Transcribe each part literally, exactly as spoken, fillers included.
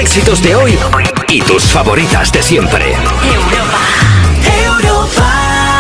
éxitos de hoy y tus favoritas de siempre. Europa. Europa.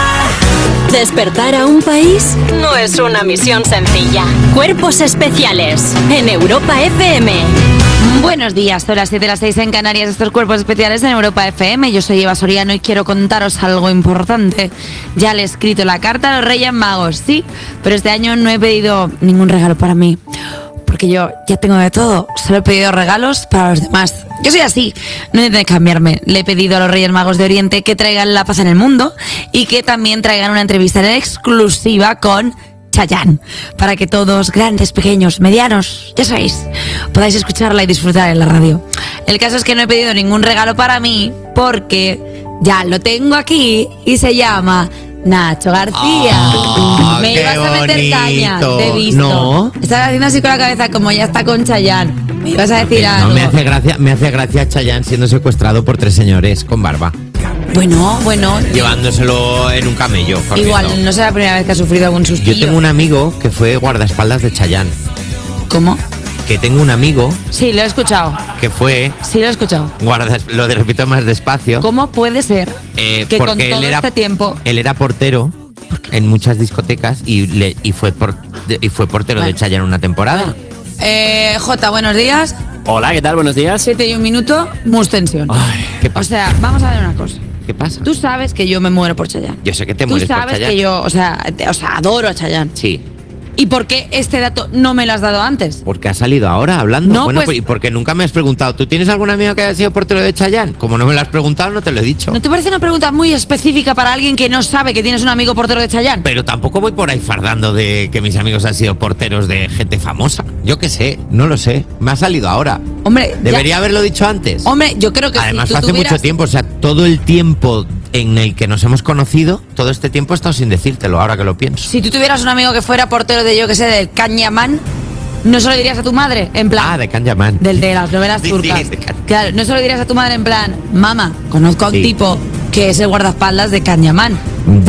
Despertar a un país no es una misión sencilla. Cuerpos especiales en Europa F M. Buenos días, son las siete de las seis en Canarias, estos Cuerpos Especiales en Europa F M. Yo soy Eva Soriano y quiero contaros algo importante. Ya le he escrito la carta a los Reyes Magos, sí, pero este año no he pedido ningún regalo para mí, porque yo ya tengo de todo, solo he pedido regalos para los demás. Yo soy así, no intentéis cambiarme. Le he pedido a los Reyes Magos de Oriente que traigan la paz en el mundo y que también traigan una entrevista en exclusiva con Chayanne, para que todos, grandes, pequeños, medianos, ya sabéis, podáis escucharla y disfrutar en la radio. El caso es que no he pedido ningún regalo para mí porque ya lo tengo aquí y se llama Nacho García. Oh, me qué ibas a meter bonito. caña, te he visto. No. Estás haciendo así con la cabeza como ya está con Chayanne. Me ibas a decir No, algo. me hace gracia, me hace gracia Chayanne siendo secuestrado por tres señores con barba, Bueno, bueno. llevándoselo en un camello. corriendo. Igual, no será la primera vez que ha sufrido algún sustillo. Yo tengo un amigo que fue guardaespaldas de Chayanne. ¿Cómo? Que tengo un amigo Sí, lo he escuchado. que fue Sí, lo he escuchado. guardas, lo de- repito más despacio. ¿Cómo puede ser Eh, que con porque todo él era, este tiempo... él era portero en muchas discotecas y le y fue por, de- y fue portero Vale. de Chayanne una temporada. Eh, Jota, buenos días. Hola, ¿qué tal? Buenos días. Siete y un minuto, mus tensión. Ay, ¿qué O pasa? sea, vamos a ver una cosa. ¿Qué pasa? Tú sabes que yo me muero por Chayanne. Yo sé que te Tú mueres por sabes Chayanne. que yo, o sea, te- o sea, adoro a Chayanne. Sí, ¿Y por qué este dato no me lo has dado antes? porque ha salido ahora hablando. No, bueno, pues- y porque nunca me has preguntado, ¿tú tienes algún amigo que haya sido portero de Chayanne? Como no me lo has preguntado, no te lo he dicho. ¿No te parece una pregunta muy específica para alguien que no sabe que tienes un amigo portero de Chayanne? Pero tampoco voy por ahí fardando de que mis amigos han sido porteros de gente famosa. Yo qué sé, no lo sé. Me ha salido ahora. Hombre, ya- Debería haberlo dicho antes. Hombre, yo creo que Además, si fue tú hace tuvieras... mucho tiempo. O sea, todo el tiempo en el que nos hemos conocido, todo este tiempo he estado sin decírtelo, ahora que lo pienso. Si tú tuvieras un amigo que fuera portero de, yo que sé, del Cañamán, ¿no se lo dirías a tu madre? En plan... Ah, de Kanyaman. Del de las novelas Sí, turcas. sí, de Can- Claro, no se lo dirías a tu madre en plan, mamá, conozco a un Sí. tipo que es el guardaespaldas de Cañamán.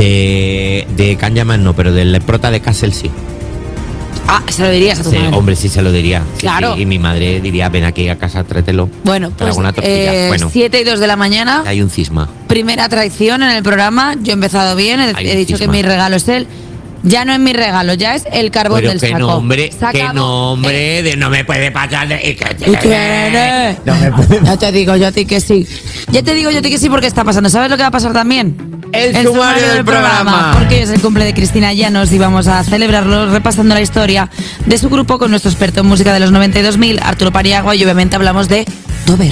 De, de Kanyaman no, pero del prota de Castle sí. Ah, se lo dirías a tu Sí, madre. hombre, sí se lo diría. Sí, Claro. sí. Y mi madre diría, ven aquí a casa, tráetelo. Bueno, Te pues hago una tortilla. eh, Bueno. siete y dos de la mañana, Hay un cisma. primera traición en el programa. Yo he empezado bien, he, Hay he un dicho que cisma. mi regalo es él. Ya no es mi regalo, ya es el carbón Pero del qué saco. nombre, Se qué acabó. nombre de no me puede pasar de... ¿Y qué ¿Y qué? No me puede... Ya te digo yo a ti que sí. Ya te digo yo a ti que sí porque está pasando. ¿Sabes lo que va a pasar también? El sumario del programa. Porque hoy es el cumple de Cristina Llanos y vamos a celebrarlo repasando la historia de su grupo con nuestro experto en música de los noventa y dos mil, Arturo Paniagua, y obviamente hablamos de Dover.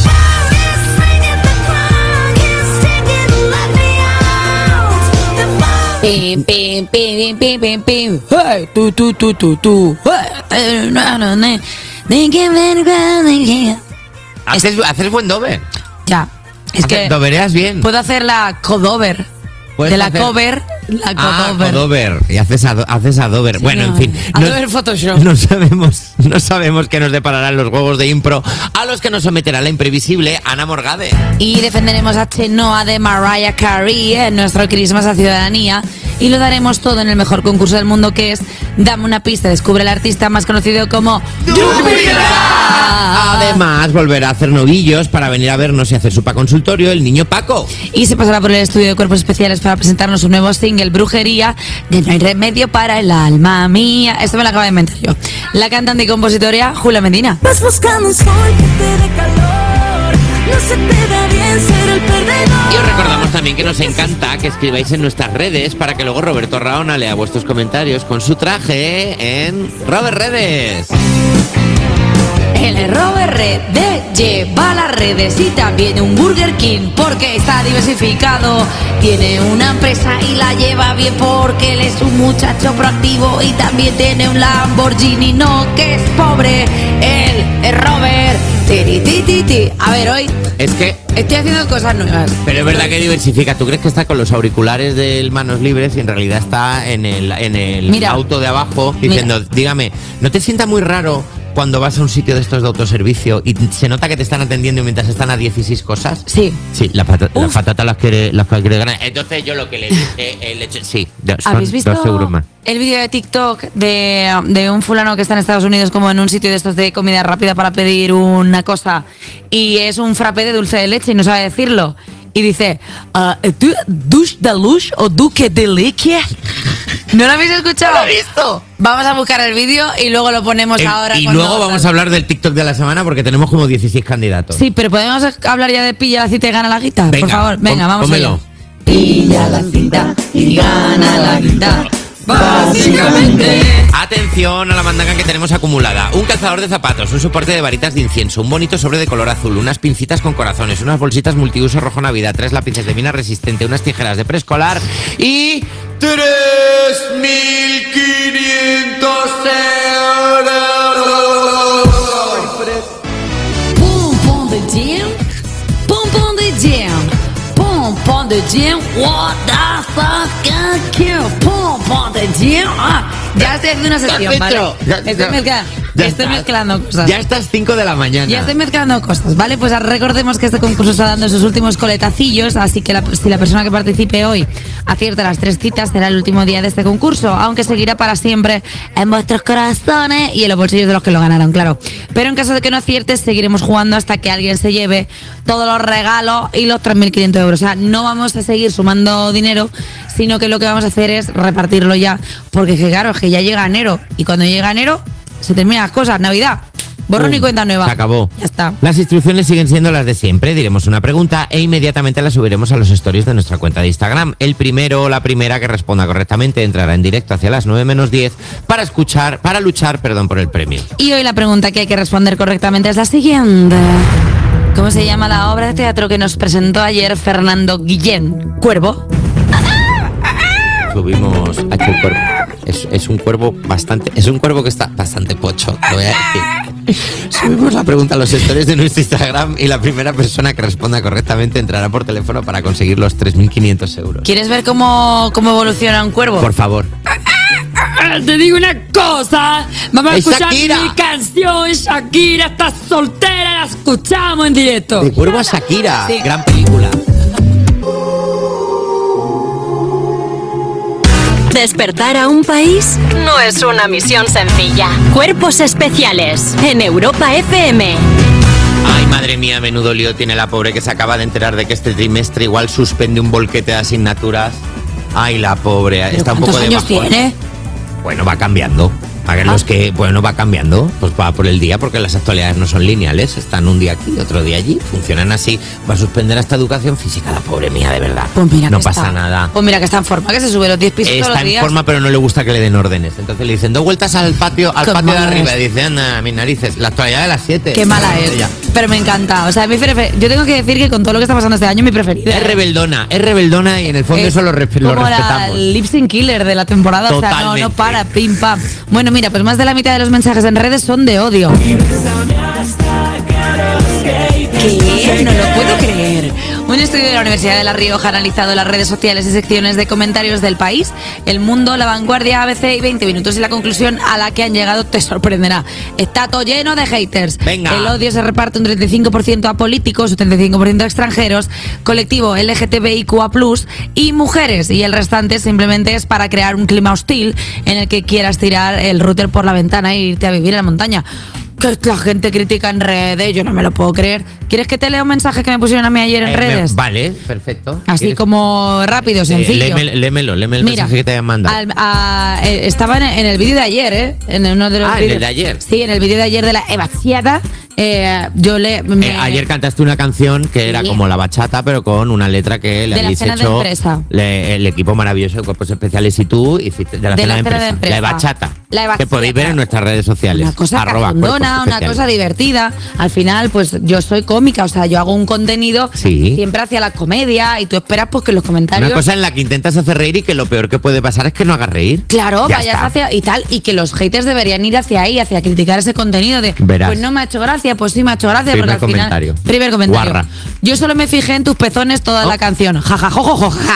Pim, pim, pim, pim, pim, pim. Hey, tú, tú, tú, tú, tú. Hey, no, no, no. De que ver, de que- Haces, haces buen dober. Ya. Es que Dobereas bien. puedo hacer la codover. Puedes De la hacer- cover, la Ah, codover. codover. Y haces a, haces a dober. Sí, bueno, no. en fin. Adobe Photoshop. No sabemos, no sabemos qué nos depararán los juegos de impro a los que nos someterá la imprevisible Ana Morgade. Y defenderemos a Chenoa de Mariah Carey en nuestro Christmas a Ciudadanía. Y lo daremos todo en el mejor concurso del mundo, que es Dame una pista, descubre al artista más conocido como Dupla. Además, volverá a hacer novillos para venir a vernos y hacer su pa consultorio el niño Paco. Y se pasará por el estudio de Cuerpos Especiales para presentarnos un nuevo single, Brujería, de No hay remedio para el alma mía. Esto me lo acabo de inventar yo. La cantante y compositora Julia Medina. Vas buscando un sol que te dé calor. No se te da bien ser el perdedor. Y os recordamos también que nos encanta que escribáis en nuestras redes para que luego Roberto Raona lea vuestros comentarios con su traje en Robert Redes. El Robert Red de lleva las redes y también un Burger King porque está diversificado. Tiene una empresa y la lleva bien porque él es un muchacho proactivo y también tiene un Lamborghini, no que es pobre. Él es Robert. Tiri, ti, ti, ti. A ver, hoy Es que, estoy haciendo cosas nuevas. pero es verdad que diversifica. ¿Tú crees que está con los auriculares del Manos Libres y en realidad está en el, en el Mira. auto de abajo diciendo, dígame, ¿no te sienta muy raro cuando vas a un sitio de estos de autoservicio y se nota que te están atendiendo mientras están a dieciséis cosas? Sí. Sí, las patatas las patata las quiere, las quiere ganar. Entonces yo lo que le dije, eh, le eché, sí, son ¿Habéis visto dos euros más. el vídeo de TikTok de, de un fulano que está en Estados Unidos como en un sitio de estos de comida rápida para pedir una cosa y es un frappé de dulce de leche y no sabe decirlo? Y dice, uh, ¿du, ¿dush de lush o duque de leche? ¿No lo habéis escuchado? No lo he visto. Vamos a buscar el vídeo y luego lo ponemos El, ahora. y cuando- luego vamos a hablar del TikTok de la semana porque tenemos como dieciséis candidatos. Sí, pero podemos hablar ya de pilla la cita y gana la guita. Venga, por favor, venga, pon- vamos pónmelo. allá. Pilla la cita y gana la guita. Básicamente. Atención a la mandanga que tenemos acumulada. Un calzador de zapatos, un soporte de varitas de incienso, un bonito sobre de color azul, unas pincitas con corazones, unas bolsitas multiuso rojo Navidad, tres lápices de mina resistente, unas tijeras de preescolar y tres mil quinientos euros. Pum pum de jam, pum pum de jam, pum pum de jam. What the fuck I care? Pum pum de jam. Ah, ya estoy haciendo una sesión, ¿vale? Ya- Estoy, ya- mezcla- ya estoy estás. mezclando cosas. Ya estás cinco de la mañana. Ya estoy mezclando cosas, ¿vale? Pues recordemos que este concurso está dando sus últimos coletacillos, así que la- si la persona que participe hoy acierta las tres citas, será el último día de este concurso, aunque seguirá para siempre en vuestros corazones y en los bolsillos de los que lo ganaron, claro. Pero en caso de que no aciertes, seguiremos jugando hasta que alguien se lleve todos los regalos y los tres mil quinientos euros. O sea, no vamos a seguir sumando dinero, sino que lo que vamos a hacer es repartirlo ya, porque que, claro, es que ya llega enero, y cuando llega enero, se terminan las cosas, Navidad. Borrón Pum, y cuenta nueva. Se acabó. Ya está. Las instrucciones siguen siendo las de siempre. Diremos una pregunta e inmediatamente la subiremos a los stories de nuestra cuenta de Instagram. El primero o la primera que responda correctamente entrará en directo hacia las nueve menos diez para escuchar, para luchar, perdón, por el premio. Y hoy la pregunta que hay que responder correctamente es la siguiente. ¿Cómo se llama la obra de teatro que nos presentó ayer Fernando Guillén? ¿Cuervo? Subimos a el cuervo. Es, es un cuervo bastante, es un cuervo que está bastante pocho, te voy a decir. Subimos la pregunta a los stories de nuestro Instagram y la primera persona que responda correctamente entrará por teléfono para conseguir los tres mil quinientos euros. ¿Quieres ver cómo, cómo evoluciona un cuervo? Por favor. Te digo una cosa. Vamos a ¡Es escuchar Shakira! mi canción. Shakira está soltera. La escuchamos en directo. De Cuervo a Shakira, Sí. gran película. Despertar a un país no es una misión sencilla. Cuerpos especiales en Europa F M. Ay, madre mía, menudo lío tiene la pobre que se acaba de enterar de que este trimestre igual suspende un bolquete de asignaturas. Ay, la pobre, está un poco ¿Cuántos de años bajón. tiene? Bueno, va cambiando. Para los que, bueno, va cambiando, pues va por el día, porque las actualidades no son lineales, están un día aquí, otro día allí, funcionan así. Va a suspender hasta educación física, la pobre mía, de verdad. Pues mira no que pasa está. nada. Pues mira que está en forma, que se sube los diez pisos todos Está los en días. forma, pero no le gusta que le den órdenes. Entonces le dicen, dos vueltas al patio, al Qué patio de mala arriba. es. Y dice, anda, mis narices, la actualidad de las siete. Qué mala es. Ella. Pero me encanta. O sea, mi prefe- yo tengo que decir que con todo lo que está pasando este año, mi preferida. Es rebeldona, es rebeldona y en el fondo Es eso lo, re- lo como respetamos. la lip sync killer de la temporada. O sea, no, Totalmente. no para, pim pam. Bueno, mira, pues más de la mitad de los mensajes en redes son de odio. ¿Qué? No lo puedo creer. Un estudio de la Universidad de La Rioja ha analizado las redes sociales y secciones de comentarios del País, El Mundo, La Vanguardia, A B C y veinte minutos, y la conclusión a la que han llegado te sorprenderá. Está todo lleno de haters. Venga. El odio se reparte un treinta y cinco por ciento a políticos, un treinta y cinco por ciento a extranjeros, colectivo L G T B I Q A plus, y mujeres, y el restante simplemente es para crear un clima hostil en el que quieras tirar el router por la ventana e irte a vivir en la montaña. Que la gente critica en redes, yo no me lo puedo creer. ¿Quieres que te lea un mensaje que me pusieron a mí ayer en Eh, me- redes? vale, perfecto. Así ¿Quieres? como rápido, Eh, sencillo. léeme- lémelo, léeme el Mira, mensaje que te hayan mandado. al- a- eh, estaba en, en el vídeo de ayer, ¿eh? En uno de los Ah, en el vídeos- de ayer. Sí, en el vídeo de ayer de la Evaciada. Eh, yo le. me- Eh, ayer cantaste una canción que era Sí. como la bachata, pero con una letra que le De la habéis cena de hecho empresa. le- el equipo maravilloso de Cuerpos Especiales y tú hiciste de la, De cena, la de cena de empresa. empresa. La bachata. La que bachata. podéis ver en nuestras redes sociales. Una cosa arroba cachondona, Cuerpos una Especiales. cosa divertida. Al final, pues yo soy cómica, o sea, yo hago un contenido Sí. siempre hacia la comedia y tú esperas pues que los comentarios. Una cosa en la que intentas hacer reír y que lo peor que puede pasar es que no hagas reír. Claro, Ya vayas está. hacia y tal, y que los haters deberían ir hacia ahí, hacia criticar ese contenido de Verás. pues no me ha hecho gracia, pues sí me ha hecho gracia, Primer porque al comentario. final. Primer comentario. Guarra. Yo solo me fijé en tus pezones toda Oh. la canción. Ja, ja, jo, jo, jo, ja, ja.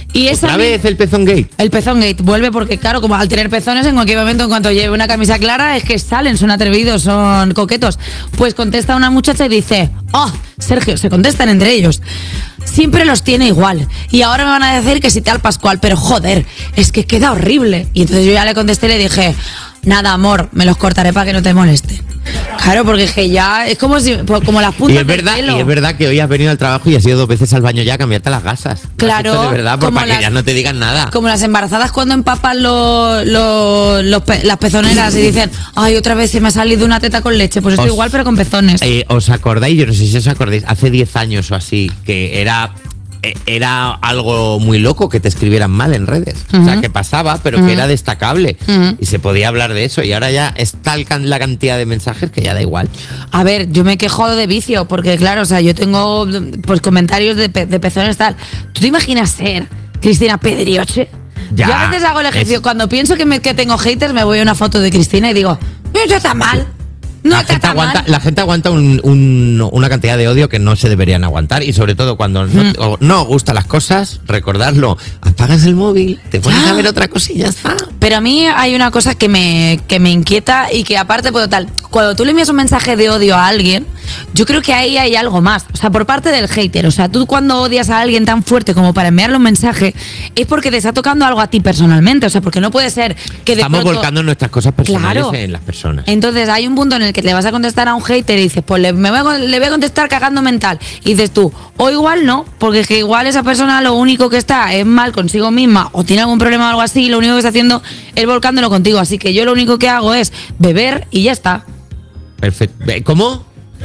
Y esa ¿Otra mi- vez el pezón gate? El pezón gate vuelve porque, claro, como al tener pezones, en cualquier momento, en cuanto lleve una camisa clara, es que salen, son atrevidos, son coquetos. Pues contesta una muchacha y dice, oh, Sergio, se contestan entre ellos. Siempre los tiene igual. Y ahora me van a decir que si tal Pascual, pero joder, es que queda horrible. Y entonces yo ya le contesté y le dije, nada, amor, me los cortaré para que no te moleste. Claro, porque es que ya es como si pues, como las puntas Y es verdad, del pelo. y es verdad que hoy has venido al trabajo y has ido dos veces al baño ya a cambiarte las gasas. Lo has Claro, hecho de verdad, por- como para que las- ya no te digan nada. Como las embarazadas cuando empapan los, los, los pe- las pezoneras y dicen, ay, otra vez se me ha salido una teta con leche. Pues esto Os- igual, pero con pezones. Eh, ¿Os acordáis? Yo no sé si os acordáis, hace diez años o así, que era eh, era algo muy loco que te escribieran mal en redes. O sea, que pasaba, pero que era destacable. Y se podía hablar de eso. Y ahora ya es tal can- la cantidad de mensajes que ya da igual. A ver, yo me quejo de vicio, porque claro, o sea, yo tengo pues comentarios de, pe- de pezones tal. ¿Tú te imaginas ser Cristina Pedrioche? Ya, yo a veces hago el ejercicio, es- cuando pienso que, me, que tengo haters, me voy a una foto de Cristina y digo, no está tan mal. No la, está gente tan aguanta, mal. la gente aguanta un- un- una cantidad de odio que no se deberían aguantar. Y sobre todo cuando Mm. no, o no os gustan las cosas, recordadlo. Apagas el móvil, te pones Ya. a ver otra cosa y ya está. Pero a mí hay una cosa que me, que me inquieta y que aparte puedo tal. Cuando tú le envías un mensaje de odio a alguien, yo creo que ahí hay algo más. O sea, por parte del hater. O sea, tú cuando odias a alguien tan fuerte como para enviarle un mensaje, es porque te está tocando algo a ti personalmente. O sea, porque no puede ser que de Estamos pronto- volcando nuestras cosas personales Claro. en las personas. Entonces hay un punto en el que le vas a contestar a un hater y dices, pues le, me voy a, con- le voy a contestar cagando mental. Y dices tú, o igual no, porque es que igual esa persona lo único que está es mal consigo misma o tiene algún problema o algo así y lo único que está haciendo es volcándolo contigo. Así que yo lo único que hago es beber y ya está. Perfecto. ¿Cómo?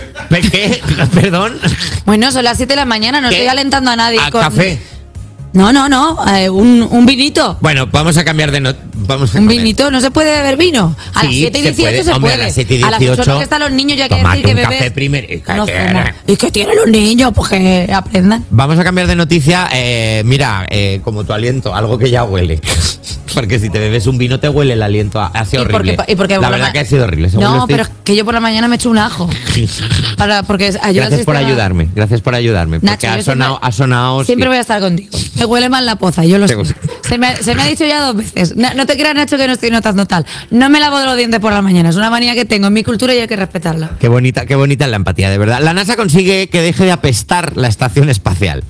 ¿Qué? ¿Perdón? Bueno, son las siete de la mañana, no ¿Qué? estoy alentando a nadie ¿A con... café? No, no, no, eh, un, un vinito. Bueno, vamos a cambiar de no, vamos a Un comer. vinito, ¿no se puede beber vino? A las Sí, siete y se dieciocho puede. se Hombre, puede. a las siete y A las dieciocho, ocho que están los niños ya hay que tómate decir que un bebés... café primero. Y No que- fumo. ¿Y qué tienen los niños? Pues que aprendan. Vamos a cambiar de noticia. Eh, mira, eh, como tu aliento, algo que ya huele. Porque si te bebes un vino te huele el aliento. Ha ha sido ¿Y por qué- horrible. y por qué la por verdad ma- que ha sido horrible. según lo No, estoy- pero es que yo por la mañana me echo un ajo. Para, porque ayuda al Gracias por sistema- ayudarme. Gracias por ayudarme. Porque Nacho, ha yo sonado, siempre- ha sonado. Siempre sí. voy a estar contigo. Me huele mal la poza, yo lo sé. Te- Se me, se me ha dicho ya dos veces. No, no te creas, Nacho, que no estoy notando tal. No me lavo de los dientes por la mañana. Es una manía que tengo en mi cultura y hay que respetarla. Qué bonita, qué bonita es la empatía, de verdad. La NASA consigue que deje de apestar la estación espacial.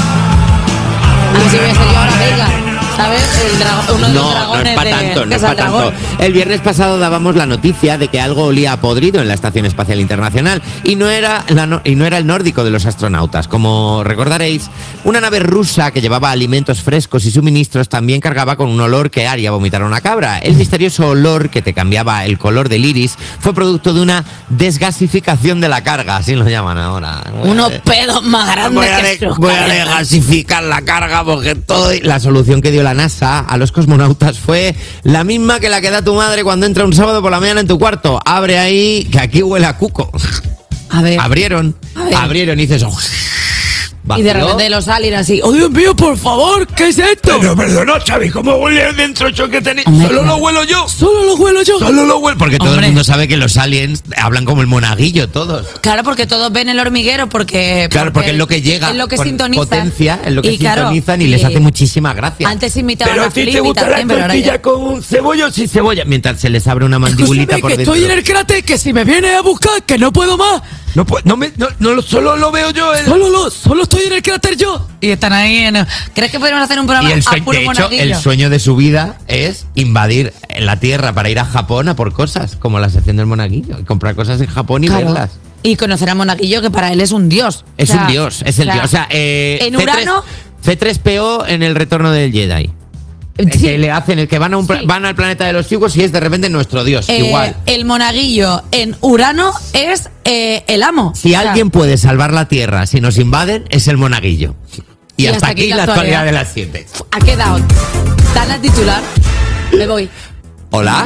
A ver si voy a ser yo ahora, venga. ¿Sabes? El dra- uno de los No, no dragones es para de- tanto, no que es es para el tanto. dragón. El viernes pasado dábamos la noticia de que algo olía a podrido en la Estación Espacial Internacional y no era la no- y no era el nórdico de los astronautas. Como recordaréis, una nave rusa que llevaba alimentos frescos y suministros también cargaba con un olor que haría vomitar a una cabra. El misterioso olor que te cambiaba el color del iris fue producto de una desgasificación de la carga, así lo llaman ahora. Unos pedos más grandes Voy a, que de- sus voy a cabezas. desgasificar la carga porque todo... La solución que dio la NASA a los cosmonautas fue la misma que la que da tu madre cuando entra un sábado por la mañana en tu cuarto. Abre ahí, que aquí huele a cuco. A ver. Abrieron, A ver. abrieron y dices... oh, Y de vació. repente los aliens así. ¡Oh, Dios mío, por favor! ¿Qué es esto? Pero perdona, Xavi, ¿cómo huele dentro eso que tenéis? Hombre, Solo claro. lo huelo yo. Solo lo huelo yo. Solo lo huelo. Porque todo Hombre. el mundo sabe que los aliens hablan como el monaguillo, todos. Claro, porque todos ven el hormiguero, porque... Claro, porque es lo que llega Es lo que con sintonizan. potencia, es lo que Y claro, sintonizan y les y- hace muchísima gracia. Antes imitaban Pero a a ti Flip te y gusta la también, pero ahora ya- tortilla con cebolla o sin cebolla. Mientras se les abre una mandibulita por dentro. cráter, que si me viene a buscar, que no puedo más. No, puedo- no, me, no, no lo- solo lo veo yo. El... Solo, lo, solo estoy en el cráter yo. Y están ahí en... ¿Crees que podríamos hacer un programa Y el a sueño, puro de hecho, monaguillo? el sueño de su vida es invadir la Tierra para ir a Japón a por cosas, como la sección del monaguillo, y comprar cosas en Japón y Claro. verlas. Y conocer a Monaguillo, que para él es un dios. Es O sea, un dios, es el o sea, dios. O sea, eh, en C tres Urano... C tres P O en el retorno del Jedi. El sí, que le hacen, el que van, a un pla- Sí. van al planeta de los chicos y es de repente nuestro dios. eh, Igual. el Monaguillo en Urano es eh, el amo. Si O sea, alguien puede salvar la Tierra si nos invaden, es el monaguillo. Y, Y hasta, hasta aquí, aquí la la actualidad actualidad. de las siete. ha quedado tan a titular. Me voy. ¿Hola?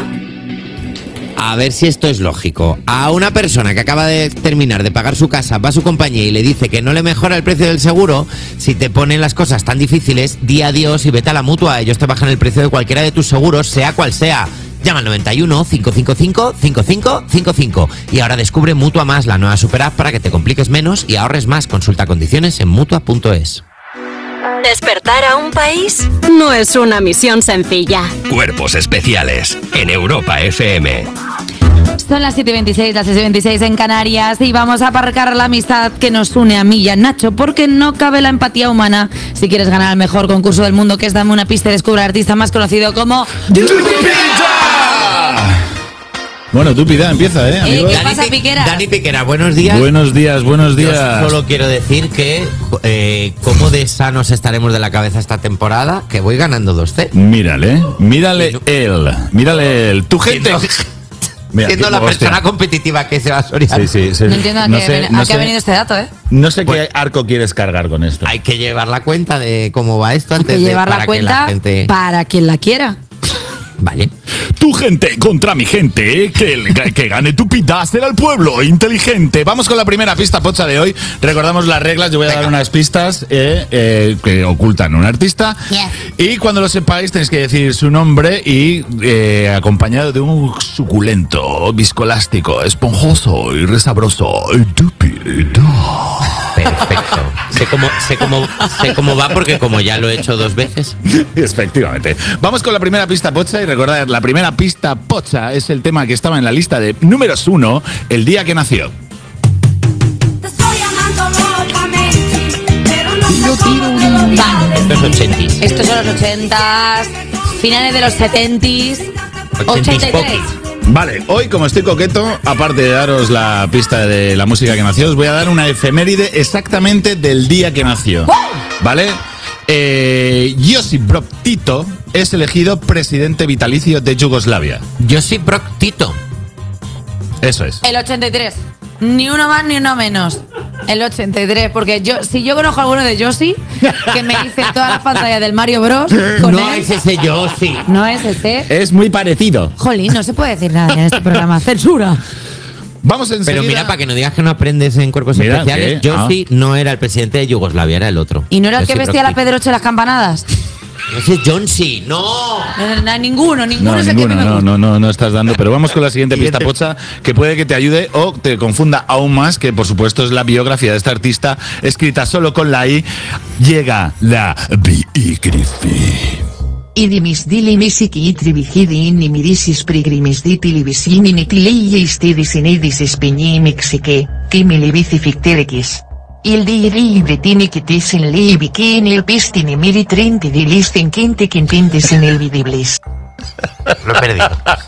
A ver si esto es lógico. A una persona que acaba de terminar de pagar su casa, va a su compañía y le dice que no le mejora el precio del seguro, si te ponen las cosas tan difíciles, di adiós y vete a la Mutua. Ellos te bajan el precio de cualquiera de tus seguros, sea cual sea. Llama al noventa y uno, cinco cinco cinco, cinco cinco cinco cinco. Y ahora descubre Mutua Más, la nueva super app para que te compliques menos y ahorres más. Consulta condiciones en mutua punto es. Despertar a un país no es una misión sencilla. Cuerpos especiales en Europa F M. Son las siete y veintiséis, las seis y veintiséis en Canarias y vamos a aparcar la amistad que nos une a mí y a Nacho porque no cabe la empatía humana si quieres ganar el mejor concurso del mundo, que es Dame una pista y descubre al artista más conocido como... Bueno, tú pida, empieza, ¿eh, amigo? ¿Qué pasa, Piquera? Dani Piquera, buenos días. Buenos días, buenos días. Yo solo quiero decir que eh, cómo de sanos estaremos de la cabeza esta temporada, que voy ganando dos cero. Mírale, mírale él, mírale él. Tu gente... Mira, siendo la hostia. persona competitiva que se va a Soriano. Sí, sí, sí. No entiendo a, No qué, sé, ven- no a qué sé. ha venido este dato, ¿eh? No sé Pues- qué arco quieres cargar con esto. Hay que llevar la cuenta de cómo va esto Hay antes que de llevar para la que cuenta la gente... para quien la quiera. Vale. Tu gente contra mi gente, que, el, que gane tu pita será el pueblo inteligente. Vamos con la primera pista pocha de hoy. Recordamos las reglas, yo voy a Venga. dar unas pistas eh, eh, que ocultan un artista. Yeah. Y cuando lo sepáis tenéis que decir su nombre y eh, acompañado de un suculento, viscoelástico, esponjoso y resabroso. Tu pita. Perfecto. Sé cómo, sé cómo, sé cómo va porque como ya lo he hecho dos veces. Efectivamente. Vamos con la primera pista pocha y recordad, la primera pista pocha es el tema que estaba en la lista de números uno, el día que nació. Te estoy amando locamente, pero no sé cómo te lo Vale. diré. Los ochentis. Estos son los ochentas, finales de los setentis, ochenta y tres. Vale, hoy como estoy coqueto, aparte de daros la pista de la música que nació, os voy a dar una efeméride exactamente del día que nació. ¿Vale? Eh, Josip Broz Tito es elegido presidente vitalicio de Yugoslavia. Josip Broz Tito. Eso es. El ochenta y tres. Ni uno más ni uno menos. El ochenta y tres, porque yo, si yo conozco a alguno de Josie, que me hice todas las pantallas del Mario Bros. Con No él, es ese Josi. no es ese. Es muy parecido. Jolín, no se puede decir nada en este programa. Censura. Vamos enseguida. Pero mira, para que no digas que no aprendes en cuerpos Mira, especiales, ¿qué? Josi no era el presidente de Yugoslavia, era el otro. ¿Y no era el que Josip vestía Broz la Tito. Pedroche en las campanadas? Ese es Jonsi, no. No, no, no, ninguno, ninguno No, es el que ninguno, me no, gusta. no, no, no estás dando. Pero vamos con la siguiente pista Siguiente. pocha, que puede que te ayude o te confunda aún más, que por supuesto es la biografía de este artista, escrita solo con la I. Llega la biografía. Idimis dilimisiki itribihidi inimirisis prigrimis ditilivisini nitilei inedis espeñi mexike, kimilibici ficterequis. Il di libretini quitis in libiki in il pistini miri trinti di listin quinte quintintis in el vidiblis. Lo he perdido.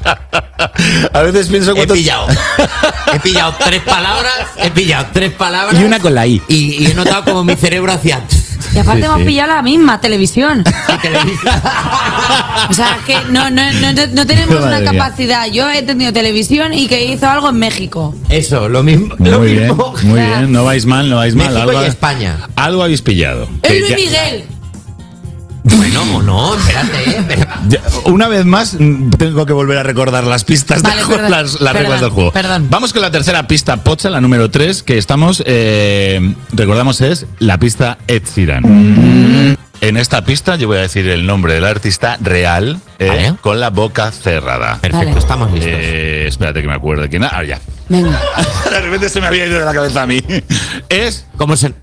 A veces pienso He cuánto... pillado. He pillado tres palabras, he pillado tres palabras. Y una con la I. Y, y he notado como mi cerebro hacía. Y aparte Sí, hemos sí. pillado la misma, televisión. Y televisión. O sea, que no, no, no, no tenemos Madre una mía. capacidad. Yo he tenido televisión y que hizo algo en México. Eso, lo mismo. Lo Muy bien, mismo. muy bien, no vais mal, no vais mal. México Algo, y España. algo habéis pillado. ¡El Que Luis ya- Miguel! Bueno, o no, espérate, eh. espera. ya- una vez más, mm, tengo que volver a recordar las pistas Vale, del juego, perdón, las, las perdón, reglas del juego. perdón. Vamos con la tercera pista pocha, la número tres, que estamos, eh, recordamos, es la pista Ed Sheeran. En esta pista yo voy a decir el nombre del artista real, eh, Vale. con la boca cerrada. Perfecto, Vale. estamos listos. Eh, espérate que me acuerde quién. Ah, ya. Venga. De repente se me había ido de la cabeza a mí. Es. ¿Cómo se.?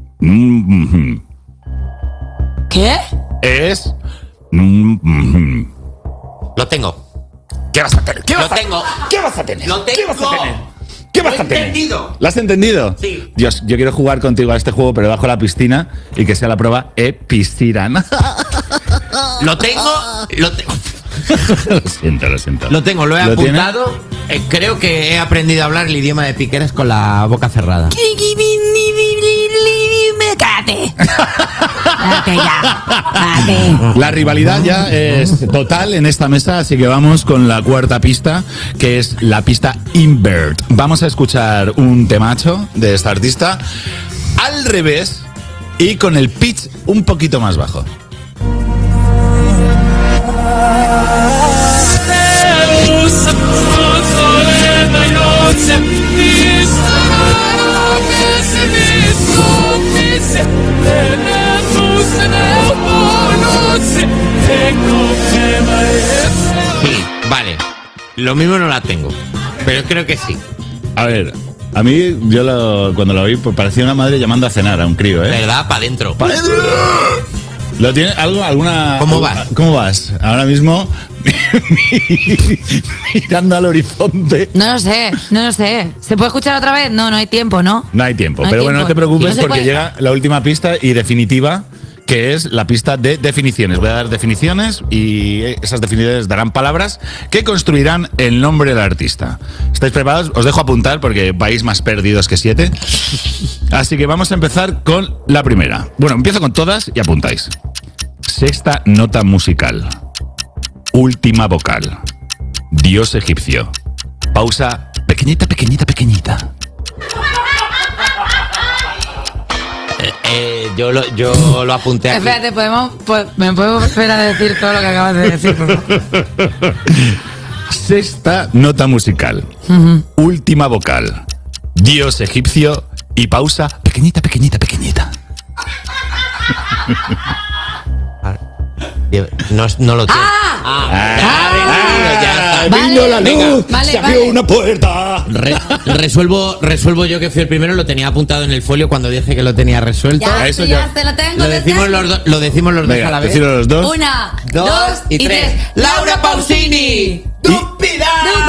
mm, ¿Qué? Es. mm, Lo tengo. ¿Qué vas a tener? ¿Qué Lo vas a tengo. ¿Qué vas a tener? Lo ¿Qué vas a tengo. tener? ¿Qué vas Lo he a tener? entendido. ¿Lo has entendido? Sí. Dios, yo quiero jugar contigo a este juego, pero bajo la piscina y que sea la prueba Episiran. Lo tengo. Lo, te- Lo siento, lo siento. lo tengo, lo he ¿Lo tiene? apuntado. Eh, creo que he aprendido a hablar el idioma de Piqueras con la boca cerrada. ¡Cállate! ¡Cállate ya! ¡Cállate! La rivalidad ya es total en esta mesa, así que vamos con la cuarta pista, que es la pista Invert. Vamos a escuchar un temacho de esta artista al revés y con el pitch un poquito más bajo. Sí, vale. Lo mismo no la tengo. Pero creo que sí. A ver, A mí, yo lo, cuando lo oí, pues parecía una madre llamando a cenar a un crío, ¿eh? ¿Verdad? Para adentro. ¡Pa' dentro! ¿Lo tiene algo, alguna? ¿Cómo vas? ¿Cómo vas? Ahora mismo mirando al horizonte. No lo sé, no lo sé. ¿Se puede escuchar otra vez? No, no hay tiempo, ¿no? No hay tiempo, No hay pero bueno, no te tiempo. preocupes No se porque puede. llega la última pista y definitiva, que es la pista de definiciones. Voy a dar definiciones y esas definiciones darán palabras que construirán el nombre del artista. ¿Estáis preparados? Os dejo apuntar porque vais más perdidos que siete. Así que vamos a empezar con la primera. Bueno, empiezo con todas y apuntáis. Sexta nota musical. Última vocal. Dios egipcio. Pausa pequeñita, pequeñita, pequeñita. Eh, eh, yo, lo, yo lo apunté aquí. Espérate, ¿podemos, po- ¿me puedo esperar a decir todo lo que acabas de decir, por favor? Sexta nota musical. Última vocal. Dios egipcio y pausa pequeñita, pequeñita, pequeñita. No, no lo tengo. ¡Ah! Ah, ya, ya está. Vale. Vino la Venga, luz, vale, se abrió vale. una puerta. Re- resuelvo, resuelvo yo que fui el primero, lo tenía apuntado en el folio cuando dije que lo tenía resuelto. Ya, Eso sí, ya. ya te lo tengo. Lo desde decimos aquí. los, do- lo decimos los dos a la Venga, vez. decirlo los dos. Una, Dos, y, tres. ¡Laura Pausini! ¡Estúpida!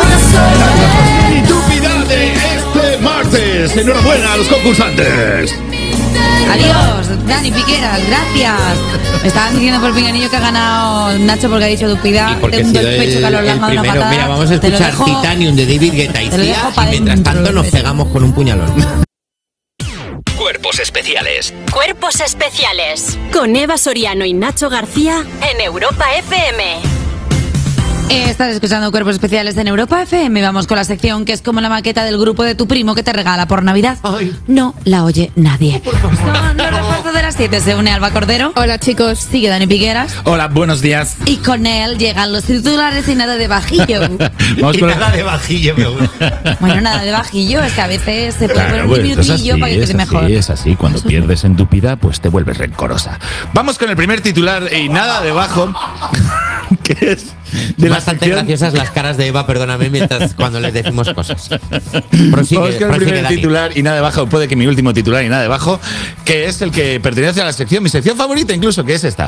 Estúpida de este martes. Enhorabuena a los concursantes. Adiós, Dani Piqueras, gracias. Me estaban diciendo por pinganillo que ha ganado Nacho porque ha dicho dupida. Y porque Te he hundo sido el pecho el, que a los el lados me ha dado una primero. patada. Mira, vamos a Te lo escuchar dejo- Titanium de David Guetta y te lo Sia, dejo pa' y mientras dentro, tanto nos Pepe. pegamos con un puñalón. Cuerpos especiales. Cuerpos especiales. Con Eva Soriano y Nacho García en Europa F M. Eh, Estás escuchando Cuerpos Especiales en Europa F M. Vamos con la sección que es como la maqueta del grupo de tu primo que te regala por Navidad. Ay. No la oye nadie. Son los refuerzos de las siete. Se une Alba Cordero. Hola chicos. Sigue Dani Piqueras. Hola, buenos días. Y con él llegan los titulares y nada de bajillo. Vamos Y con nada de vajillo, me gusta. Bueno, nada de bajillo. Es que a veces se puede Claro, poner un bueno, esto es minutillo así, para que es quede mejor. así, es así. Cuando pierdes en tu vida, pues te vuelves rencorosa. Vamos con el primer titular y nada debajo, que es de la Bastante sección. graciosas las caras de Eva, perdóname, mientras cuando les decimos cosas. Prosigue, Vamos con el prosigue, primer Dani. titular y nada debajo, puede que mi último titular y nada debajo, que es el que pertenece a la sección, mi sección favorita incluso, que es esta.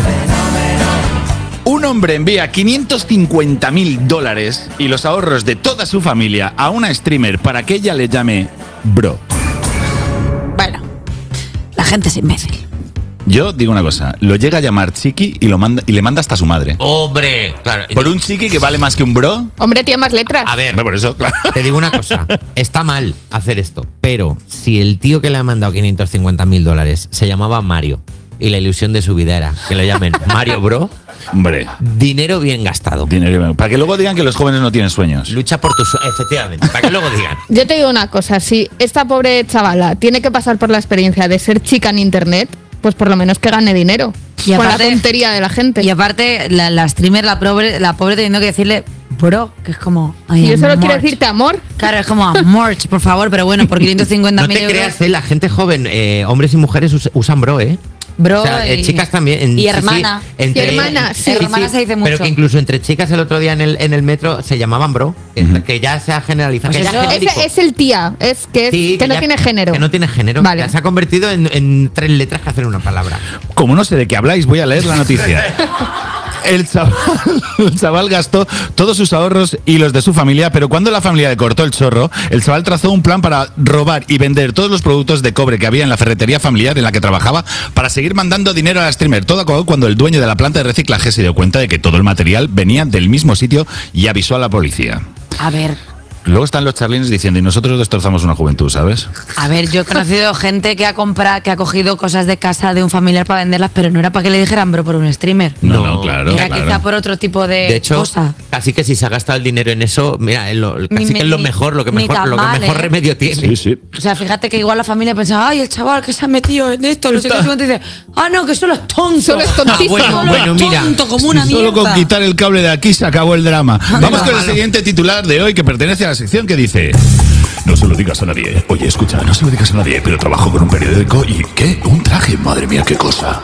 Un hombre envía quinientos cincuenta mil dólares y los ahorros de toda su familia a una streamer para que ella le llame bro. Bueno, la gente es imbécil. Yo digo una cosa, lo llega a llamar chiqui y, lo manda, y le manda hasta a su madre. Hombre, claro. Por un chiqui que vale más que un bro. Hombre, tiene más letras. A ver, Hombre, por eso, claro. te digo una cosa. Está mal hacer esto, pero si el tío que le ha mandado quinientos cincuenta mil dólares se llamaba Mario y la ilusión de su vida era que lo llamen Mario Bro, Hombre, dinero bien gastado. dinero. Para que luego digan que los jóvenes no tienen sueños. Lucha por tus... Efectivamente, para que luego digan. Yo te digo una cosa, si esta pobre chavala tiene que pasar por la experiencia de ser chica en internet, pues por lo menos que gane dinero. Y con aparte- la tontería de la gente. Y aparte, la, la streamer, la pobre, la pobre teniendo que decirle bro, que es como. ay, y eso no quiere amor. decirte amor. Claro, es como amor, por favor, pero bueno, por quinientos cincuenta No mil te euros. creas, eh, la gente joven, eh, hombres y mujeres us- usan bro, ¿eh? Bro, O sea, eh, y- chicas también. en- y sí, sí, hermana. entre- Y hermana, sí. Hermana se dice Pero mucho. que incluso entre chicas el otro día en el, en el metro se llamaban bro, que, que ya se ha generalizado. Pues que ya eso- es genérico. Ese es el tía, es que, es, Sí, que no ya- tiene género. Que no tiene género. Vale. Ya se ha convertido en, en tres letras que hacen una palabra. Como no sé de qué habláis, voy a leer la noticia. El chaval, el chaval gastó todos sus ahorros y los de su familia, pero cuando la familia le cortó el chorro, el chaval trazó un plan para robar y vender todos los productos de cobre que había en la ferretería familiar en la que trabajaba para seguir mandando dinero a la streamer. Todo acabó cuando el dueño de la planta de reciclaje se dio cuenta de que todo el material venía del mismo sitio y avisó a la policía. A ver, Luego están los charlines diciendo, y nosotros destrozamos una juventud, ¿sabes? a ver, yo he conocido gente que ha comprado, que ha cogido cosas de casa de un familiar para venderlas, pero no era para que le dijeran bro por un streamer. No, No, no, claro. Era claro. quizá por otro tipo de, De hecho, cosa. casi que si se ha gastado el dinero en eso, mira, es lo- casi Ni- que es lo ni- mejor, lo que ni mejor, tan lo que mal, mejor ¿eh? remedio tiene. Sí, sí. O sea, fíjate que igual la familia pensaba, ay, el chaval que se ha metido en esto, no sé qué, y dice, ah, no, que solo es tonto. Solo es tontísimo. Ah, bueno, Solo bueno, es mira. tonto como una Solo mierda. con quitar el cable de aquí se acabó el drama. Vamos con el malo. siguiente titular de hoy que pertenece a la sección que dice: no se lo digas a nadie. Oye, escucha, no se lo digas a nadie, pero trabajo con un periódico y ¿qué? Un traje, madre mía, qué cosa.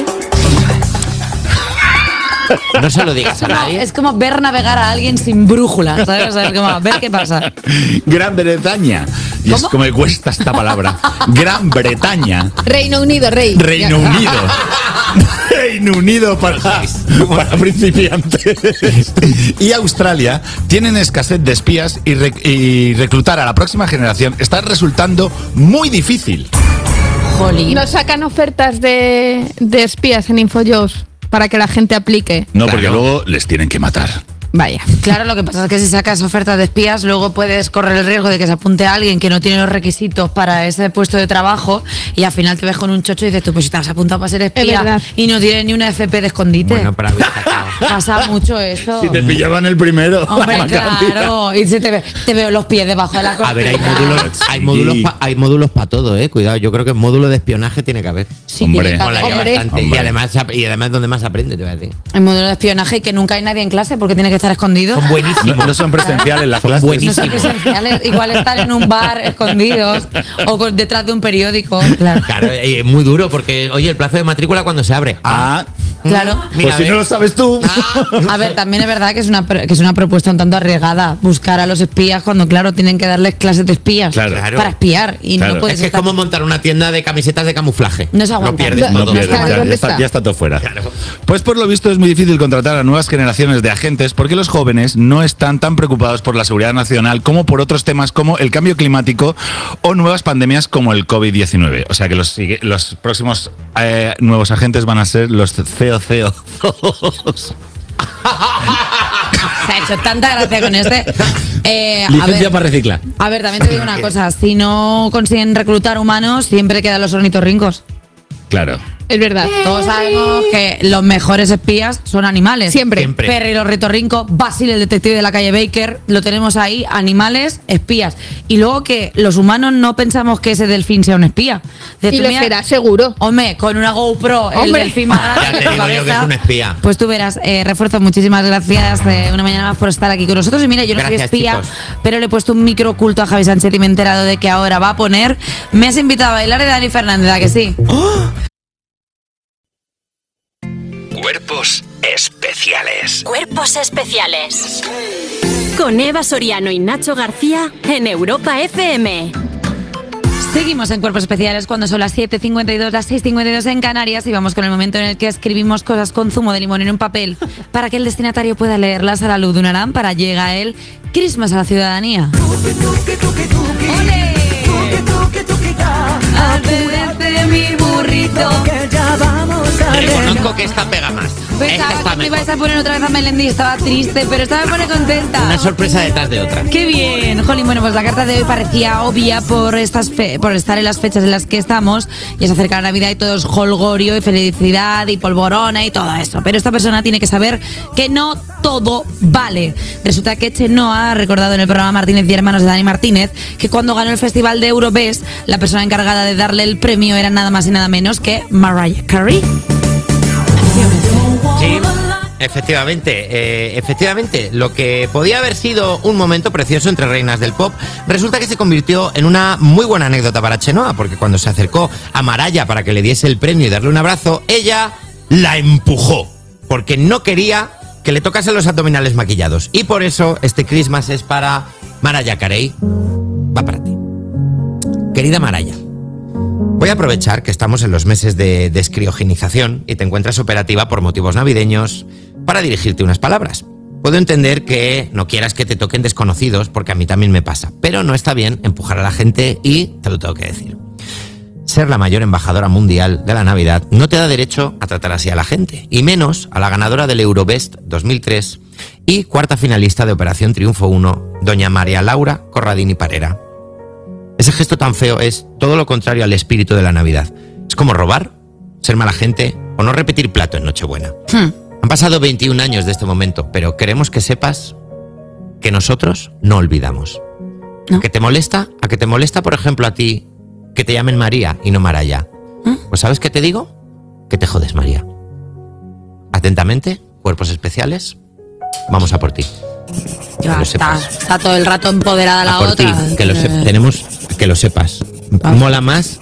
No se lo digas a No, nadie. es como ver navegar a alguien sin brújula, ¿sabes? O sea, es como ver qué pasa. Gran Bretaña. Y es como me cuesta esta palabra. Gran Bretaña. Reino Unido, rey. Reino Unido. Reino Unido para, para principiantes. Y Australia tienen escasez de espías y, rec- y reclutar a la próxima generación está resultando muy difícil. Jolín. ¿No sacan ofertas de, de espías en InfoJobs para que la gente aplique? No, porque luego les tienen que matar. Vaya. Claro, lo que pasa es que si sacas ofertas de espías, luego puedes correr el riesgo de que se apunte a alguien que no tiene los requisitos para ese puesto de trabajo y al final te ves con un chocho y dices tú, pues si te has apuntado para ser espía y no tienes ni una F P de escondite. Bueno, para haber sacado. Pasa mucho eso. Si te pillaban el primero. Hombre, claro. Y se te, ve, te veo los pies debajo de la costura. A ver, hay módulos, hay módulos, pa, hay módulos para todo, eh. Cuidado, yo creo que módulo de espionaje tiene que haber. Sí, Hombre. tiene que haber. Molaría Hombre. bastante. Hombre. Y además, y además donde más aprende, te voy a decir. El modelo de espionaje y que nunca hay nadie en clase porque tiene que estar escondido. Son buenísimos. No, no son presenciales las clases. No son presenciales, igual estar en un bar escondidos o con- detrás de un periódico. Claro. Claro, eh, es muy duro porque, oye, el plazo de matrícula cuando se abre. Ah, Claro. Mira, pues si ¿ves? no lo sabes tú. A ver, también es verdad que es una que es una propuesta un tanto arriesgada buscar a los espías cuando, claro, tienen que darles clases de espías Claro. para espiar y Claro. no puedes Es que es estar- como montar una tienda de camisetas de camuflaje. No se aguanta. Lo pierdes No, No todo. pierdes, Claro, ya, ¿dónde ya está, está? ya está todo fuera. Claro. Pues por lo visto es muy difícil contratar a nuevas generaciones de agentes porque los jóvenes no están tan preocupados por la seguridad nacional como por otros temas como el cambio climático o nuevas pandemias como el COVID diecinueve. O sea que los, sigue- los próximos eh, nuevos agentes van a ser los C O C O. Se ha hecho tanta gracia con este. Eh, a Licencia ver, para reciclar. a ver, también te digo una cosa, si no consiguen reclutar humanos, siempre quedan los ornitorrincos. Claro. Es verdad. Todos sabemos que los mejores espías son animales. Siempre. Siempre. Perry el ornitorrinco, Basil el detective de la calle Baker, lo tenemos ahí, animales, espías. Y luego que los humanos no pensamos que ese delfín sea un espía. De Y tú lo mira- será, seguro. Hombre, con una GoPro, el Hombre. delfín más grande Ya te que tu digo yo que cabeza. es un espía. Pues tú verás, eh, refuerzo, muchísimas gracias eh, una mañana más por estar aquí con nosotros. Y mira, yo no Gracias, soy espía, chicos. pero le he puesto un micro oculto a Javi Sánchez y me he enterado de que ahora va a poner. Me has invitado a bailar de Dani Fernández, ¿a que sí? Cuerpos especiales. Cuerpos especiales. Con Eva Soriano y Nacho García en Europa F M. Seguimos en Cuerpos Especiales cuando son las siete cincuenta y dos, las seis cincuenta y dos en Canarias y vamos con el momento en el que escribimos cosas con zumo de limón en un papel para que el destinatario pueda leerlas a la luz de una lámpara. Llega el Christmas a la ciudadanía. ¡Ole! Apúrate mi burrito. Reconozco que esta pega más. Esta Pensaba está que me mejor. ibais a poner otra vez a Melendi, estaba triste, pero esta me pone contenta. Una sorpresa detrás de otra. ¡Qué bien! Jolín, bueno, pues la carta de hoy parecía obvia por estas fe- por estar en las fechas en las que estamos. Y se acerca la Navidad y todo es holgorio y felicidad y polvorona y todo eso. Pero esta persona tiene que saber que no todo vale. Resulta que Chenoa ha recordado en el programa Martínez y Hermanos de Dani Martínez que cuando ganó el Festival de Eurobest, la persona encargada de darle el premio era nada más y nada menos que Mariah Carey. Sí, efectivamente, eh, efectivamente, lo que podía haber sido un momento precioso entre reinas del pop, resulta que se convirtió en una muy buena anécdota para Chenoa, porque cuando se acercó a Mariah para que le diese el premio y darle un abrazo, ella la empujó, porque no quería que le tocasen los abdominales maquillados. Y por eso este Christmas es para Mariah Carey. Va para ti. Querida Mariah, voy a aprovechar que estamos en los meses de descriogenización y te encuentras operativa por motivos navideños para dirigirte unas palabras. Puedo entender que no quieras que te toquen desconocidos, porque a mí también me pasa, pero no está bien empujar a la gente y te lo tengo que decir. Ser la mayor embajadora mundial de la Navidad no te da derecho a tratar así a la gente, y menos a la ganadora del Eurobest dos mil tres y cuarta finalista de Operación Triunfo uno, doña María Laura Corradini Parera. Ese gesto tan feo es todo lo contrario al espíritu de la Navidad. Es como robar, ser mala gente o no repetir plato en Nochebuena. Hmm. Han pasado veintiún años de este momento, pero queremos que sepas que nosotros no olvidamos. No. ¿A qué te molesta? ¿A qué te molesta, por ejemplo, a ti que te llamen María y no Maraya? ¿Mm? Pues ¿sabes qué te digo? Que te jodes, María. Atentamente, Cuerpos Especiales, vamos a por ti. Que Ya lo está, sepas. está todo el rato empoderada la A por otra. ti, que lo Eh, sep- tenemos que lo sepas. Vamos. Mola más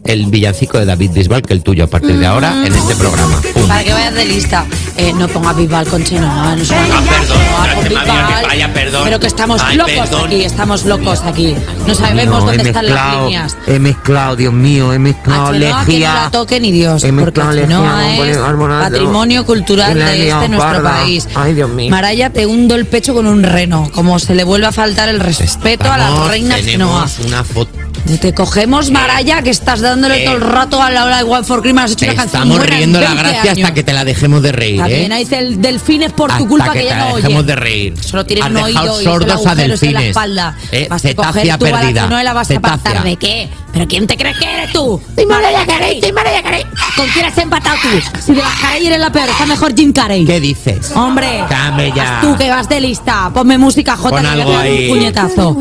el villancico de David Bisbal que el tuyo a partir de ahora en este programa. Pum. Para que vayas de lista. Eh, no pongas Bisbal con Chenoa. No, Ah, perdón, gracias, María, que vaya, perdón. Pero que estamos Ay, locos perdón. aquí, estamos locos aquí. No sabemos No, he dónde están mezclado, las líneas. He mezclado, Dios mío, he mezclado A Chenoa que no lejía. la toque ni Dios, He porque mezclado lejía Chenoa con es Bolívar Alborada. patrimonio cultural Y la he de liado este nuestro parda. país. Ay, Dios mío. Maraya, te hundo el pecho con un reno, como se le vuelve a faltar el respeto a la Vamos, reina Chenoa. tenemos una foto. Te cogemos, Maraya, que estás dándole eh, todo el rato a la hora de One for Cream. Has hecho una canción Estamos buena en riendo la veinte gracia años. hasta que te la dejemos de reír, También ¿eh? hay del- delfines por tu Hasta culpa que que, te ya la no dejemos oye. de reír. Solo tienen Has un oído dejado y sordos a agujeros en la delfines. espalda. Eh, Vas a cetácea coger tu perdida. barato, no la vas a Cetácea. apartar de qué. ¿Pero quién te crees que eres tú? Soy Mariah Carey, soy Mariah Carey. ¿Con quién has empatado tú? Si de las Carey eres la peor, está mejor Jim Carrey. ¿Qué dices? Hombre, Dame ya. vas tú que vas de lista. Ponme música J, Pon que algo voy a dar ahí. un puñetazo.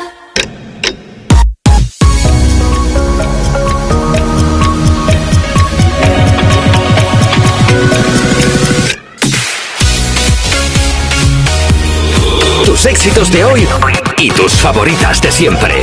Tus éxitos de hoy y tus favoritas de siempre.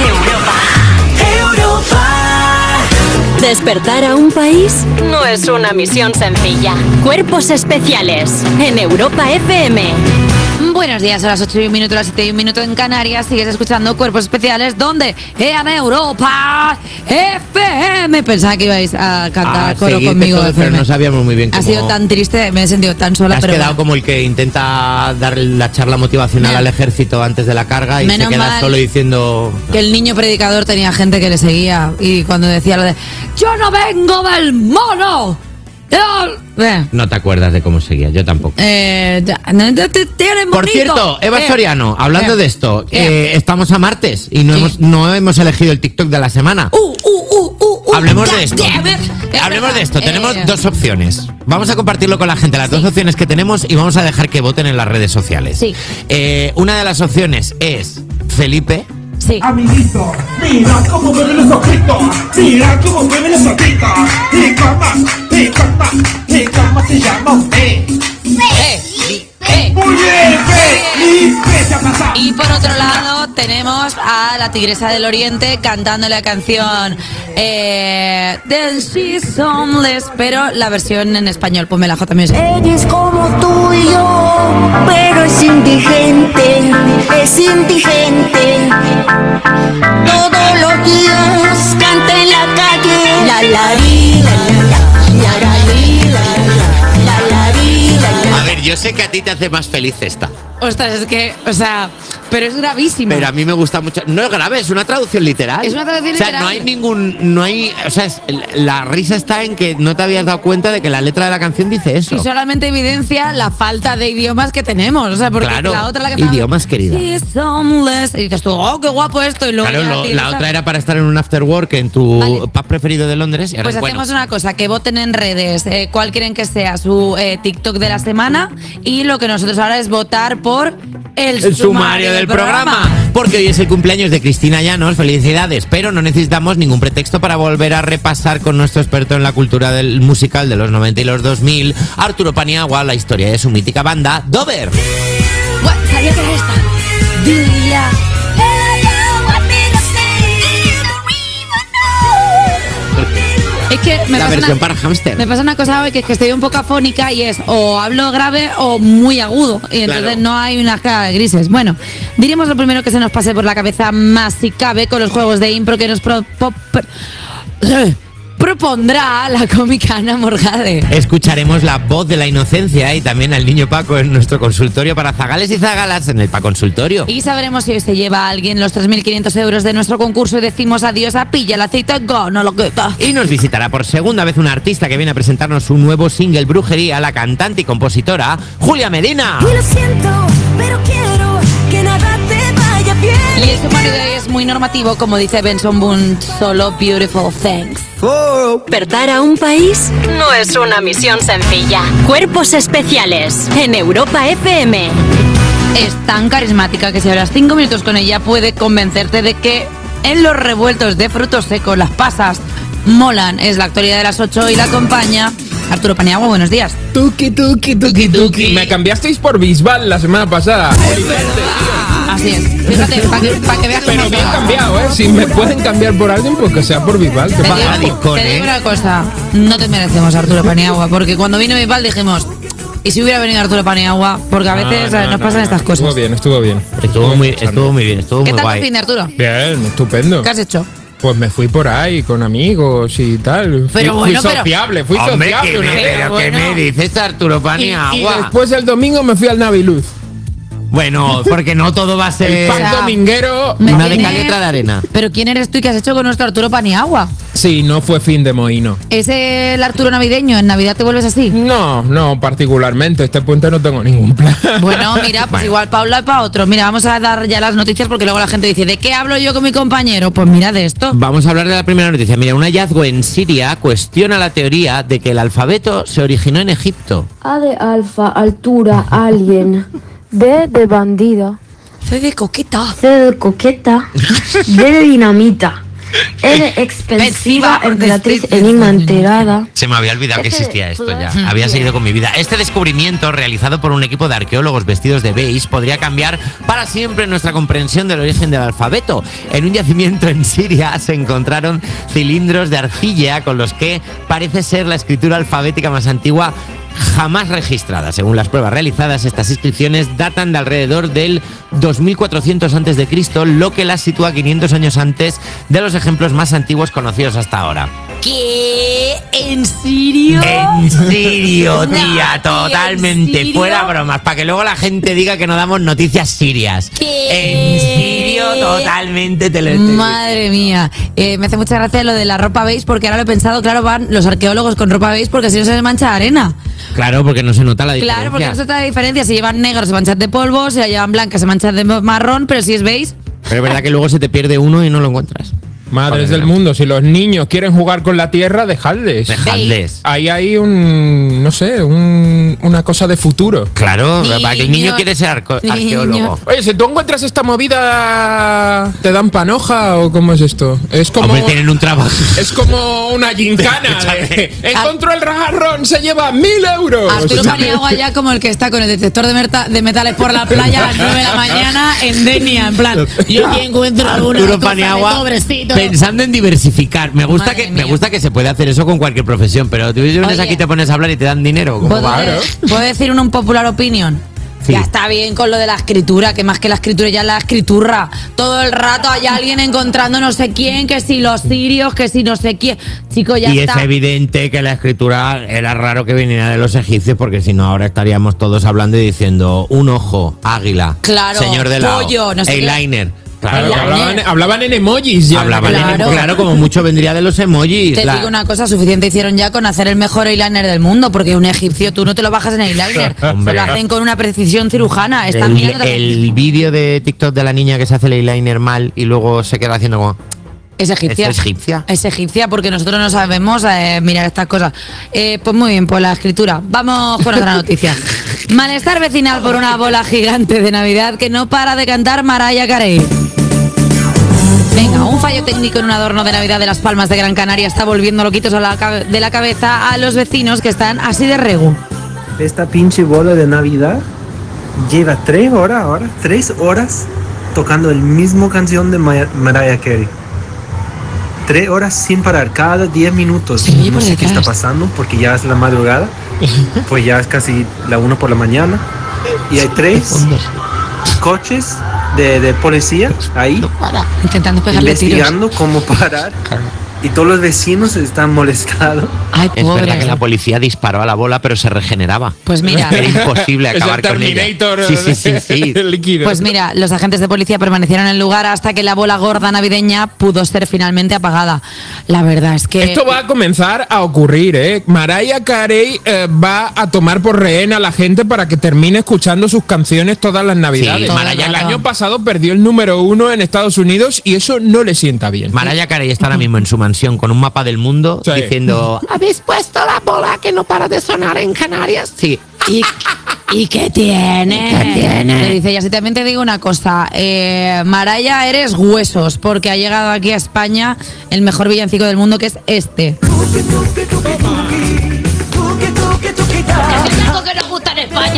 Despertar a un país no es una misión sencilla. Cuerpos especiales en Europa F M. Buenos días, son las ocho y un minuto, las siete y un minuto en Canarias. Sigues escuchando Cuerpos Especiales, donde en Europa F M. Pensaba que ibais a cantar Ah, coro seguirte conmigo, todo, F M. pero no sabíamos muy bien Ha cómo- sido tan triste, me he sentido tan Te sola, has pero quedado bueno. como el que intenta dar la charla motivacional Menos- al ejército antes de la carga y Menos se queda mal solo diciendo... que el niño predicador tenía gente que le seguía y cuando decía lo de ¡yo no vengo del mono! Yo-". Eh, No te acuerdas de cómo seguía, yo tampoco. eh, ya, no te- te- tienen Por bonito. cierto, Eva ¿Qué? Soriano, hablando ¿Qué? de esto, ¿Qué? eh, estamos a martes y no, Sí. hemos, no hemos elegido el TikTok de la semana. Uh, uh, uh, uh, uh, Hablemos God de esto. damn it. Es Hablemos verdad. de esto. Tenemos Eh, dos opciones. Vamos a compartirlo con la gente, las dos opciones que tenemos, y vamos a dejar que voten en las redes sociales. Sí. Eh, una de las opciones es Felipe. Sí. Amiguito, mira cómo mueven los ojitos, mira cómo mueven los ojitos, y cómo, y cómo, y cómo se llama usted. Eh, eh. Muy bien, Felipe, se ha pasado. Y por otro lado tenemos a la Tigresa del Oriente cantando la canción eh, Then She's Homeless, pero la versión en español. Ponme la J Music. Ella es como tú y yo, pero es indigente, es indigente. Todos los días canta en la calle. La la ri, la la la, la la ri, la la la, la la ri, la la. A ver, yo sé que a ti te hace más feliz esta, Ostras, es que, o sea, pero es gravísimo. pero a mí me gusta mucho. No es grave, es una traducción literal. Es una traducción O sea, literal. no hay ningún, no hay, o sea, es- la risa está en que no te habías dado cuenta de que la letra de la canción dice eso. Y solamente evidencia la falta de idiomas que tenemos. O sea, porque Claro, la otra la que idiomas, querida. She's homeless. Y dices tú, oh, qué guapo esto. Y luego Claro, ya lo- tienes la esa- otra era para estar en un after work en tu Vale. pub preferido de Londres. Y ahora Pues es bueno. hacemos una cosa, que voten en redes eh, cuál quieren que sea su eh, TikTok de la semana, y lo que nosotros ahora es votar por el, El sumario del programa. Porque hoy es el cumpleaños de Cristina Llanos. Felicidades, pero no necesitamos ningún pretexto para volver a repasar con nuestro experto en la cultura del musical de los noventa y los dos mil, Arturo Paniagua, la historia de su mítica banda Dover. What? Sabía que era esta. Dila. Es que me La pasa versión una- para hámster. Me pasa una cosa hoy, que es que estoy un poco afónica y es o hablo grave o muy agudo. Y entonces Claro. no hay unas caras grises. Bueno, diremos lo primero que se nos pase por la cabeza más si cabe con los juegos de impro que nos pro- po- pro- propondrá la cómica Ana Morgade. Escucharemos la voz de la inocencia y también al niño Paco en nuestro consultorio para zagales y zagalas en el Paconsultorio. Y sabremos si hoy se lleva a alguien los tres mil quinientos euros de nuestro concurso y decimos adiós a Pilla el aceite, go, no lo quita. Y nos visitará por segunda vez una artista que viene a presentarnos su nuevo single Brujería, la cantante y compositora Julia Medina. Y lo siento, pero quiero que nada te vaya bien. Y el sumario de hoy es muy normativo, como dice Benson Boone, solo beautiful things. Despertar a un país no es una misión sencilla. Cuerpos especiales en Europa F M. Es tan carismática que si hablas cinco minutos con ella puede convencerte de que en los revueltos de frutos secos las pasas molan. Es la actualidad de las ocho y la acompaña Arturo Paniagua, buenos días. Tuki, tuki, tuki, tuki. Me cambiasteis por Bisbal la semana pasada. Así es. Fíjate, para que, pa que veas cómo Pero bien va. cambiado, ¿eh? Si me pueden cambiar por alguien, pues que sea por Bisbal. Te ¿Qué digo, pasa? te digo una cosa, no te merecemos Arturo Paniagua, porque cuando vino Bisbal dijimos, ¿y si hubiera venido Arturo Paniagua? Porque a veces No, no, nos no, pasan no. estas cosas. Estuvo bien, estuvo bien. Estuvo muy, estuvo muy bien, estuvo ¿Qué muy tal guay. tu fin de Arturo? Bien, estupendo. ¿Qué has hecho? Pues me fui por ahí con amigos y tal. Pero fui, bueno, fui pero- sociable, fui Hombre, sociable ¿qué una me, vez. pero ¿qué me dices, Arturo Y, y Paniagua? después el domingo me fui al Naviluz. Bueno, porque no todo va a ser El pan O sea, dominguero. me una de tiene- cal y otra de arena. ¿Pero quién eres tú y qué has hecho con nuestro Arturo Paniagua? Sí, no fue fin de mohino. ¿Es el Arturo navideño? ¿En Navidad te vuelves así? No, no, particularmente. Este puente no tengo ningún plan. Bueno, mira, pues Bueno. igual para un lado y para otro. Mira, vamos a dar ya las noticias porque luego la gente dice, ¿de qué hablo yo con mi compañero? Pues mira de esto. Vamos a hablar de la primera noticia. Mira, un hallazgo en Siria cuestiona la teoría de que el alfabeto se originó en Egipto. A de alfa, altura, alien. B de bandida. Soy de coqueta. C de coqueta. D de dinamita. E de expensiva, emperatriz, enigma enterada. Se me había olvidado que Este- existía esto ya. Mm. Había seguido con mi vida. Este descubrimiento, realizado por un equipo de arqueólogos vestidos de beige, podría cambiar para siempre nuestra comprensión del origen del alfabeto. En un yacimiento en Siria se encontraron cilindros de arcilla con los que parece ser la escritura alfabética más antigua jamás registrada. Según las pruebas realizadas, estas inscripciones datan de alrededor del dos mil cuatrocientos antes de Cristo, lo que las sitúa quinientos años antes de los ejemplos más antiguos conocidos hasta ahora. ¿Qué? ¿En serio? En serio, No, tía, tío, totalmente, ¿en serio? fuera bromas, para que luego la gente diga que no damos noticias sirias. ¿Qué? En serio, totalmente te lo estoy Madre mía, Eh, me hace mucha gracia lo de la ropa beige porque ahora lo he pensado, claro, van los arqueólogos con ropa beige porque si no se les mancha arena. Claro, porque no se nota la diferencia. Claro, porque no se nota la diferencia, si llevan negro se manchan de polvo, si la llevan blanca se manchan de marrón, pero si es beige, Pero es verdad que luego se te pierde uno y no lo encuentras. Madres Joder, del mundo, si los niños quieren jugar con la tierra, dejadles. Dejadles. Ahí hay un, no sé, un- una cosa de futuro. Claro, para que el niño Niño. quiere ser arco- Niño. arqueólogo. Oye, si tú encuentras esta movida, ¿te dan panoja o cómo es esto? Es como, Hombre, tienen un trabajo. es como una gincana. de, encontró el rajarrón, se lleva mil euros. Arturo Paniagua ya como el que está con el detector de, merta- de metales por la playa a las nueve de la mañana en Denia, en plan, yo aquí encuentro alguna Arturo cosa de Paniagua pobrecito. pensando en diversificar. Me gusta Madre que mía. me gusta que se puede hacer eso con cualquier profesión, pero tú vienes Oye. aquí, te pones a hablar y te dan dinero. ¿Cómo ¿Puedo, va? ¿Puedo decir un popular opinion? Sí. Ya está bien con lo de la escritura, que más que la escritura ya es la escriturra. Todo el rato hay alguien encontrando no sé quién, que si los sirios, que si no sé quién. Chicos, ya Y está. es evidente que la escritura era raro que viniera de los egipcios, porque si no ahora estaríamos todos hablando y diciendo un ojo, águila, Claro, señor de la pollo, no sé qué. eyeliner. Claro, Eyeliner. hablaban, hablaban en emojis ya. Hablaban en- Claro. claro, como mucho vendría de los emojis. Te la- digo una cosa, suficiente hicieron ya con hacer el mejor eyeliner del mundo, porque un egipcio tú no te lo bajas en eyeliner, se Hombre. lo hacen con una precisión cirujana. Están el mirando también. el vídeo de TikTok de la niña que se hace el eyeliner mal y luego se queda haciendo como... Es egipcia. ¿Es egipcia? Es egipcia porque nosotros no sabemos eh, mirar estas cosas. Eh, pues muy bien, pues la escritura. Vamos con otra noticia. Malestar vecinal por una bola gigante de Navidad que no para de cantar Mariah Carey. Venga, un fallo técnico en un adorno de Navidad de Las Palmas de Gran Canaria está volviendo loquitos a la cabe- de la cabeza a los vecinos que están así de regu. Esta pinche bola de Navidad lleva tres horas ahora, tres horas tocando el mismo canción de Maya- Mariah Carey. Tres horas sin parar, cada diez minutos. Se oye No por sé qué detrás. está pasando porque ya es la madrugada, pues ya es casi la una por la mañana y hay tres coches de, de policía ahí Intentando pegarle tiros. investigando cómo parar y todos los vecinos están molestados. Ay, Es verdad pobre. que la policía disparó a la bola, pero se regeneraba. Pues mira. Era imposible Es acabar el con ella. Terminator Sí, sí, sí, sí. líquido. Pues mira, los agentes de policía permanecieron en el lugar hasta que la bola gorda navideña pudo ser finalmente apagada. La verdad es que... Esto va a comenzar a ocurrir, ¿eh? Mariah Carey eh, va a tomar por rehén a la gente para que termine escuchando sus canciones todas las navidades. Sí, Mariah el claro. año pasado perdió el número uno en Estados Unidos y eso no le sienta bien. Mariah Carey está ahora mismo en su mansión con un mapa del mundo Sí. diciendo ¿habéis puesto la bola que no para de sonar en Canarias? Sí. ¿Y, ¿y qué tiene? ¿Qué tiene? Le dice, y así también te digo una cosa, eh, Mariah, eres huesos, porque ha llegado aquí a España el mejor villancico del mundo, que es este.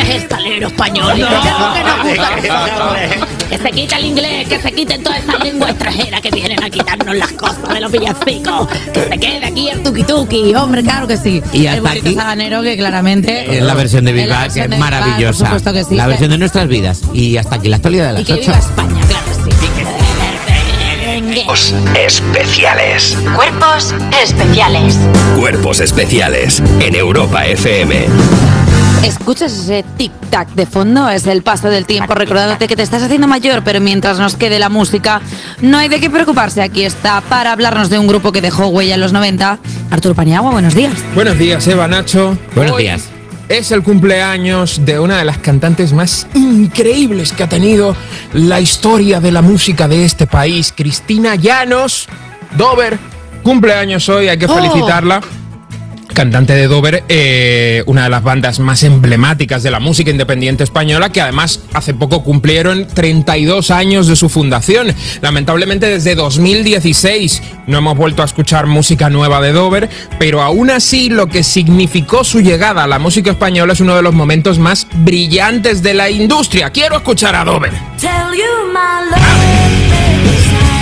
es el salero español. ¿Qué es lo que nos gusta? Que se quite el inglés, que se quiten toda esa lengua extranjera que vienen a quitarnos las cosas de los villancicos. Que se quede aquí el tuki tuki. Hombre, claro que sí. Y hasta el bonito aquí sabanero que claramente es la versión de Big es la Bang, que versión es de Big Bang, maravillosa. por supuesto que sí. La versión de nuestras vidas. Y hasta aquí la actualidad de Y las que ocho. viva España, claro que sí. Cuerpos especiales. Cuerpos especiales. Cuerpos especiales en Europa F M. ¿Escuchas ese tic-tac de fondo? Es el paso del tiempo recordándote que te estás haciendo mayor, pero mientras nos quede la música, no hay de qué preocuparse. Aquí está para hablarnos de un grupo que dejó huella en los noventa. Arturo Paniagua, buenos días. Buenos días, Eva, Nacho. Buenos Hoy días. Es el cumpleaños de una de las cantantes más increíbles que ha tenido la historia de la música de este país, Cristina Llanos. Dover, cumpleaños hoy, hay que Oh. felicitarla. Cantante de Dover, eh, una de las bandas más emblemáticas de la música independiente española, que además hace poco cumplieron treinta y dos años de su fundación. Lamentablemente desde dos mil dieciséis no hemos vuelto a escuchar música nueva de Dover, pero aún así lo que significó su llegada a la música española es uno de los momentos más brillantes de la industria. Quiero escuchar a Dover. Tell you my love is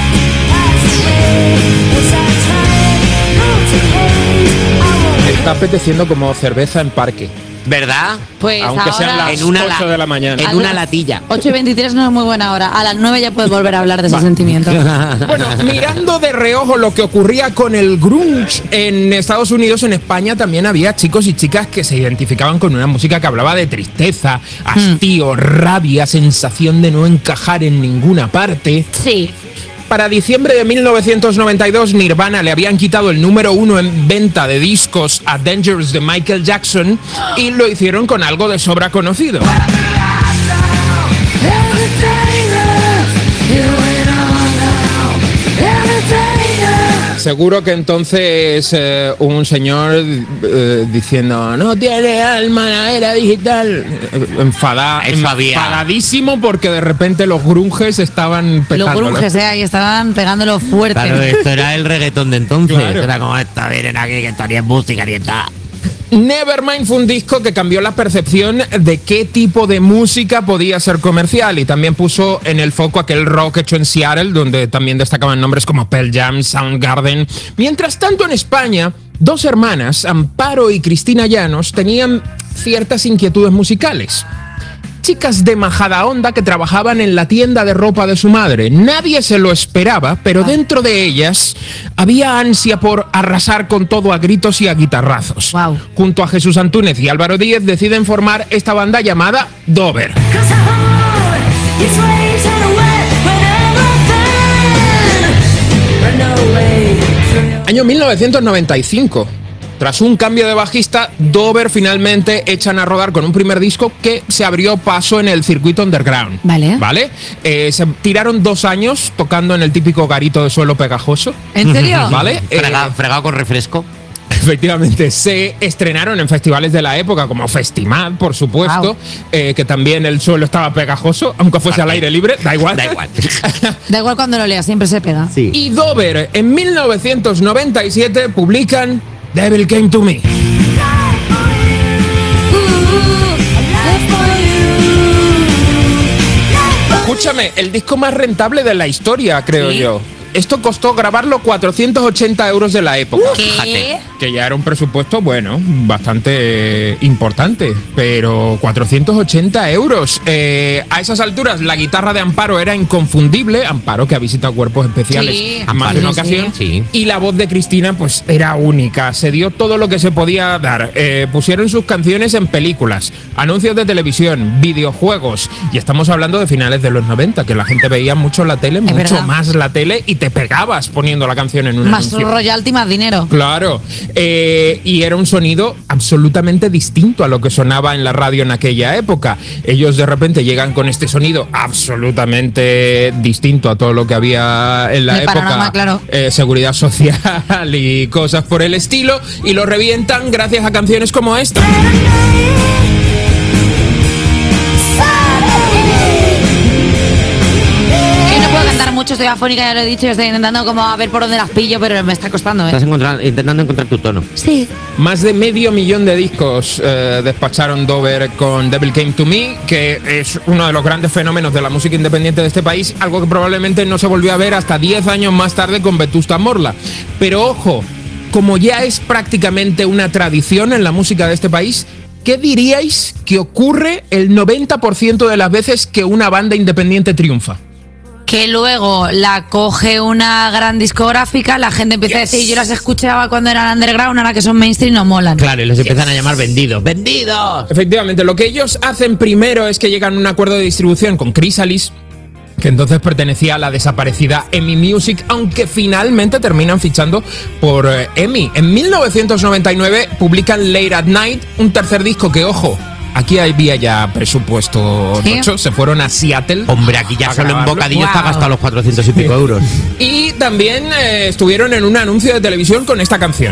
Me está apeteciendo como cerveza en parque, ¿Verdad? Pues aunque sean ahora, las en una ocho la- de la mañana. En una latilla. ocho y veintitrés no es muy buena hora. A las nueve ya puedes volver a hablar de ese sentimiento. Bueno, mirando de reojo lo que ocurría con el grunge en Estados Unidos, en España también había chicos y chicas que se identificaban con una música que hablaba de tristeza, hastío, rabia, sensación de no encajar en ninguna parte. Sí. Para diciembre de mil novecientos noventa y dos, Nirvana le habían quitado el número uno en venta de discos a Dangerous de Michael Jackson y lo hicieron con algo de sobra conocido. Seguro que entonces eh, un señor eh, diciendo no tiene alma la era digital, eh, enfada, Eso había. enfadadísimo porque de repente los grunges estaban Los petándolo. grunges, eh, ahí estaban pegándolo fuerte. Claro, esto era el reggaetón de entonces. Claro. Era como esta, vienen aquí, que esto ni es música ni está. Nevermind fue un disco que cambió la percepción de qué tipo de música podía ser comercial y también puso en el foco aquel rock hecho en Seattle, donde también destacaban nombres como Pearl Jam, Soundgarden. Mientras tanto, en España, dos hermanas, Amparo y Cristina Llanos, tenían ciertas inquietudes musicales. Chicas de Majadahonda que trabajaban en la tienda de ropa de su madre. Nadie se lo esperaba, pero dentro de ellas había ansia por arrasar con todo a gritos y a guitarrazos. Wow. Junto a Jesús Antúnez y Álvaro Díez deciden formar esta banda llamada Dover. Año mil novecientos noventa y cinco. Tras un cambio de bajista, Dover finalmente echan a rodar con un primer disco que se abrió paso en el circuito underground. Vale. ¿Vale? Eh, se tiraron dos años tocando en el típico garito de suelo pegajoso. ¿En serio? ¿Vale? Eh, Frega- fregado con refresco. Efectivamente, se estrenaron en festivales de la época, como Festimad, por supuesto, Wow. eh, que también el suelo estaba pegajoso, aunque fuese al aire libre, da igual. Da igual. Da igual cuando lo leas, siempre se pega. Sí. Y Dover, en mil novecientos noventa y siete, publican Devil Came to Me. Escúchame, el disco más rentable de la historia, creo ¿Sí? yo. Esto costó grabarlo cuatrocientos ochenta euros de la época. ¿Qué? Que ya era un presupuesto, bueno, bastante eh, importante, pero cuatrocientos ochenta euros. Eh, a esas alturas, la guitarra de Amparo era inconfundible. Amparo, que ha visitado cuerpos especiales Sí. en más de una Sí, ocasión. sí. Y la voz de Cristina, pues, era única. Se dio todo lo que se podía dar. Eh, pusieron sus canciones en películas, anuncios de televisión, videojuegos. Y estamos hablando de finales de los noventa, que la gente veía mucho la tele, mucho verdad. más la tele, y te pegabas poniendo la canción en un Más anuncio. royalty, más dinero. Claro, eh, y era un sonido absolutamente distinto a lo que sonaba en la radio en aquella época. Ellos de repente llegan con este sonido absolutamente distinto a todo lo que había en la El época. panorama, claro. Eh, seguridad social y cosas por el estilo, y lo revientan gracias a canciones como esta. Yo no puedo cantar mucho estoy afónica, ya lo he dicho, y estoy intentando como a ver por dónde las pillo, pero me está costando, ¿eh? Estás encontrar- intentando encontrar tu tono. Sí. Más de medio millón de discos eh, despacharon Dover con Devil Came to Me, que es uno de los grandes fenómenos de la música independiente de este país, algo que probablemente no se volvió a ver hasta diez años más tarde con Vetusta Morla. Pero ojo, como ya es prácticamente una tradición en la música de este país, ¿qué diríais que ocurre el noventa por ciento de las veces que una banda independiente triunfa? Que luego la coge una gran discográfica, la gente empieza yes. a decir, yo las escuchaba cuando eran underground, ahora que son mainstream no molan. Claro, y los yes. empiezan a llamar vendidos. ¡Vendidos! Efectivamente, lo que ellos hacen primero es que llegan a un acuerdo de distribución con Chrysalis, que entonces pertenecía a la desaparecida EMI Music, aunque finalmente terminan fichando por eh, EMI. En mil novecientos noventa y nueve publican Late at Night, un tercer disco que, ojo, aquí había ya presupuesto tocho, se fueron a Seattle. Hombre, aquí ya solo grabarlo. en bocadillos Wow. te ha gastado los cuatrocientos y pico euros. Y también eh, estuvieron en un anuncio de televisión con esta canción.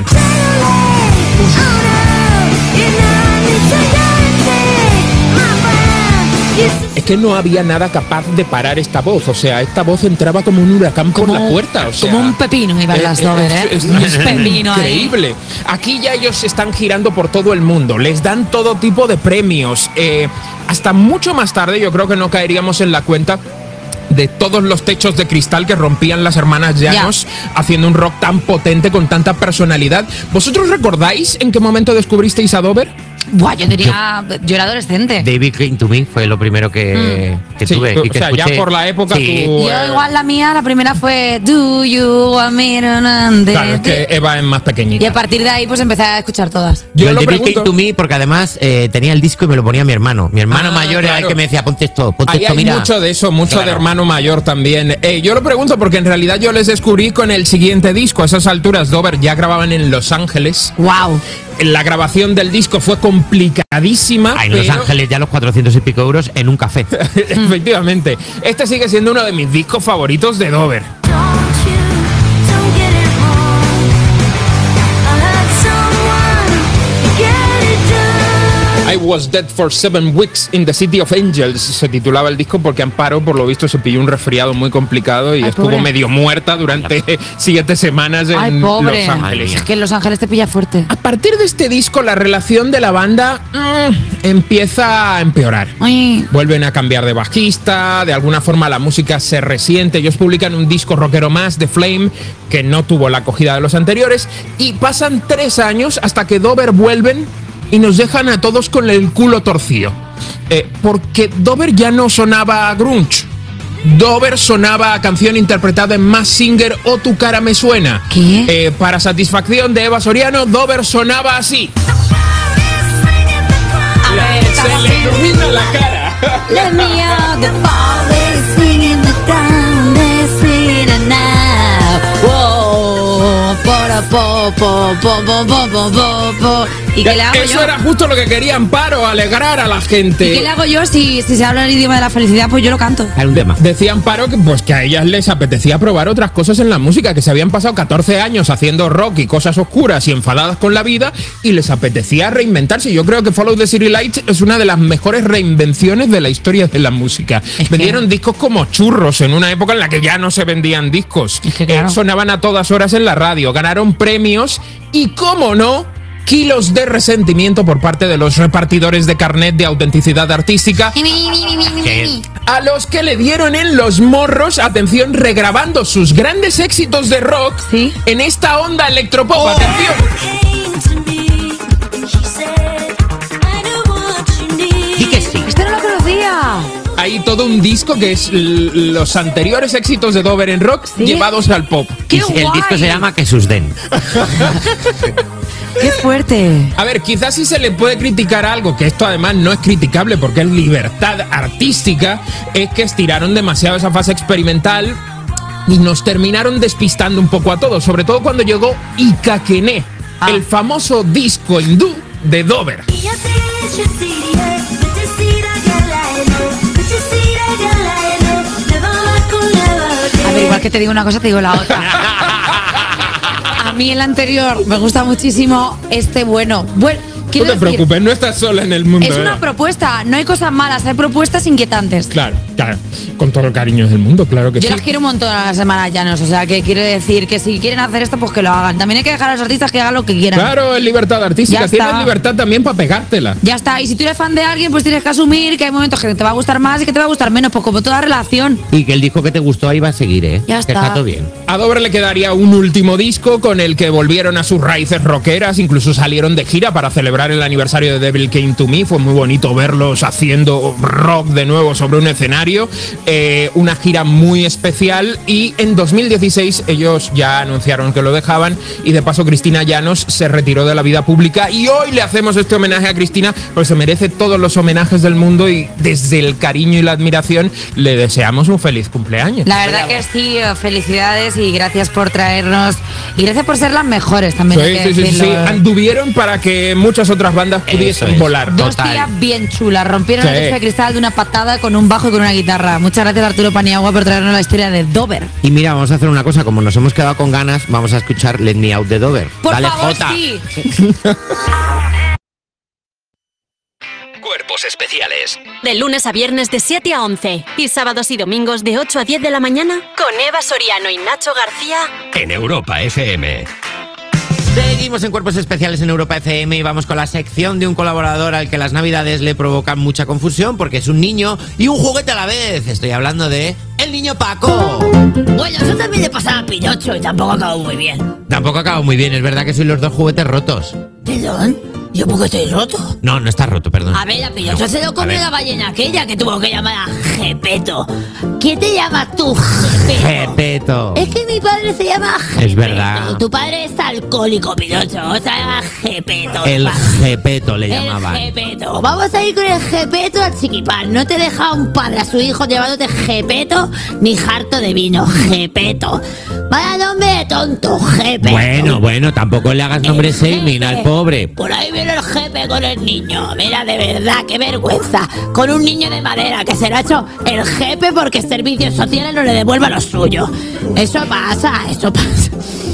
Es que no había nada capaz de parar esta voz, o sea, esta voz entraba como un huracán por Como- la puerta, o sea, como un pepino iban las Dover, ¿eh? es- es- Un es pepino ahí. increíble. Aquí ya ellos están girando por todo el mundo, les dan todo tipo de premios, eh, hasta mucho más tarde yo creo que no caeríamos en la cuenta de todos los techos de cristal que rompían las hermanas Llanos, haciendo un rock tan potente con tanta personalidad. ¿Vosotros recordáis en qué momento descubristeis a Dover? Buah, yo diría, yo era adolescente. David Came to Me fue lo primero que, que Sí, tuve. o y que sea, ya escuché. por la época Sí. tú... Yo eh, igual la mía, la primera fue Do You Want Me to Know? Claro, es que Eva es más pequeñita. Y a partir de ahí pues empecé a escuchar todas. Yo, Yo el lo David pregunto- Came to Me, porque además eh, tenía el disco y me lo ponía mi hermano. Mi hermano Ah, mayor era el claro. que me decía, ponte esto, ponte Ahí esto, hay mira. mucho de eso, mucho Claro. de hermano mayor también. Eh, yo lo pregunto porque en realidad yo les descubrí con el siguiente disco. A esas alturas Dover ya grababan en Los Ángeles. Wow. La grabación del disco fue complicadísima. Ah, en pero... Los Ángeles ya los cuatrocientos y pico euros en un café. Efectivamente. Este sigue siendo uno de mis discos favoritos de Dover. I Was Dead for Seven Weeks in the City of Angels se titulaba el disco porque Amparo, por lo visto, se pilló un resfriado muy complicado y Ay, estuvo pobre. medio muerta durante siete semanas en Ay, pobre. Los Ángeles. Es que en Los Ángeles te pilla fuerte. A partir de este disco, la relación de la banda mm, empieza a empeorar. Ay. Vuelven a cambiar de bajista, de alguna forma la música se resiente. Ellos publican un disco rockero más, The Flame, que no tuvo la acogida de los anteriores. Y pasan tres años hasta que Dover vuelven y nos dejan a todos con el culo torcido. Eh, porque Dover ya no sonaba a grunge. Dover sonaba a canción interpretada en Masked Singer o Tu cara me suena. ¿Qué? Eh, para satisfacción de Eva Soriano, Dover sonaba así. A ver, Se le ilumina la cara. Let me out the forest, singing the town, singing now. Whoa, pora, po, po, po, po, po, po, po, po. ¿Y qué le hago Eso yo? era justo lo que quería Amparo, alegrar a la gente. ¿Y qué le hago yo si, si se habla el idioma de la felicidad? Pues yo lo canto. Hay un tema. Decía Amparo que, pues, que a ellas les apetecía probar otras cosas en la música, que se habían pasado catorce años haciendo rock y cosas oscuras y enfadadas con la vida y les apetecía reinventarse. Yo creo que Follow the City Lights es una de las mejores reinvenciones de la historia de la música. Es que- Vendieron discos como churros en una época en la que ya no se vendían discos. Es que claro. Eh, sonaban a todas horas en la radio, ganaron premios y, cómo no, kilos de resentimiento por parte de los repartidores de carnet de autenticidad artística, Que- a los que le dieron en los morros, atención, regrabando sus grandes éxitos de rock Sí. en esta onda electropop. Oh. Atención. Di que sí. Este no lo conocía. Hay todo un disco que es l- los anteriores éxitos de Dover en rock ¿Sí? llevados al pop. ¡Qué Y el guay! disco se llama Que sus den. ¡Qué fuerte! A ver, quizás si se le puede criticar algo, que esto además no es criticable porque es libertad artística, es que estiraron demasiado esa fase experimental y nos terminaron despistando un poco a todos, sobre todo cuando llegó Ikakene, Ah. el famoso disco hindú de Dover. A ver, igual que te digo una cosa, te digo la otra. A mí el anterior me gusta muchísimo, este bueno. Bueno, Quiero no te decir, preocupes, no estás sola en el mundo. es una ¿eh? propuesta, no hay cosas malas, hay propuestas inquietantes. Claro, claro. Con todo el cariño del mundo, claro que Yo sí. los quiero un montón a la semana Llanos, o sea, que quiero decir que si quieren hacer esto, pues que lo hagan. También hay que dejar a los artistas que hagan lo que quieran. Claro, es libertad artística. Ya Tienes está. libertad también para pegártela. Ya está, y si tú eres fan de alguien, pues tienes que asumir que hay momentos que te va a gustar más y que te va a gustar menos, pues como toda relación. Y que el disco que te gustó ahí va a seguir, ¿eh? Ya Que está. está todo bien. A Dover le quedaría un último disco con el que volvieron a sus raíces rockeras, incluso salieron de gira para celebrar el aniversario de Devil Came to Me. Fue muy bonito verlos haciendo rock de nuevo sobre un escenario. Eh, una gira muy especial, y en dos mil dieciséis ellos ya anunciaron que lo dejaban, y de paso Cristina Llanos se retiró de la vida pública, y hoy le hacemos este homenaje a Cristina porque se merece todos los homenajes del mundo, y desde el cariño y la admiración le deseamos un feliz cumpleaños. La verdad que sí, felicidades y gracias por traernos y gracias por ser las mejores también. hay Sí, que sí, sí, sí, decirlo. sí. Anduvieron para que muchas otras bandas pudiesen es. volar. Dos tías bien chulas, rompieron Sí. el techo de cristal de una patada con un bajo y con una guitarra. Muchas gracias Arturo Paniagua por traernos la historia de Dover. Y mira, vamos a hacer una cosa, como nos hemos quedado con ganas, vamos a escuchar Let Me Out de Dover. Por Dale, favor, Jota. sí. Cuerpos especiales. De lunes a viernes de siete a once y sábados y domingos de ocho a diez de la mañana con Eva Soriano y Nacho García. En Europa F M. Seguimos en Cuerpos Especiales en Europa F M y vamos con la sección de un colaborador al que las navidades le provocan mucha confusión porque es un niño y un juguete a la vez. Estoy hablando de el niño Paco. Bueno, eso también le pasaba a Pinocho y tampoco acabó muy bien. Tampoco acabo muy bien, es verdad que soy los dos juguetes rotos. ¿Perdón? ¿Yo por qué estoy roto? No, no está roto, perdón. A ver, a Pinocho No, se lo a comió ver. la ballena aquella que tuvo que llamar a Gepeto. ¿Quién te llama tú, Gepeto? Gepeto. Es que mi padre se llama Gepeto. Es verdad. Tu padre es alcohólico, Pinocho. O sea, Gepeto. El Pa- Gepeto le El llamaban. Gepeto. Vamos a ir con el Gepeto al chiquipán. No te deja un padre a su hijo llamándote Gepeto ni harto de vino. Gepeto. Vaya nombre de tonto, Gepeto. Bueno, bueno, tampoco le hagas nombre shaming al pobre. Por ahí viene el jefe con el niño. Mira, de verdad, qué vergüenza. Con un niño de madera que se lo ha hecho el jefe porque servicios sociales no le devuelva lo suyo. Eso pasa, eso pasa.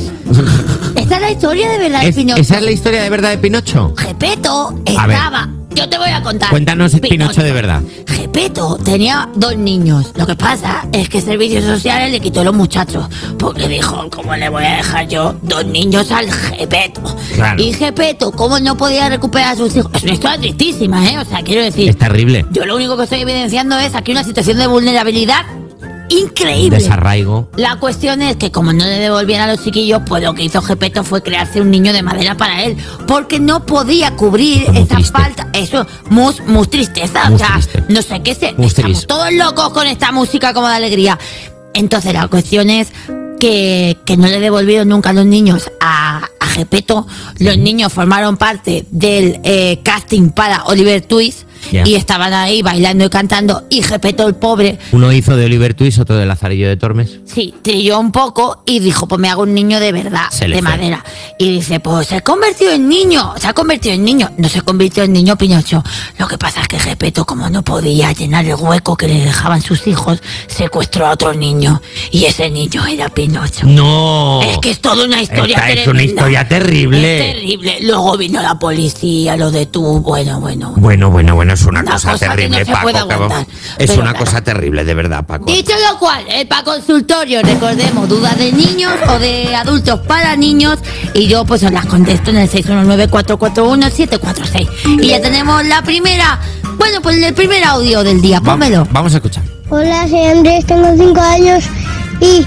Esta es la historia de verdad de Es- Pinocho. ¿Esa es la historia de verdad de Pinocho? Gepeto A ver. estaba. Yo te voy a contar. Cuéntanos el Pinocho de verdad. Gepeto tenía dos niños. Lo que pasa es que Servicios Sociales le quitó a los muchachos. Porque dijo, ¿cómo le voy a dejar yo dos niños al Gepeto? Claro. Y Gepeto, ¿cómo no podía recuperar a sus hijos? Es una historia tristísima, ¿eh? O sea, quiero decir. Es terrible. Yo lo único que estoy evidenciando es aquí una situación de vulnerabilidad increíble. Desarraigo. La cuestión es que como no le devolvían a los chiquillos, pues lo que hizo Gepeto fue crearse un niño de madera para él, porque no podía cubrir Muy esa triste. falta. Eso, mus, mus tristeza, Muy o sea, triste. no sé qué sé. Muy Estamos triste. todos locos con esta música como de alegría. Entonces la cuestión es que, que no le devolvieron nunca a los niños a, a Gepeto. Los niños formaron parte del eh, casting para Oliver Twist. Ya. Y estaban ahí bailando y cantando. Y Gepeto, el pobre, Uno hizo de Oliver Twist, otro de Lazarillo de Tormes. sí, trilló un poco y dijo, pues me hago un niño de verdad, Se le de fue. madera. Y dice, pues se ha convertido en niño, se ha convertido en niño. No se convirtió en niño Pinocho. Lo que pasa es que Gepeto, como no podía llenar el hueco que le dejaban sus hijos, secuestró a otro niño. Y ese niño era Pinocho. ¡No! Es que es toda una historia Esta es tremenda. una historia terrible. Es terrible. Luego vino la policía, lo detuvo. Bueno, bueno. Bueno, bueno, bueno, es una, Una cosa, cosa que terrible, no se Paco. puede que vamos- aguantar. Es Pero una claro. cosa terrible, de verdad, Paco. Dicho lo cual, el pa' consultorio, recordemos, dudas de niños o de adultos para niños, y yo pues os las contesto en el seis uno nueve, cuatro cuatro uno, siete cuatro seis. Y ya tenemos la primera, bueno, pues el primer audio del día, Va- pónmelo. Vamos a escuchar. Hola, soy Andrés, tengo cinco años y,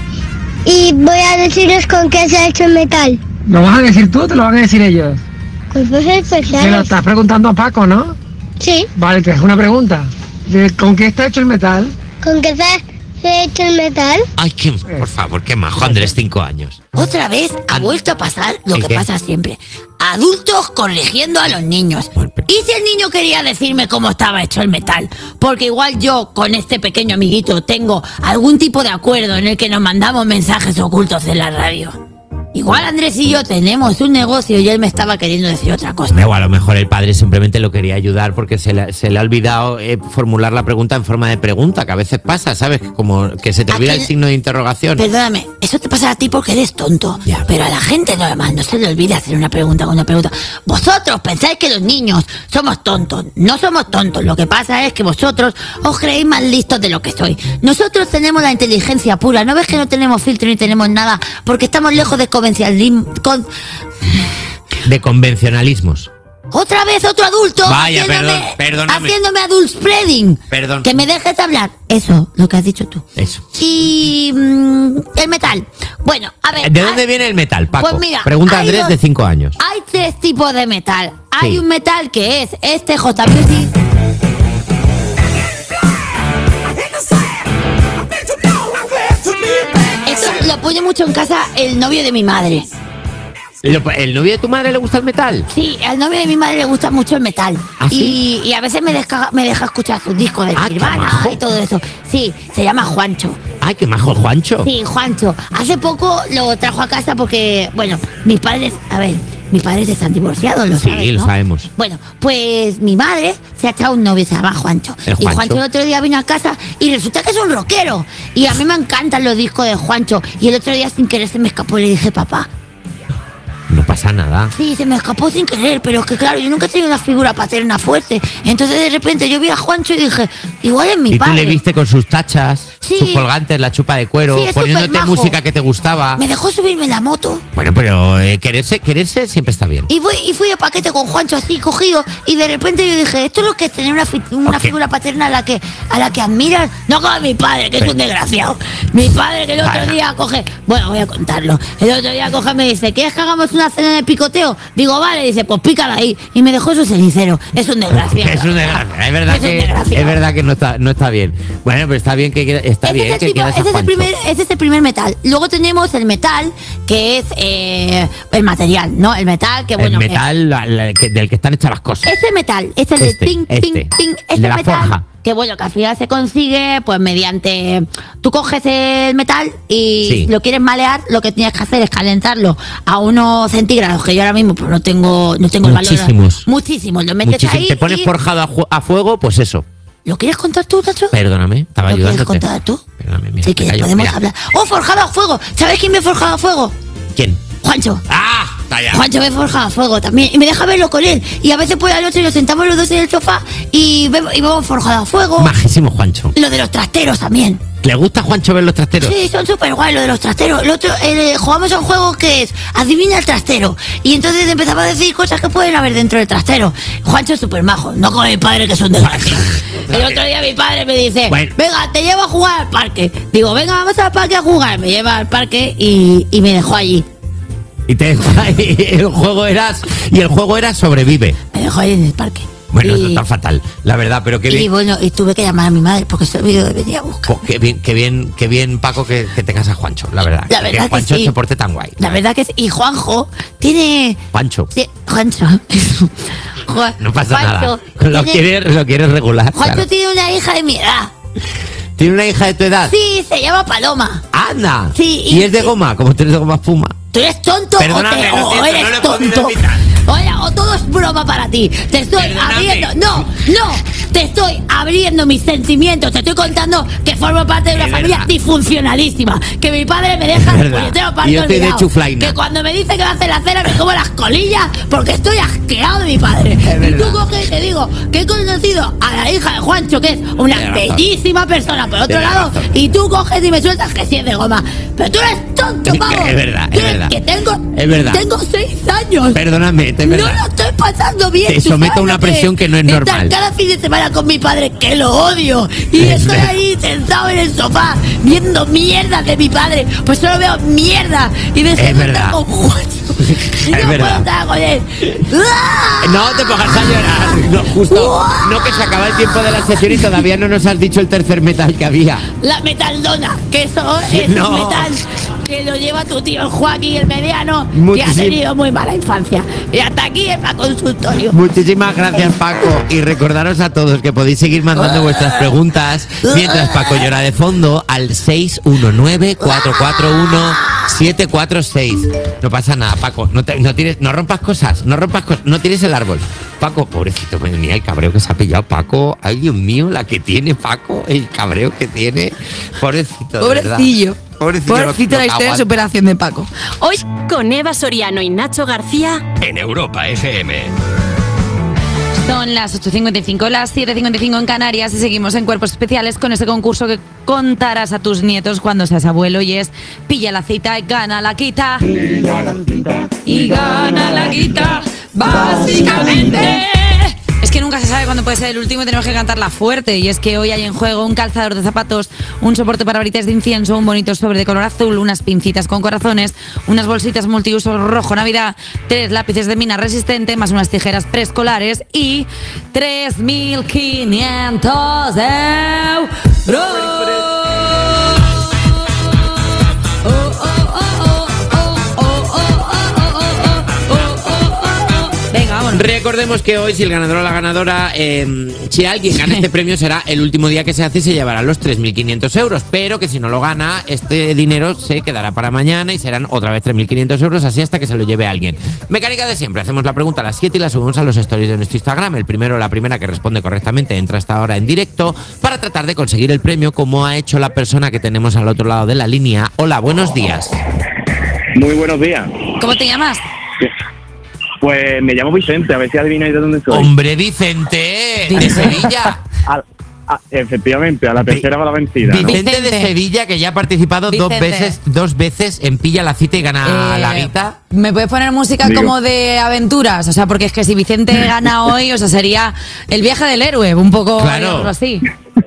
y voy a deciros con qué se ha hecho el metal. ¿Lo vas a decir tú o te lo van a decir ellos? Cuerpos Se lo especiales. estás preguntando a Paco, ¿no? Sí, Vale, te hago una pregunta. ¿De- ¿Con qué está hecho el metal? ¿con qué se, se ha hecho el metal? Ay, qué, por favor, qué majo, Andrés, cinco años. Otra vez ha vuelto a pasar lo ¿El que qué? pasa siempre. Adultos corrigiendo a los niños. ¿Y si el niño quería decirme cómo estaba hecho el metal? Porque igual yo con este pequeño amiguito tengo algún tipo de acuerdo en el que nos mandamos mensajes ocultos en la radio. Igual Andrés y yo tenemos un negocio y él me estaba queriendo decir otra cosa. O a lo mejor el padre simplemente lo quería ayudar porque se le, se le ha olvidado eh, formular la pregunta en forma de pregunta, que a veces pasa, ¿sabes? Como que se te olvida el signo de interrogación. Perdóname, eso te pasa a ti porque eres tonto. Ya. Pero a la gente normal no se le olvida hacer una pregunta con una pregunta. Vosotros pensáis que los niños somos tontos. No somos tontos. Lo que pasa es que vosotros os creéis más listos de lo que sois. Nosotros tenemos la inteligencia pura. ¿No ves que no tenemos filtro ni tenemos nada? Porque estamos lejos de convencionalismo. Con... De convencionalismos. Otra vez otro adulto. Vaya, haciéndome, perdón, perdóname. Haciéndome adult spreading. Perdón. Que me dejes hablar. Eso, lo que has dicho tú. Eso. Y mmm, el metal. Bueno, a ver. ¿De dónde hay... viene el metal, Paco? Pues mira, pregunta Andrés dos... de cinco años. Hay tres tipos de metal. Hay sí. un metal que es este J Music. Esto lo pone mucho en casa el novio de mi madre. ¿El novio de tu madre le gusta el metal? Sí, al novio de mi madre le gusta mucho el metal. ¿Ah, sí? y, y a veces me deja, me deja escuchar sus discos de ah, Nirvana y todo eso. Sí, se llama Juancho. Ay, qué majo Juancho. Sí, Juancho. Hace poco lo trajo a casa porque, bueno, mis padres, a ver, mis padres están divorciados, lo sí, sabes, Sí, ¿no? lo sabemos. Bueno, pues mi madre se ha echado un novio, se llama Juancho. El Juancho. Y Juancho el otro día vino a casa y resulta que es un rockero. Y a mí me encantan los discos de Juancho. Y el otro día sin querer se me escapó y le dije, papá. No pasa nada. Sí, se me escapó sin querer, pero es que claro, yo nunca he tenido una figura paterna fuerte. Entonces de repente yo vi a Juancho y dije, igual es mi y padre. Y tú le viste con sus tachas, sí. sus colgantes, la chupa de cuero, sí, poniéndote música que te gustaba. Me dejó subirme en la moto. Bueno, pero eh, quererse, quererse siempre está bien. Y fui, y fui de paquete con Juancho así cogido y de repente yo dije, esto es lo que es tener una, fi una figura paterna a la que a la que admiras. No como mi padre, que pero... es un desgraciado. Mi padre que el otro día coge... Bueno, voy a contarlo. El otro día coge y me dice, ¿quieres que hagamos una cena de picoteo? Digo, vale, dice, pues pícala ahí. Y me dejó su cenicero. Es un desgraciado. Es un desgraciado. Es verdad, es que, es verdad que no está, no está bien. Bueno, pero está bien que está ese bien es que tipo, ese, es el primer, ese es el primer metal. Luego tenemos el metal, que es eh, el material, ¿no? El metal, que bueno. El metal eh, la, la, que, del que están hechas las cosas. Ese metal, este, este de ting, este, ting, ting. Este de la metal. forja. Que bueno, que al final se consigue pues mediante... Tú coges el metal y sí. lo quieres malear, lo que tienes que hacer es calentarlo a unos centígrados, que yo ahora mismo pues no tengo no tengo muchísimos. el valor. Muchísimos. Lo metes Muchísimos. ahí Te pones y... forjado a, a fuego, pues eso. ¿Lo quieres contar tú, Nacho? Perdóname, estaba ¿Lo ayudándote. ¿Lo quieres contar tú? Perdóname, mira, sí, que podemos mira. hablar. ¡Oh, forjado a fuego! ¿Sabes quién me ha forjado a fuego? ¿Quién? Juancho. ¡Ah! Calla. Juancho me forja a fuego también. Y me deja verlo con él. Y a veces por la noche nos sentamos los dos en el sofá y vemos, y vemos forjado a fuego. Majísimo Juancho. Lo de los trasteros también. ¿Le gusta a Juancho ver los trasteros? Sí, son súper guay lo de los trasteros. El otro, eh, jugamos a un juego que es adivina el trastero. Y entonces empezaba a decir cosas que pueden haber dentro del trastero. Juancho es súper majo, no como mi padre que es un desgraciado. El otro día mi padre me dice, bueno. venga, te llevo a jugar al parque. Digo, venga, vamos al parque a jugar. Me lleva al parque y, y me dejó allí. Y te y el juego era y el juego era sobrevive. Me dejó ahí en el parque. Bueno, y, eso está fatal, la verdad, pero qué bien. Y bueno, y tuve que llamar a mi madre porque se olvidó de venir a buscar. Oh, qué bien, qué bien, qué bien, Paco, que, que tengas a Juancho, la verdad. La verdad que Juancho que sí. se porte tan guay. La verdad que sí. Y Juanjo tiene... Juancho. Sí, Juancho. Juan, no pasa Juancho, nada. Lo tiene, quieres, lo quieres regular. Juancho claro. tiene una hija de mi edad. ¿Tiene una hija de tu edad? Sí, se llama Paloma. ¡Anda! Sí. ¿Y, y es de goma? Como tú eres de goma espuma. ¿Tú eres tonto Perdóname, o, te, lo siento, o eres no lo he tonto? Oye, o todo es broma para ti. Te estoy Perdóname. abriendo... No, no. Te estoy abriendo mis sentimientos. Te estoy contando que formo parte de una es familia verdad. disfuncionalísima. Que mi padre me deja el puñetero parto yo estoy de chuflaina. Que cuando me dice que va a hacer la cena me como las colillas porque estoy asqueado de mi padre. Es y tú coges y te digo que he conocido a la hija de Juancho, que es una bellísima persona, por otro lado, razón. Y tú coges y me sueltas que sí es de goma. Pero tú eres tonto, pavo. Es verdad, es verdad. Que tengo, es verdad. tengo seis años. Perdóname, es verdad. No lo estoy pasando bien. Te someto a una presión que no es normal. Estar cada fin de semana con mi padre, que lo odio. Y es estoy verdad. ahí sentado en el sofá viendo mierda de mi padre. Pues solo veo mierda. Y me es verdad. Con Juancho. Y no es puedo estar con él. No te pongas a llorar. No, justo. No, que se acaba el tiempo de la sesión y todavía no nos has dicho el tercer metal que había. La metaldona, que eso es no. un metal que lo lleva tu tío el Joaquín, el mediano, Muchísim... que ha tenido muy mala infancia. Y hasta aquí es para consultorio. Muchísimas gracias, Paco. Y recordaros a todos que podéis seguir mandando vuestras preguntas mientras Paco llora de fondo al seis uno nueve, cuatro cuatro uno siete cuatro seis. No pasa nada, Paco. No, te, no, tires, no rompas cosas, no rompas cosas, no tires el árbol. Paco, pobrecito, madre mía, el cabreo que se ha pillado Paco. Ay, Dios mío, la que tiene Paco, el cabreo que tiene. Pobrecito, de Pobrecillo. verdad. Pobrecito, Pobrecito la historia de superación de Paco. Hoy con Eva Soriano y Nacho García en Europa F M. Son las ocho cincuenta y cinco, las siete cincuenta y cinco en Canarias y seguimos en Cuerpos Especiales con ese concurso que contarás a tus nietos cuando seas abuelo y es pilla la cita y gana la quita. Pilla la cita y gana la quita, básicamente. Es que nunca se sabe cuándo puede ser el último y tenemos que cantarla fuerte. Y es que hoy hay en juego un calzador de zapatos, un soporte para varitas de incienso, un bonito sobre de color azul, unas pincitas con corazones, unas bolsitas multiuso rojo Navidad, tres lápices de mina resistente, más unas tijeras preescolares y tres mil quinientos euros. Recordemos que hoy, si el ganador o la ganadora, eh, si alguien gana este premio, será el último día que se hace y se llevará los tres mil quinientos euros. Pero que si no lo gana, este dinero se quedará para mañana y serán otra vez tres mil quinientos euros, así hasta que se lo lleve alguien. Mecánica de siempre. Hacemos la pregunta a las siete y la subimos a los stories de nuestro Instagram. El primero o la primera que responde correctamente entra hasta ahora en directo para tratar de conseguir el premio, como ha hecho la persona que tenemos al otro lado de la línea. Hola, buenos días. Muy buenos días. ¿Cómo te llamas? Pues me llamo Vicente, a ver si adivináis de dónde soy. ¡Hombre, Vicente! ¡De Sevilla! A, a, efectivamente, a la tercera va la vencida, ¿no? Vicente de Sevilla, que ya ha participado dos veces, dos veces en Pilla la cita y gana Eh, la guita. ¿Me puedes poner música Digo. como de aventuras? O sea, porque es que si Vicente gana hoy, o sea, sería el viaje del héroe, un poco Claro. algo así.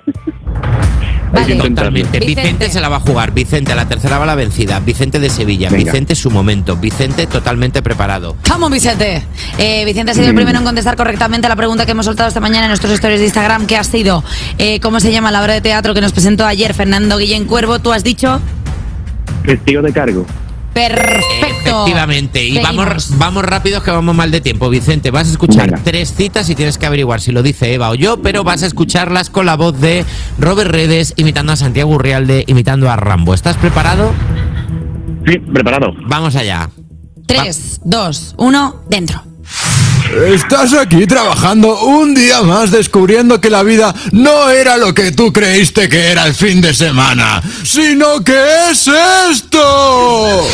Totalmente. Vicente. Vicente. se la va a jugar. Vicente, a la tercera va la vencida. Vicente de Sevilla. Venga. Vicente, su momento. Vicente, totalmente preparado. ¡Vamos, Vicente! Eh, Vicente ha sido el primero en contestar correctamente a la pregunta que hemos soltado esta mañana en nuestros stories de Instagram, que ha sido eh, ¿cómo se llama la obra de teatro que nos presentó ayer Fernando Guillén Cuervo? ¿Tú has dicho? Testigo de cargo. Perfecto. Efectivamente. Y Seguimos. vamos, vamos rápidos que vamos mal de tiempo. Vicente, vas a escuchar Venga. tres citas y tienes que averiguar si lo dice Eva o yo, pero vas a escucharlas con la voz de Robert Redes imitando a Santiago Urrialde, imitando a Rambo. ¿Estás preparado? Sí, preparado. Vamos allá. Tres, dos, uno, dentro. Estás aquí trabajando un día más descubriendo que la vida no era lo que tú creíste que era el fin de semana, sino que es esto.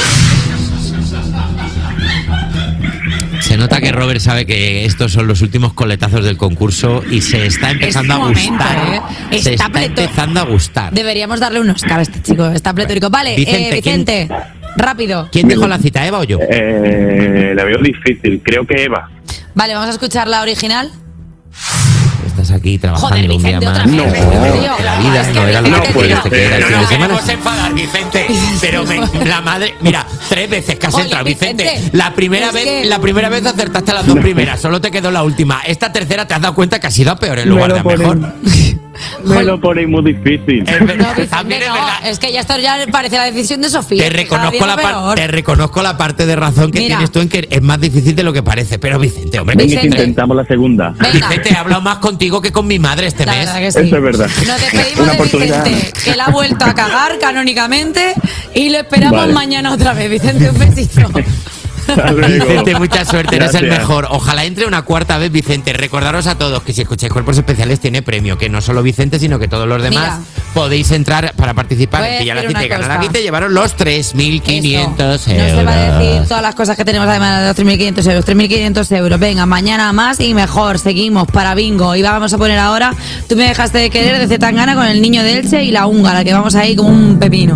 Se nota que Robert sabe que estos son los últimos coletazos del concurso y se está empezando Es a momento, gustar. ¿eh? Se Está está pleto- empezando a gustar. Deberíamos darle un Oscar a este chico, está pletórico. Vale, Vicente, eh, Vicente, rápido. ¿Quién dejó la cita, Eva o yo? Eh, la veo difícil, creo que Eva. Vale, vamos a escuchar la original. Estás aquí trabajando Joder, un día Vicente, más. otra vez, No, tío. la vida Es que no era lo Vicente, que tío. creíste que era el fin de No semana. queremos enfadar, Vicente, pero me- la madre, mira, tres veces que has Oye, entrado, Vicente. Vicente, La primera es vez, que- la primera vez acertaste las dos primeras, solo te quedó la última. Esta tercera te has dado cuenta que ha sido a peor en lugar de a mejor. Me lo ponéis muy difícil. También es verdad. Es que ya esto ya parece la decisión de Sofía. Te que reconozco, cada la día va par- peor. te reconozco la parte de razón que Mira. tienes tú en que es más difícil de lo que parece. Pero Vicente, hombre, Venga, Vicente, intentamos la segunda. Vicente, he hablado más contigo que con mi madre este La mes. verdad que sí. Eso es verdad. Nos despedimos Una de oportunidad. Vicente, que la ha vuelto a cagar canónicamente y lo esperamos Vale. mañana otra vez. Vicente, un besito. Hasta luego. Vicente, mucha suerte, eres el Gracias. mejor. Ojalá entre una cuarta vez, Vicente. Recordaros a todos que si escucháis Cuerpos Especiales tiene premio, que no solo Vicente, sino que todos los demás Mira. podéis entrar para participar Voy a en Pilla la decir Cita y una ganar la cosa. Guita y llevaros los tres mil quinientos No euros. se va a decir todas las cosas que tenemos además de los tres mil quinientos euros. tres mil quinientos euros. Venga, mañana más y mejor. Seguimos para bingo. Y vamos a poner ahora Tú me dejaste de querer de Zetangana con el niño de Elche y la húngara, que vamos ahí como un pepino.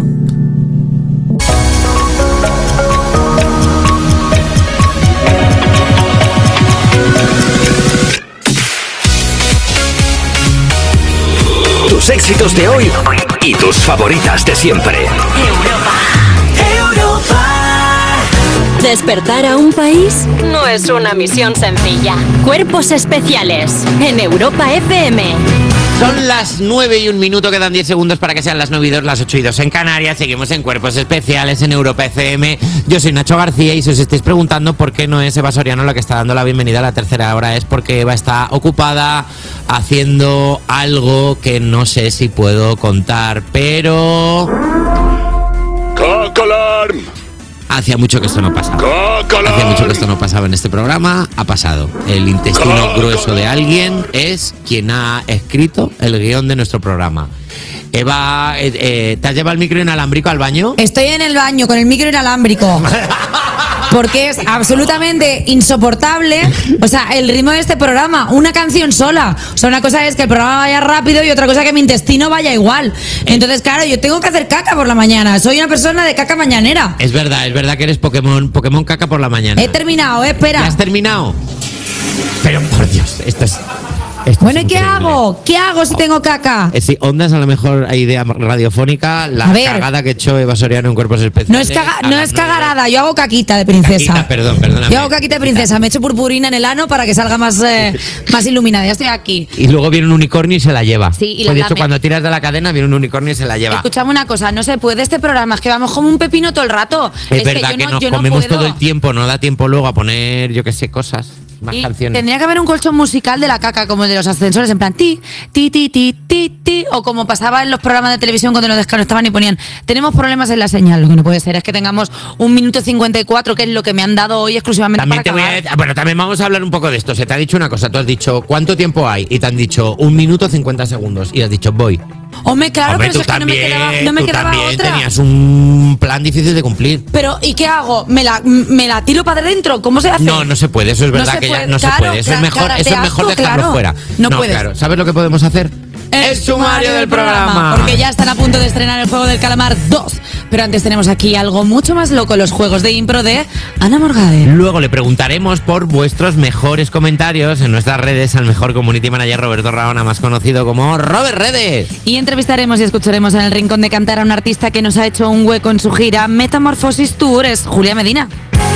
Tus éxitos de hoy y tus favoritas de siempre. Despertar a un país no es una misión sencilla. Cuerpos Especiales en Europa F M. Son las nueve y un minuto, quedan diez segundos para que sean las nueve y dos, las ocho y dos en Canarias. Seguimos en Cuerpos Especiales en Europa F M. Yo soy Nacho García y si os estáis preguntando por qué no es Eva Soriano la que está dando la bienvenida a la tercera hora, es porque Eva está ocupada haciendo algo que no sé si puedo contar, pero... ¡Cacalarm! Hacía mucho que esto no pasaba. Hacía mucho que esto no pasaba en este programa. Ha pasado. El intestino grueso de alguien es quien ha escrito el guión de nuestro programa. Eva, eh, eh, ¿te has llevado el micro inalámbrico al baño? Estoy en el baño con el micro inalámbrico. Porque es absolutamente insoportable. O sea, el ritmo de este programa, una canción sola. O sea, una cosa es que el programa vaya rápido y otra cosa que mi intestino vaya igual. Entonces, claro, yo tengo que hacer caca por la mañana. Soy una persona de caca mañanera. Es verdad, es verdad que eres Pokémon, Pokémon caca por la mañana. He terminado, eh, espera. ¿Ya has terminado? Pero, por Dios, esto es... Esto bueno, es ¿y qué hago? ¿Qué hago si tengo caca? Eh, sí, Ondas a lo mejor idea radiofónica, la cagada que echó Eva Soriano en Cuerpos Especiales. No es, caga, no es cagarada, yo hago caquita de princesa. Caquita, perdón, perdóname. Yo hago caquita de princesa, me echo purpurina en el ano para que salga más, eh, más iluminada. Ya estoy aquí. Y luego viene un unicornio y se la lleva. Sí, y pues de la hecho, lame. cuando tiras de la cadena viene un unicornio y se la lleva. Escuchame una cosa, no se puede este programa, es que vamos como un pepino todo el rato. Es, es verdad que, que, yo no, nos yo no comemos puedo. todo el tiempo, no da tiempo luego a poner, yo qué sé, cosas, más Y canciones. tendría que haber un colchón musical de la caca, como el de los ascensores, en plan ti, ti, ti, ti, ti, ti, o como pasaba en los programas de televisión cuando los desconectaban y ponían, tenemos problemas en la señal. Lo que no puede ser es que tengamos un minuto cincuenta y cuatro, que es lo que me han dado hoy exclusivamente También para te voy cagar. a decir- bueno, también vamos a hablar un poco de esto. Se te ha dicho una cosa, tú has dicho, ¿cuánto tiempo hay? Y te han dicho, un minuto cincuenta segundos. Y has dicho, voy. Hombre, claro, Hombre, pero tú si es que no me también, quedaba, no me tú quedaba también otra. tenías un plan difícil de cumplir. Pero, ¿y qué hago? ¿Me la, me la tiro para adentro? ¿Cómo se hace? No, no se puede, eso es No verdad se que puede, ya no claro, se puede. Eso es cla- mejor, claro, eso te es mejor asco, dejarlo claro. fuera. No puedes. claro. ¿Sabes lo que podemos hacer? El sumario del programa. Porque ya están a punto de estrenar el Juego del Calamar dos. Pero antes tenemos aquí algo mucho más loco, los juegos de impro de Ana Morgade. Luego le preguntaremos por vuestros mejores comentarios en nuestras redes al mejor community manager Roberto Raona, más conocido como Robert Redes. Y entrevistaremos y escucharemos en el Rincón de Cantar a un artista que nos ha hecho un hueco en su gira Metamorfosis Tour, es Julia Medina.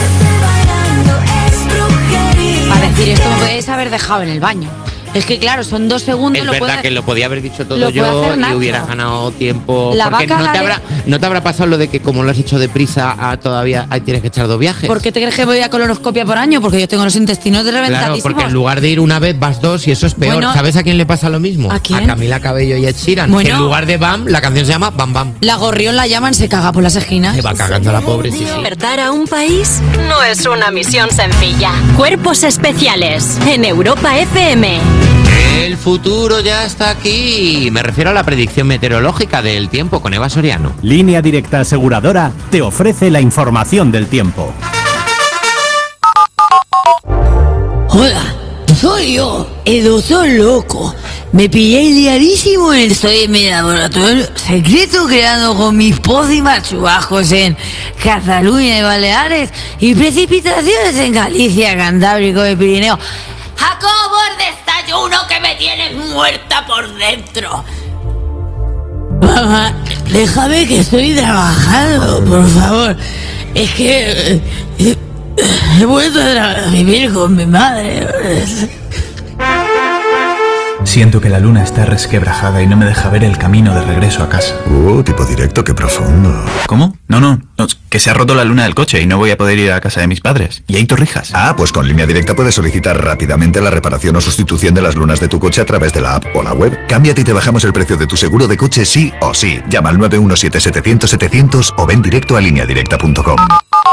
Para decir esto me podéis haber dejado en el baño. Es que claro, son dos segundos. Es lo verdad puede- que lo podía haber dicho todo lo puede yo hacer y Nacho. hubieras ganado tiempo. La porque vaca no te, gale- habrá, no te habrá pasado lo de que como lo has hecho deprisa, ah, todavía ahí tienes que echar dos viajes. ¿Por qué te crees que voy a colonoscopia por año? Porque yo tengo los intestinos Claro, reventadísimos. porque en lugar de ir una vez vas dos y eso es peor. Bueno, ¿Sabes a quién le pasa lo mismo? ¿a quién? Camila Cabello y Ed Sheeran. Bueno. Que en lugar de Bam, la canción se llama Bam Bam. La gorrión la llaman, se caga por las esquinas. Se va cagando la pobre, sí, sí. Despertar a un país no es una misión sencilla. Cuerpos especiales en Europa F M. El futuro ya está aquí. Me refiero a la predicción meteorológica del tiempo con Eva Soriano. Línea Directa Aseguradora te ofrece la información del tiempo. Hola, soy yo, el doctor loco. Me pillé liadísimo en estoy en mi laboratorio secreto creando con mis pócimas chubascos en Cataluña y Baleares y precipitaciones en Galicia, Cantábrico y Pirineo. ¡Jacobo, el desayuno que me tienes muerta por dentro! Mamá, déjame que estoy trabajando, por favor. Es que eh, eh, he vuelto a, tra- a vivir con mi madre. Siento que la luna está resquebrajada y no me deja ver el camino de regreso a casa. Uh, tipo directo, qué profundo. ¿Cómo? No, no, no, que se ha roto la luna del coche y no voy a poder ir a casa de mis padres. Y hay torrijas. Ah, pues con Línea Directa puedes solicitar rápidamente la reparación o sustitución de las lunas de tu coche a través de la app o la web. Cámbiate y te bajamos el precio de tu seguro de coche sí o sí. Llama al nueve uno siete setecientos setecientos o ven directo a línea directa punto com.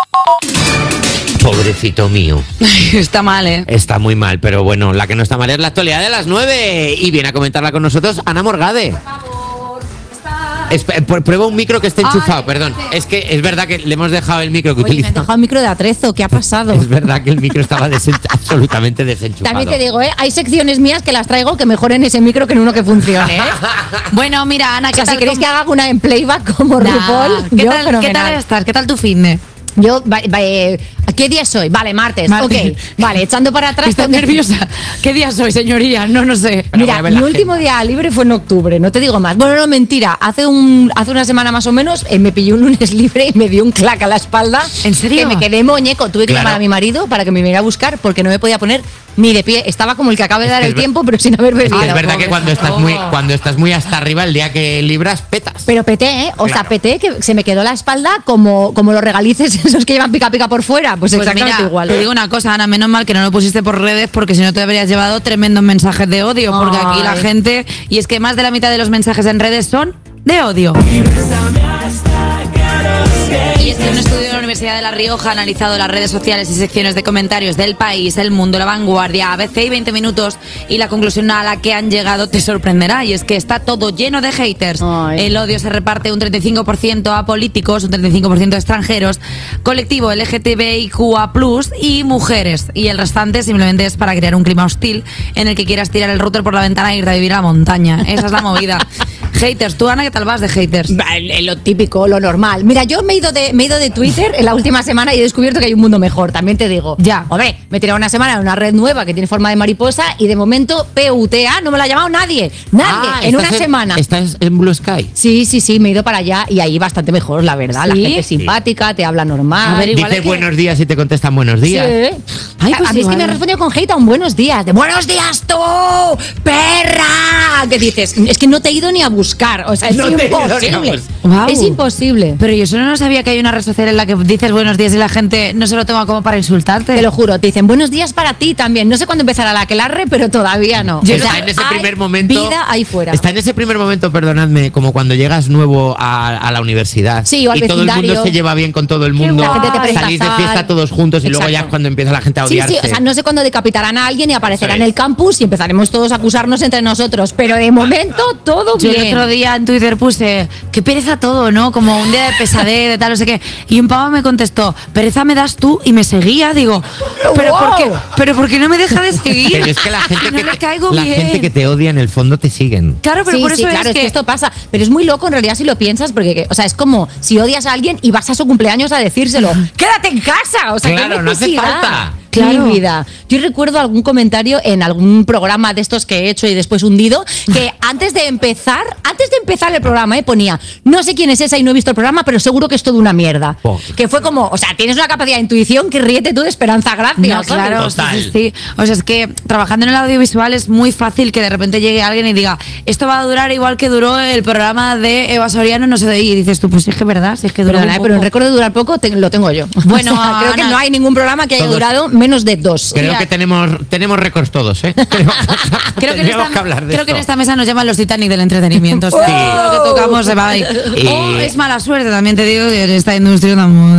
Pobrecito mío. Está mal, ¿eh? Está muy mal, pero bueno, la que no está mal es la actualidad de las nueve. Y viene a comentarla con nosotros Ana Morgade. Espe- pr- prueba un micro que esté enchufado, perdón. Es que es verdad que le hemos dejado el micro que Oye, me utiliza. han dejado el micro de atrezo, ¿qué ha pasado? Es verdad que el micro estaba desen- absolutamente desenchufado. También te digo, ¿eh? Hay secciones mías que las traigo que mejoren ese micro que en uno que funcione, ¿eh? Bueno, mira, Ana, O ¿qué sea, tal si queréis com- que haga una en playback como Nah, RuPaul, ¿qué yo tal, ¿qué fenomenal. tal estás? ¿Qué tal tu finde? Yo, va- va- eh, ¿qué día soy? Vale, martes. Martes. Ok, vale, echando para atrás. ¿Estás tengo- nerviosa? ¿Qué día soy, señoría? No, no sé. Mira, mi último día libre fue en octubre, no te digo más. Bueno, no, mentira. Hace un hace una semana más o menos eh, me pilló un lunes libre y me dio un clac a la espalda. ¿En serio? Que me quedé moñeco. Tuve que Claro. llamar a mi marido para que me viniera a buscar porque no me podía poner ni de pie. Estaba como el que acaba de dar Es el ver- tiempo, pero sin haber bebido. es verdad que cuando estás muy cuando estás muy hasta arriba, el día que libras, petas. Pero peté, ¿eh? O sea, Claro. peté que se me quedó la espalda como, como los regalices esos que llevan pica pica por fuera. Pues, Pues exactamente mira, igual. te digo una cosa, Ana, menos mal que no lo pusiste por redes porque si no te habrías llevado tremendos mensajes de odio, porque aquí la Ay. gente, y es que más de la mitad de los mensajes en redes son de odio. Y Y es que un estudio de la Universidad de La Rioja ha analizado las redes sociales y secciones de comentarios del País, El Mundo, La Vanguardia, A B C y veinte minutos, y la conclusión a la que han llegado te sorprenderá, y es que está todo lleno de haters. Ay. El odio se reparte un treinta y cinco por ciento a políticos, un treinta y cinco por ciento a extranjeros, colectivo L G T B I Q A plus, y mujeres, y el restante simplemente es para crear un clima hostil en el que quieras tirar el router por la ventana e irte a vivir a la montaña. Esa es la movida. Haters, tú, Ana, ¿qué tal vas de haters? Lo típico, lo normal. Mira, yo me he ido de, me he ido de Twitter en la última semana y he descubierto que hay un mundo mejor, también te digo. Ya. Hombre, me he tirado una semana en una red nueva que tiene forma de mariposa y de momento P U T A no me la ha llamado nadie. Nadie, Ah, en una ¿estás en- semana. ¿Estás en Blue Sky? Sí, sí, sí, me he ido para allá y ahí bastante mejor, la verdad. La ¿Sí? gente es simpática, te habla normal. Dice buenos días y te contestan buenos días. Sí. Ay, a pues a mí es que igual. me ha respondido con hate a un buenos días. De buenos días tú, perra. ¿Qué dices? Es que no te he ido ni a buscar. O sea, es No te he ido ni a imposible. buscar. Guau. Es imposible. Pero yo solo no sabía que hay una red social en la que dices buenos días y la gente no se lo toma como para insultarte. Te lo juro, te dicen buenos días para ti también. No sé cuándo empezará la aquelarre, pero todavía no. Yo O sea, está en ese hay primer momento. vida ahí fuera. Está en ese primer momento, perdonadme, como cuando llegas nuevo a, a la universidad. Sí, o al y todo el vecindario. mundo se lleva bien con todo el mundo. La gente te presta Salís de sal. fiesta todos juntos y luego ya Exacto. es cuando empieza la gente a Sí, odiarse. sí, o sea, no sé cuándo decapitarán a alguien y aparecerá Eso en es. el campus y empezaremos todos a acusarnos entre nosotros. Pero de momento todo Yo bien. el otro día en Twitter puse, qué pereza todo, ¿no? Como un día de pesadez, de tal, no sé qué. Y un pavo me contestó, pereza me das tú, y me seguía. Digo, ¿pero, Wow. por, qué, ¿pero por qué no me deja de seguir? Pero es que la gente, no que le te, caigo la bien. gente que te odia en el fondo te siguen. Claro, pero Sí, por eso sí, claro, es, es que, que esto pasa. Pero es muy loco en realidad si lo piensas, porque, o sea, es como si odias a alguien y vas a su cumpleaños a decírselo. ¡Quédate en casa! O sea, Claro, ¿qué no hace necesidad? falta. Claro. Mi vida. Yo recuerdo algún comentario en algún programa de estos que he hecho y después hundido, que antes de empezar, antes de empezar el programa, eh, ponía, no sé quién es esa y no he visto el programa, pero seguro que es todo una mierda. Oh. Que fue como, o sea, tienes una capacidad de intuición que ríete tú de Esperanza Gracia. No, ¿sabes? claro, sí, sí, sí. O sea, es que trabajando en el audiovisual es muy fácil que de repente llegue alguien y diga, esto va a durar igual que duró el programa de Eva Soriano, no sé de ahí. Y dices tú, pues sí, es que es verdad, sí, es que duró Perdona, un eh, poco. pero en récord de durar poco te- lo tengo yo. Bueno, O sea, creo que Ana, no hay ningún programa que haya todos- durado menos de dos. Creo Mira, que tenemos, tenemos récords todos, ¿eh? Creo, Creo que, en tendríamos esta, que hablar de creo que en esto. esta mesa nos llaman los Titanic del entretenimiento. O sea, Sí. Lo que tocamos se va ahí. Y- O es mala suerte, también te digo, que en esta industria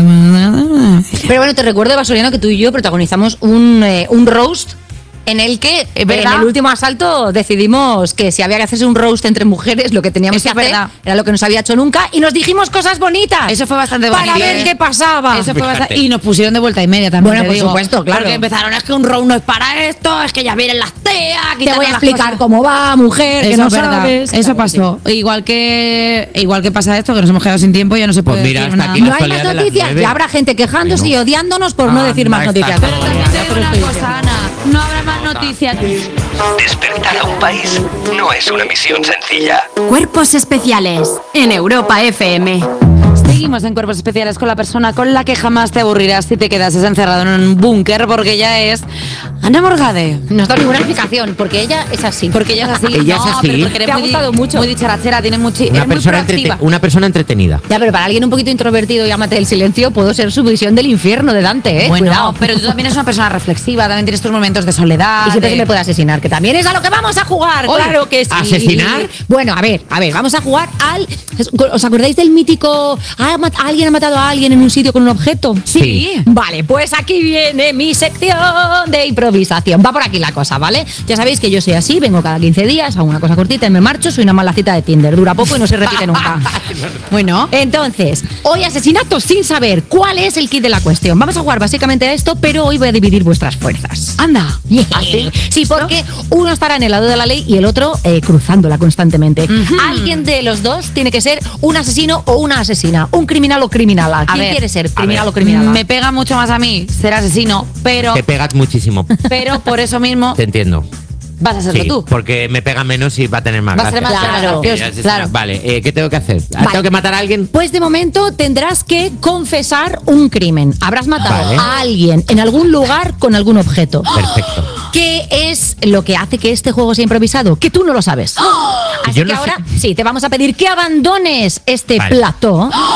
tan... Pero bueno, te recuerdo, Eva Soriano, que tú y yo protagonizamos un, eh, un roast en el que eh, ¿verdad? en el último asalto decidimos que si había que hacerse un roast entre mujeres, lo que teníamos Eso que es hacer verdad. era lo que no se había hecho nunca y nos dijimos cosas bonitas. Eso fue bastante para bonito. ver qué pasaba. Eso fue Fíjate. bastante... Y nos pusieron de vuelta y media también. Bueno, te por digo. supuesto, claro. Porque empezaron, es que un round no es para esto, es que ya vienen las teas. Te voy quítate a las explicar cosas. cómo va, mujer, que Eso no es verdad. sabes. Eso Claro que pasó. Igual que igual que pasa esto, que nos hemos quedado sin tiempo y ya no se Pues puede mira, decir hasta nada. aquí sí. la No hay más actualidad de las noticias, nueve. ya habrá gente quejándose Ay, y no. odiándonos por no Anda, decir más está noticias. claro. Pero también te digo una cosa, Ana, no habrá más noticias. Despertar a un país no es una misión sencilla. Cuerpos especiales en Europa F M. Seguimos en Cuerpos Especiales con la persona con la que jamás te aburrirás si te quedas encerrado en un búnker, porque ella es Ana Morgade. No os doy ninguna explicación, porque ella es así. Porque ella es así. Ella es No, así. pero porque eres Te ha muy, gustado mucho. muy dicharachera, tiene mucho, Una eres muy persona, proactiva. entrete- una persona entretenida. Ya, pero para alguien un poquito introvertido y amante del silencio, puedo ser su visión del infierno de Dante, ¿eh? Bueno, Cuidado. pero tú también eres una persona reflexiva, también tienes tus momentos de soledad. Y siempre de- se me puede asesinar, que también es a lo que vamos a jugar, Oye, claro que sí. ¿asesinar? Bueno, a ver, a ver, vamos a jugar al... ¿Os acordáis del mítico... ¿ha mat- ¿Alguien ha matado a alguien en un sitio con un objeto? Sí. Vale, pues aquí viene mi sección de improvisación. Va por aquí la cosa, ¿vale? Ya sabéis que yo soy así, vengo cada quince días, hago una cosa cortita y me marcho, soy una mala cita de Tinder, dura poco y no se repite nunca. Bueno, entonces, hoy asesinato sin saber cuál es el kit de la cuestión. Vamos a jugar básicamente a esto, pero hoy voy a dividir vuestras fuerzas. Anda. ¿Así? Sí, porque uno estará en el lado de la ley y el otro eh, cruzándola constantemente. Alguien de los dos tiene que ser un asesino o una asesina, un criminal o criminala. ¿Quién ver, quiere ser a criminal ver. o criminala? Me pega mucho más a mí ser asesino, pero, Te pegas muchísimo. pero por eso mismo Te entiendo. vas a serlo Sí, tú. porque me pega menos y va a tener más Va a ser gracia. más Claro, gracioso, Ya, sí, sí. claro. Vale, eh, ¿qué tengo que hacer? ¿Tengo que matar a alguien? Pues de momento tendrás que confesar un crimen. Habrás matado Vale. a alguien en algún lugar con algún objeto. Perfecto. ¿Qué es lo que hace que este juego sea improvisado? Que tú no lo sabes. Así Yo que no sé. ahora sí, te vamos a pedir que abandones este Vale. plató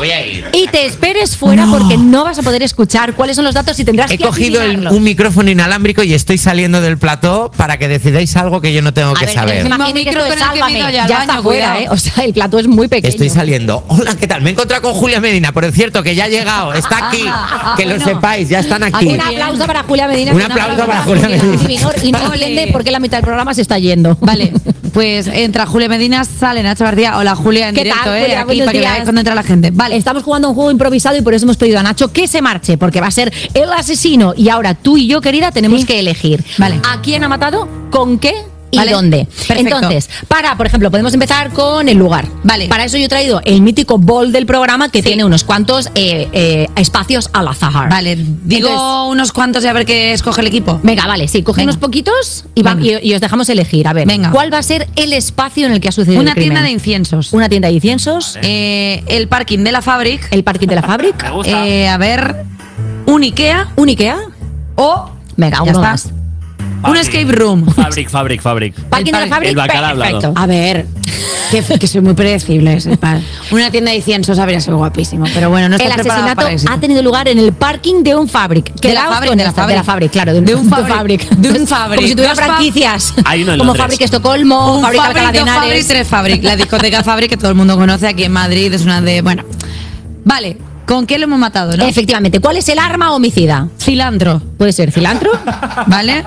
voy a ir. Y te esperes fuera No. porque no vas a poder escuchar cuáles son los datos y tendrás He que cogido el- adivinarlo. un micrófono inalámbrico y estoy saliendo del plató para que decidáis algo que yo no tengo que saber. Imagínate que esto micro es con el que Sálvame, me he ido ya, ya al está baño, fuera, cuidado. ¿eh? O sea, el plató es muy pequeño. Estoy saliendo. Hola, ¿qué tal? Me he encontrado con Julia Medina, por cierto, que ya ha llegado, está aquí. Ah, que lo bueno. sepáis, ya están aquí. Un aplauso para Julia Medina. Un que aplauso para Julia Medina. Y no entiende por qué la mitad del programa se está yendo. Vale, pues entra Julia Medina, sale Nacho García. Hola Julia, en ¿Qué directo, tal, ¿eh? Julia? Aquí Buenos para que días. veáis cuando entra la gente. Vale. Estamos jugando un juego improvisado y por eso hemos pedido a Nacho que se marche, porque va a ser el asesino. Y ahora tú y yo, querida, tenemos que elegir. Vale. ¿A quién ha matado? ¿Con qué? ¿Y Vale. dónde? Perfecto. Entonces, para, por ejemplo, podemos empezar con el lugar. Vale. Para eso yo he traído el mítico bol del programa que tiene unos cuantos eh, eh, espacios al azar. Vale, digo Entonces, unos cuantos y a ver qué escoge el equipo. venga, vale, sí, coge Venga. unos poquitos y, va- Venga. y, y os dejamos elegir. A ver, Venga. ¿cuál va a ser el espacio en el que ha sucedido Una el crimen? tienda de inciensos. Una tienda de inciensos. Eh, el parking de la Fabric. El parking de la Fabric. Eh, a ver, un Ikea. Un Ikea. O, Venga, ya uno está. más. Un escape room. Fabric, Fabric, Fabric. Parking de la Fabric. El bacalao al lado. Perfecto. A ver, que, que soy muy predecible. ese pa- Una tienda de inciensos habría sido guapísimo, pero bueno, no El está preparado asesinato para eso. ha tenido lugar en el parking de un Fabric. De la Quedaos Fabric, con de la esta, Fabric. de la Fabric, claro, de un, De un de Fabric. De un Fabric. Como si tuviera Dos fa- franquicias. Hay uno en Como Londres. Fabric Estocolmo, Un Fabric Fabric, Alcalá de dos Fabric, Henares. tres Fabric. La discoteca Fabric que todo el mundo conoce aquí en Madrid es una de... Bueno, vale, ¿con qué lo hemos matado, no? Efectivamente. ¿Cuál es el arma homicida? Cilantro, Puede ser cilantro, ¿vale?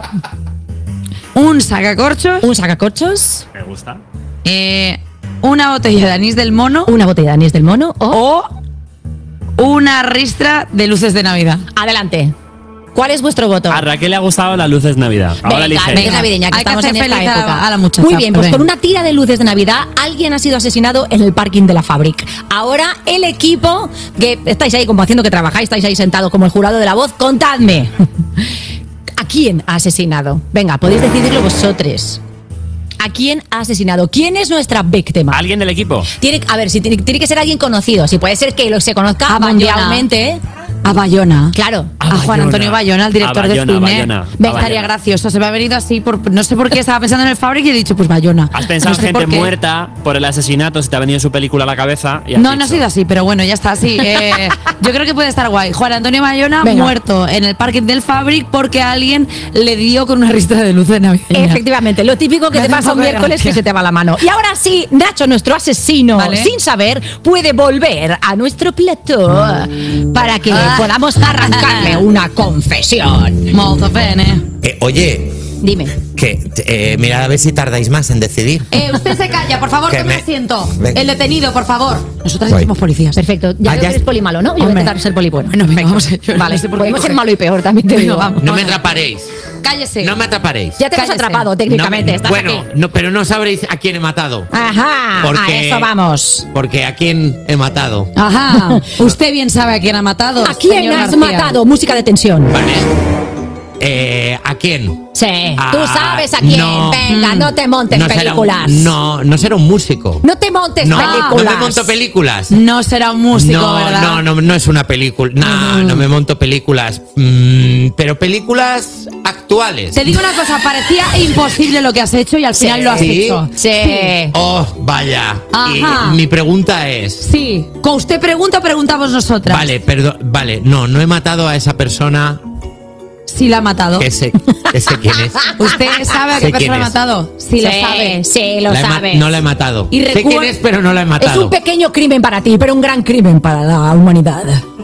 Un sacacorchos, un sacacorchos, Me gusta. eh, una botella de anís del mono una botella de anís del mono o... o una ristra de luces de Navidad. Adelante. ¿Cuál es vuestro voto? A Raquel le ha gustado las luces Navidad. Ahora Venga, elige. venga, navideña, que Hay que estamos hacer en esta feliz a la- época. a la muchacha, Muy bien, pues venga. con una tira de luces de Navidad, alguien ha sido asesinado en el parking de la Fabric. Ahora el equipo, que estáis ahí como haciendo que trabajáis, estáis ahí sentados como el jurado de la voz, contadme. ¿A quién ha asesinado? Venga, podéis decidirlo vosotros. ¿A quién ha asesinado? ¿Quién es nuestra víctima? ¿Alguien del equipo? Tiene, a ver, si tiene, tiene que ser alguien conocido. Si puede ser que lo, se conozca A Bayona. mundialmente. ¿eh? A Bayona. Claro. A Juan Bayona. Antonio Bayona, el director A Bayona, de cine. Bayona, a Venga, Bayona. estaría gracioso. Se me ha venido así por no sé por qué estaba pensando en el Fabric y he dicho, pues Bayona. Has pensado No sé en por gente qué. muerta por el asesinato, se te ha venido su película a la cabeza. Y has No, dicho, no ha sido así, pero bueno, ya está así. Eh, yo creo que puede estar guay. Juan Antonio Bayona Venga. muerto en el parking del Fabric porque alguien le dio con una ristra de luces de Navidad. Efectivamente, lo típico que Me te hace pasa un un poco de miércoles gracia. que se te va la mano. Y ahora sí, Nacho, nuestro asesino, Vale. sin saber, puede volver a nuestro plató para que Ah. podamos arrancarle una confesión. Molto bene. Eh, oye, Dime. que eh, mirad a ver si tardáis más en decidir. Eh, usted se calla, por favor, Que tome me- asiento. Venga. El detenido, por favor. Nosotras Voy. somos policías. Perfecto. Ya Ah, veo ya que eres es- poli malo, ¿no? Yo voy a Hombre. intentar ser poli bueno. Bueno, venga, vamos a Vale, no sé por qué podemos ser coge. malo y peor, también te Venga, digo. vamos. No me atraparéis. Cállese. No me atraparéis. Ya te has Cállese. atrapado técnicamente. No me- estás bueno, aquí. no, pero no sabréis a quién he matado. Ajá, Porque- a eso vamos. Porque a quién he matado. Ajá. Usted bien sabe a quién ha matado. ¿A quién señor has García. matado? Música de tensión. Vale. Eh, ¿A quién? Sí, tú Ah, sabes a quién. no. Venga, no te montes No será un- películas. no, no será un músico. No te montes No, películas. no me monto películas. No será un músico, no, ¿verdad? no, no, no es una película. No, no me monto películas. Mm, pero películas actuales. Te digo una cosa, parecía imposible lo que has hecho y al final lo has ¿Sí? hecho. Sí. Oh, vaya. Ajá. Y mi pregunta es. Sí. ¿Con usted pregunta o preguntamos nosotras? Vale, perdón, vale, no, no he matado a esa persona. Sí la ha matado. Que sé, que sé quién es. ¿Usted sabe a Sé qué quién persona ha es. matado? Sí, lo sabe. Sí, lo La he ma- sabes. no la he matado. Y sé recuer- quién es, pero no la he Es matado. un pequeño crimen para ti, pero un gran crimen para la humanidad.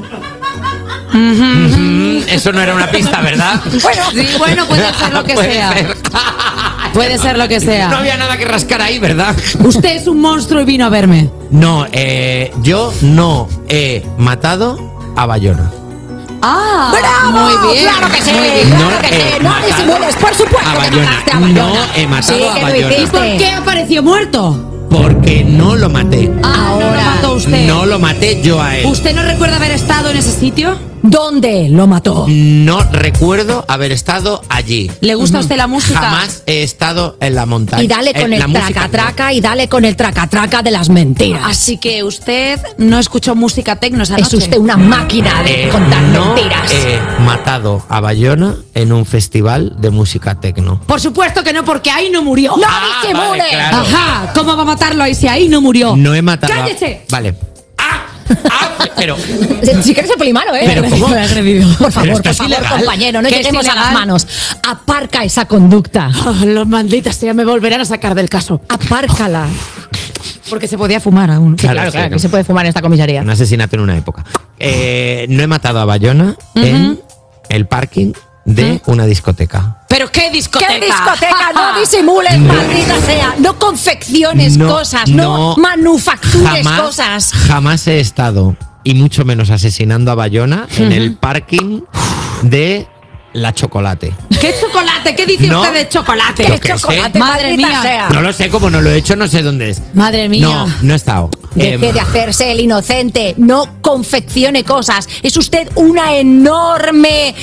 Mm, eso no era una pista, ¿verdad? Bueno, Sí, bueno, puede ser lo que Puede sea. ser. Puede ser lo que No sea. había nada que rascar ahí, ¿verdad? Usted es un monstruo y vino a verme. No, eh, yo no he matado a Bayona. Ah, ¡bravo! muy bien. ¡Claro que sí! muy bien. ¡Claro No que he sí! ¡No matado disimules! ¡Por supuesto a que Bayona. mataste a Bayona! No he matado Sí, a que lo Bayona. ¿Y hiciste. por qué apareció muerto? Porque no lo maté. Ah, no lo mató usted. No lo maté yo a él. ¿Usted no recuerda haber estado en ese sitio? ¿Dónde lo mató? No recuerdo haber estado allí. ¿Le gusta a usted la música? Jamás he estado en la montaña. Y dale con En el la música, traca-traca y dale con el traca-traca de las mentiras. Así que usted no escuchó música tecno esa Es noche. usted una máquina de Eh, contar no mentiras. he matado a Bayona en un festival de música tecno. Por supuesto que no, porque ahí no murió. ¡No Ah, disimules! vale, claro. Ajá, ¿cómo va a matarlo ahí si ahí no murió? No he matado. a- ¡Cállese! Vale. ¡Ah! ¡Ah! Pero, sí que eres polimalo, ¿eh? Pero, ¿cómo? Por Pero favor, esto por es favor, ilegal. compañero, no ¿Qué es lleguemos a ilegal? las manos. Aparca esa conducta. Oh, los malditas sea, me volverán a sacar del caso. Apárcala. Porque se podía fumar aún. Sí, claro, claro, claro, que se puede fumar en esta comisaría. Un asesinato en una época. Eh, no he matado a Bayona Uh-huh. en el parking de una discoteca. ¿Pero qué discoteca? ¿Qué discoteca? No disimules, maldita sea. No confecciones No, cosas, no, no, manufactures jamás, cosas. Jamás he estado, y mucho menos asesinando a Bayona, en Ujú. el parking de La Chocolate. ¿Qué chocolate? ¿Qué dice No. usted de chocolate? Yo qué sé. Madre mía. No lo sé, como no lo he hecho, no sé dónde es. Madre mía. No, no he estado. Deje Em, de hacerse el inocente. No confeccione cosas. Es usted una enorme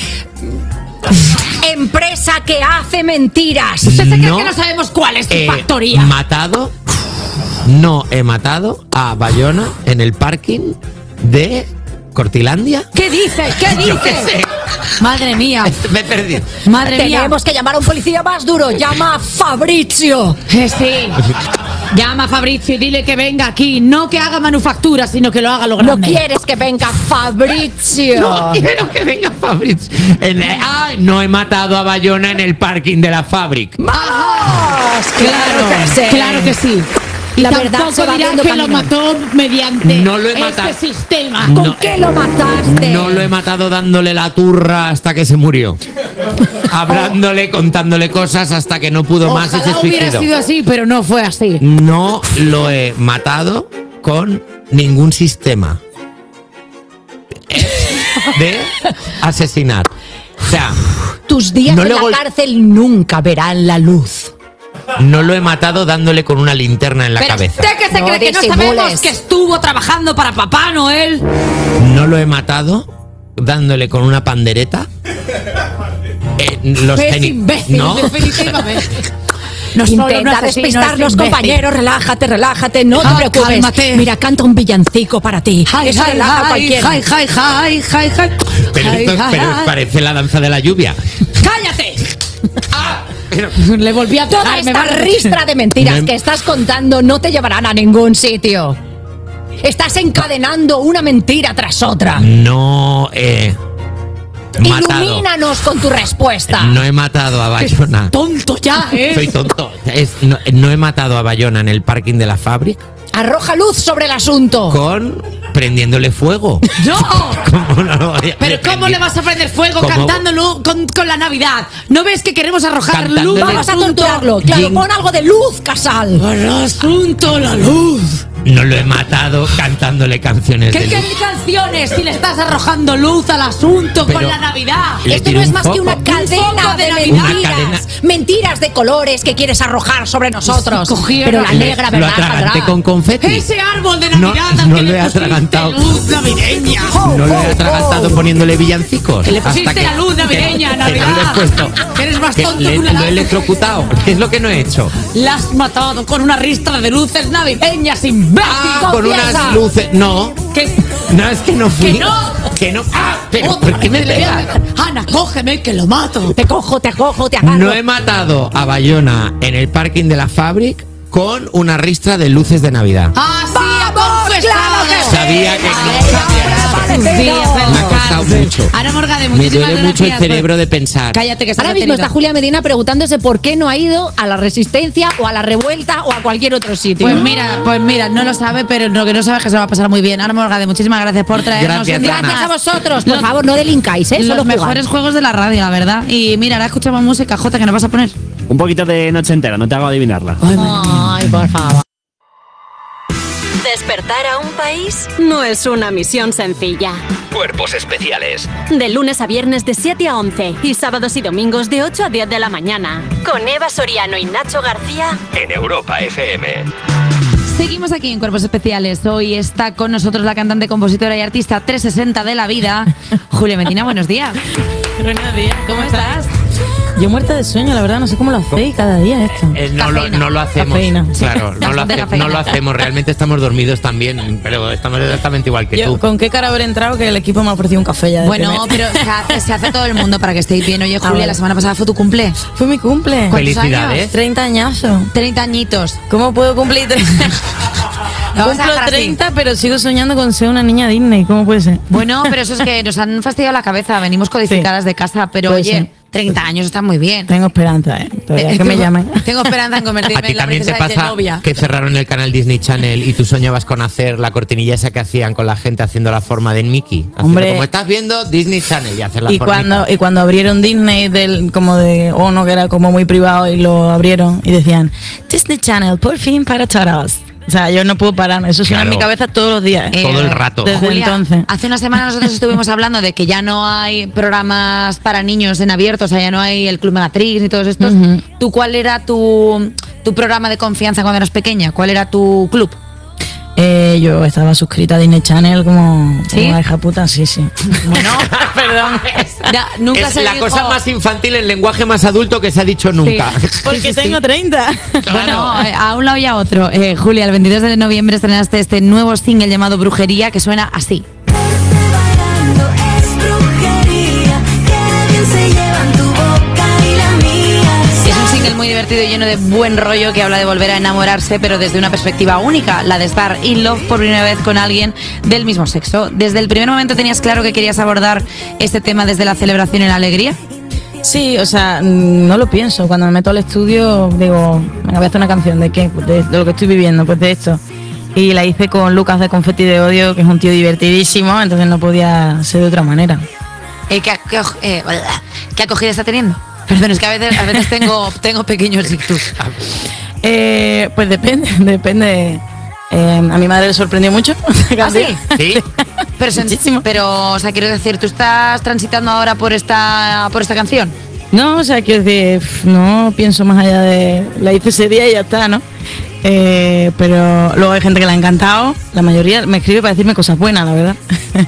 empresa que hace mentiras. ¿Usted se cree No. que no sabemos cuál es tu he factoría? matado, no he matado a Bayona en el parking de Cortilandia. ¿Qué dice? ¿Qué Yo qué sé. Madre mía. Me he perdido. Madre mía. Tenemos que llamar a un policía más duro. Llama a Fabrizio. Eh, sí. Llama a Fabrizio y dile que venga aquí. No que haga manufactura, sino que lo haga lo No grande. quieres que venga Fabrizio. No quiero que venga Fabrizio. En el- ah, no he matado a Bayona en el parking de la Fabric. ¡Vamos! Claro que sí. Claro que sí. Y La tampoco verdad se va dirá viendo que lo camino. mató mediante No lo he este matado. sistema. No. ¿Con qué lo mataste? No lo he matado dándole la turra hasta que se murió. Hablándole, contándole cosas hasta que no pudo más y se Ojalá hubiera suicidó. sido así, pero no fue así. No lo he matado con ningún sistema de asesinar. O sea, Tus días No en le la gol- cárcel nunca verán la luz. no lo he matado dándole con una linterna en la Pero cabeza. usted que se No cree que no disimules. sabemos que estuvo trabajando para Papá Noel. No lo he matado dándole con una pandereta. Eh, los Es teni- imbécil, ¿No? definitivamente. No solo no Intenta asesino, es despistarnos, imbécil. compañeros. Relájate, relájate. No te Ah, preocupes. cálmate. Mira, canta un villancico para ti. Hi, Eso hi, relaja a hi, cualquiera. hi, hi, hi, hi, hi. Pero, Hi, esto- hi, pero hi. parece la danza de la lluvia. ¡Cállate! Le volví a Toda tocar, me esta va a- ristra de mentiras No he- que estás contando no te llevarán a ningún sitio. Estás encadenando una mentira tras otra. No he matado. Ilumínanos con tu respuesta. No he matado a Bayona. Tonto ya, ¿eh? Soy tonto. Es- no, no he matado a Bayona en el parking de la Fabric Arroja luz sobre el asunto. con prendiéndole fuego. ¡No! ¿Cómo no lo voy a Pero ¿cómo prender? le vas a prender fuego ¿Cómo? cantándolo con, con la Navidad? ¿No ves que queremos arrojar Cantándole- luz? Vamos a asunto? torturarlo. Claro, Jing- pon algo de luz, Casal. Al asunto, la luz. No lo he matado cantándole canciones ¿Qué, de qué luz. canciones si le estás arrojando luz al asunto Pero- con la Navidad? Le Esto tiré no es un más que foco. una Un cadena foco de, de mentiras. Navidad. Una cadena. Mentiras de colores que quieres arrojar sobre nosotros. Cogieron- Pero la Le- negra, lo ¿verdad? atraganté saldrá. con confeti. Ese árbol de No, Navidad no al que lo he le pusiste atragantado. luz navideña. No lo he Oh, atragantado oh. poniéndole villancicos. Que le pusiste hasta la luz navideña, que- que no le he Navidad. puesto. Que eres más Que tonto le- que una lo he lata. electrocutado. ¿Qué es lo que no he hecho? La has matado con una ristra de luces navideñas, imbécil. Ah, con Confiesa. unas luces. No. Que, No, es que no fui. que no. Que no. Ah, pero Otra ¿por qué me vez le voy a pegas? meter. Ana, cógeme que lo mato. Te cojo, te cojo, te agarro. No he matado a Bayona en el parking de la Fabric con una ristra de luces de Navidad. Ah, sí, ha ¡Vamos! confesado. ¡Claro que sí! Sabía que no Vale, sabía. hombre, Tus días en Me la ha costado cárcel. mucho. Ana Morgade, Me muchísimas duele mucho el gracias. cerebro de pensar. Cállate que estás Ahora mismo detenido. está Julia Medina preguntándose por qué no ha ido a la Resistencia o a la Revuelta o a cualquier otro sitio. Pues mira, pues mira, no lo sabe, pero lo que no sabe es que se lo va a pasar muy bien. Ana Morgade, muchísimas gracias por traernos Gracias, un día Ana. más. Gracias a vosotros. Por Los- favor, no delincáis, ¿eh? Los Solo jugad. mejores juegos de la radio, la verdad. Y mira, ahora escuchamos música, Jota, que nos vas a poner. Un poquito de noche entera, no te hago adivinarla. Ay, por favor. Despertar a un país no es una misión sencilla. Cuerpos especiales. De lunes a viernes de siete a once y sábados y domingos de ocho a diez de la mañana. Con Eva Soriano y Nacho García. En Europa F M. Seguimos aquí en Cuerpos Especiales. Hoy está con nosotros la cantante, compositora y artista trescientos sesenta de la vida, Julia Medina. Buenos días. Buenos días. ¿Cómo estás? Yo muerta de sueño, la verdad, no sé cómo lo hacéis cada día esto. Eh, no, lo, no lo hacemos. Cafeína. Claro, no lo, Bastante hace- cafeína. no lo hacemos. Realmente estamos dormidos también, pero estamos exactamente igual que Yo, tú. ¿con qué cara haber entrado que el equipo me ha ofrecido un café ya de Bueno, primer? pero se hace, se hace todo el mundo para que estéis bien. Oye, Julia, vale. la semana pasada fue tu cumple. Fue mi cumple. ¿Cuántos Felicidades. años? treinta añazos. treinta añitos. ¿Cómo puedo cumplir? vamos a Cumplo dejar así. treinta, pero sigo soñando con ser una niña Disney. ¿Cómo puede ser? Bueno, pero eso es que nos han fastidiado la cabeza. Venimos codificadas de casa, pero Puede oye, ser. treinta años está muy bien. Tengo esperanza, ¿eh? Todavía que me tengo, llamen. Tengo esperanza en ¿A convertirme ti en la también te princesa de pasa Genovia. que cerraron el canal Disney Channel y tú soñabas con hacer la cortinilla esa que hacían con la gente haciendo la forma de Mickey? Haciendo Hombre. como estás viendo Disney Channel y hacer la Y forma. cuando, y cuando abrieron Disney del como de Ono, que era como muy privado, y lo abrieron y decían Disney Channel, por fin para todos. O sea, yo no puedo parar, eso suena en Claro. mi cabeza todos los días. Eh, Todo el rato. Desde Julia, entonces. hace una semana nosotros estuvimos hablando de que ya no hay programas para niños en abierto, o sea, ya no hay el Club Megatrix ni todos estos. Ujú. ¿Tú cuál era tu, tu programa de confianza cuando eras pequeña? ¿Cuál era tu club? Eh, yo estaba suscrita a Disney Channel como, ¿Sí? como una hija puta, sí, sí. Bueno, perdón. Ya, nunca Es se la dijo- cosa más infantil, el lenguaje más adulto que se ha dicho nunca. Porque tengo treinta. Bueno, eh, a un lado y a otro. Eh, Julia, el veintidós de noviembre estrenaste este nuevo single llamado Brujería, que suena así. Es un single muy divertido y lleno de buen rollo que habla de volver a enamorarse, pero desde una perspectiva única, la de estar in love por primera vez con alguien del mismo sexo. ¿Desde el primer momento tenías claro que querías abordar este tema desde la celebración y la alegría? Sí, o sea, mm, no lo pienso. Cuando me meto al estudio, digo, venga, voy a hacer una canción de qué, pues de, de lo que estoy viviendo, pues de esto. Y la hice con Lucas de Confetti de Odio, que es un tío divertidísimo, entonces no podía ser de otra manera. Eh, ¿qué, qué, eh, ¿Qué acogida está teniendo? Perdón, es que a veces, a veces tengo, tengo pequeños ictus. Eh, pues depende, depende. Eh, a mi madre le sorprendió mucho. ¿Ah, sí? Sí. Pero, sen- pero, o sea, quiero decir, ¿tú estás transitando ahora por esta, por esta canción? No, o sea, quiero decir, pf, no pienso más allá de. La hice ese día y ya está, ¿no? Eh, pero luego hay gente que le ha encantado. La mayoría me escribe para decirme cosas buenas, la verdad.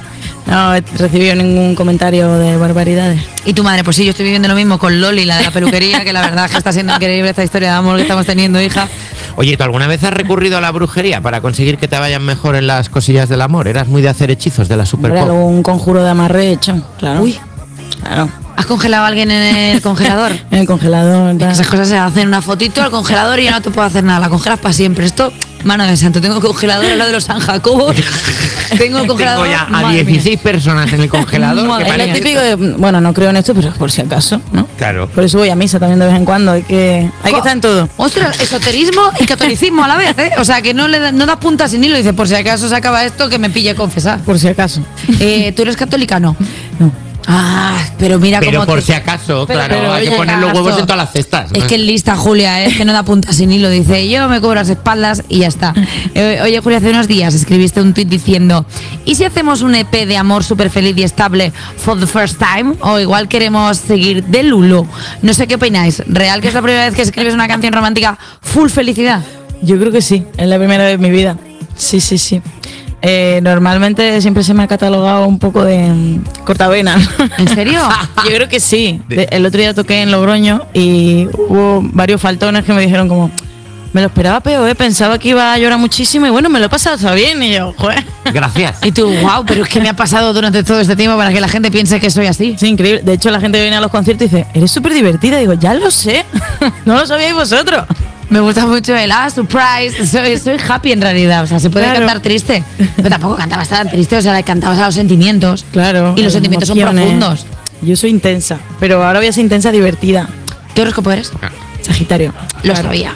No he recibido ningún comentario de barbaridades. Y tu madre, pues sí, yo estoy viviendo lo mismo con Loli, la de la peluquería, que la verdad es que está siendo increíble esta historia de amor que estamos teniendo, hija. Oye, ¿tú alguna vez has recurrido a la brujería para conseguir que te vayan mejor en las cosillas del amor? ¿Eras muy de hacer hechizos de la super Hombre, pop? algún conjuro de amarre hecho, claro. Uy. Claro. ¿Has congelado a alguien en el congelador? En el congelador. tal. Esas cosas se hacen una fotito al congelador y ya no te puedo hacer nada, la congelas para siempre. Esto, mano de santo, tengo congelador al lado de los San Jacobos. Tengo congelador. Tengo ya a madre dieciséis personas en el congelador. Madre que Es lo parece- típico de, bueno, no creo en esto, pero por si acaso, ¿no? Claro. Por eso voy a misa también de vez en cuando, hay que, hay que estar en todo. Ostras, esoterismo y catolicismo a la vez, ¿eh? O sea, que no le da- no das puntas sin hilo. Dice, por si acaso se acaba esto, que me pille confesar. Por si acaso. Eh, ¿Tú eres católica? No. No. Ah, pero mira Pero cómo por te- si acaso, Pero- claro, pero hay que oye, poner los cagazo. huevos en todas las cestas. ¿no? Es que es lista, Julia, ¿eh? Es que no da puntas sin hilo. Dice, yo me cubro las espaldas y ya está. Eh, oye, Julia, hace unos días escribiste un tuit diciendo, ¿y si hacemos un E P de amor súper feliz y estable for the first time? O igual queremos seguir de Lulo. No sé qué opináis. ¿Real que es la primera vez que escribes una canción romántica full felicidad? Yo creo que sí, es la primera vez en mi vida. Sí, sí, sí. Eh, normalmente siempre se me ha catalogado un poco de mm, cortavena. ¿En serio? Yo creo que sí. De- el otro día toqué en Logroño y hubo varios faltones que me dijeron como, me lo esperaba peor, ¿eh? Pensaba que iba a llorar muchísimo y bueno, me lo he pasado todo bien. Y yo, joder. Gracias. Y tú, wow, pero es que me ha pasado durante todo este tiempo para que la gente piense que soy así. Sí, increíble. De hecho, la gente que viene a los conciertos dice, eres súper divertida. Digo, ya lo sé. No lo sabíais vosotros. Me gusta mucho el ah, surprise. Soy, soy happy en realidad. O sea, se puede Claro. cantar triste. Pero tampoco cantabas tan triste. O sea, le cantabas a los sentimientos. Claro. Y los las sentimientos son emociones. profundos. Yo soy intensa, pero ahora voy a ser intensa divertida. ¿Qué horóscopo eres? Sagitario. Lo sabía.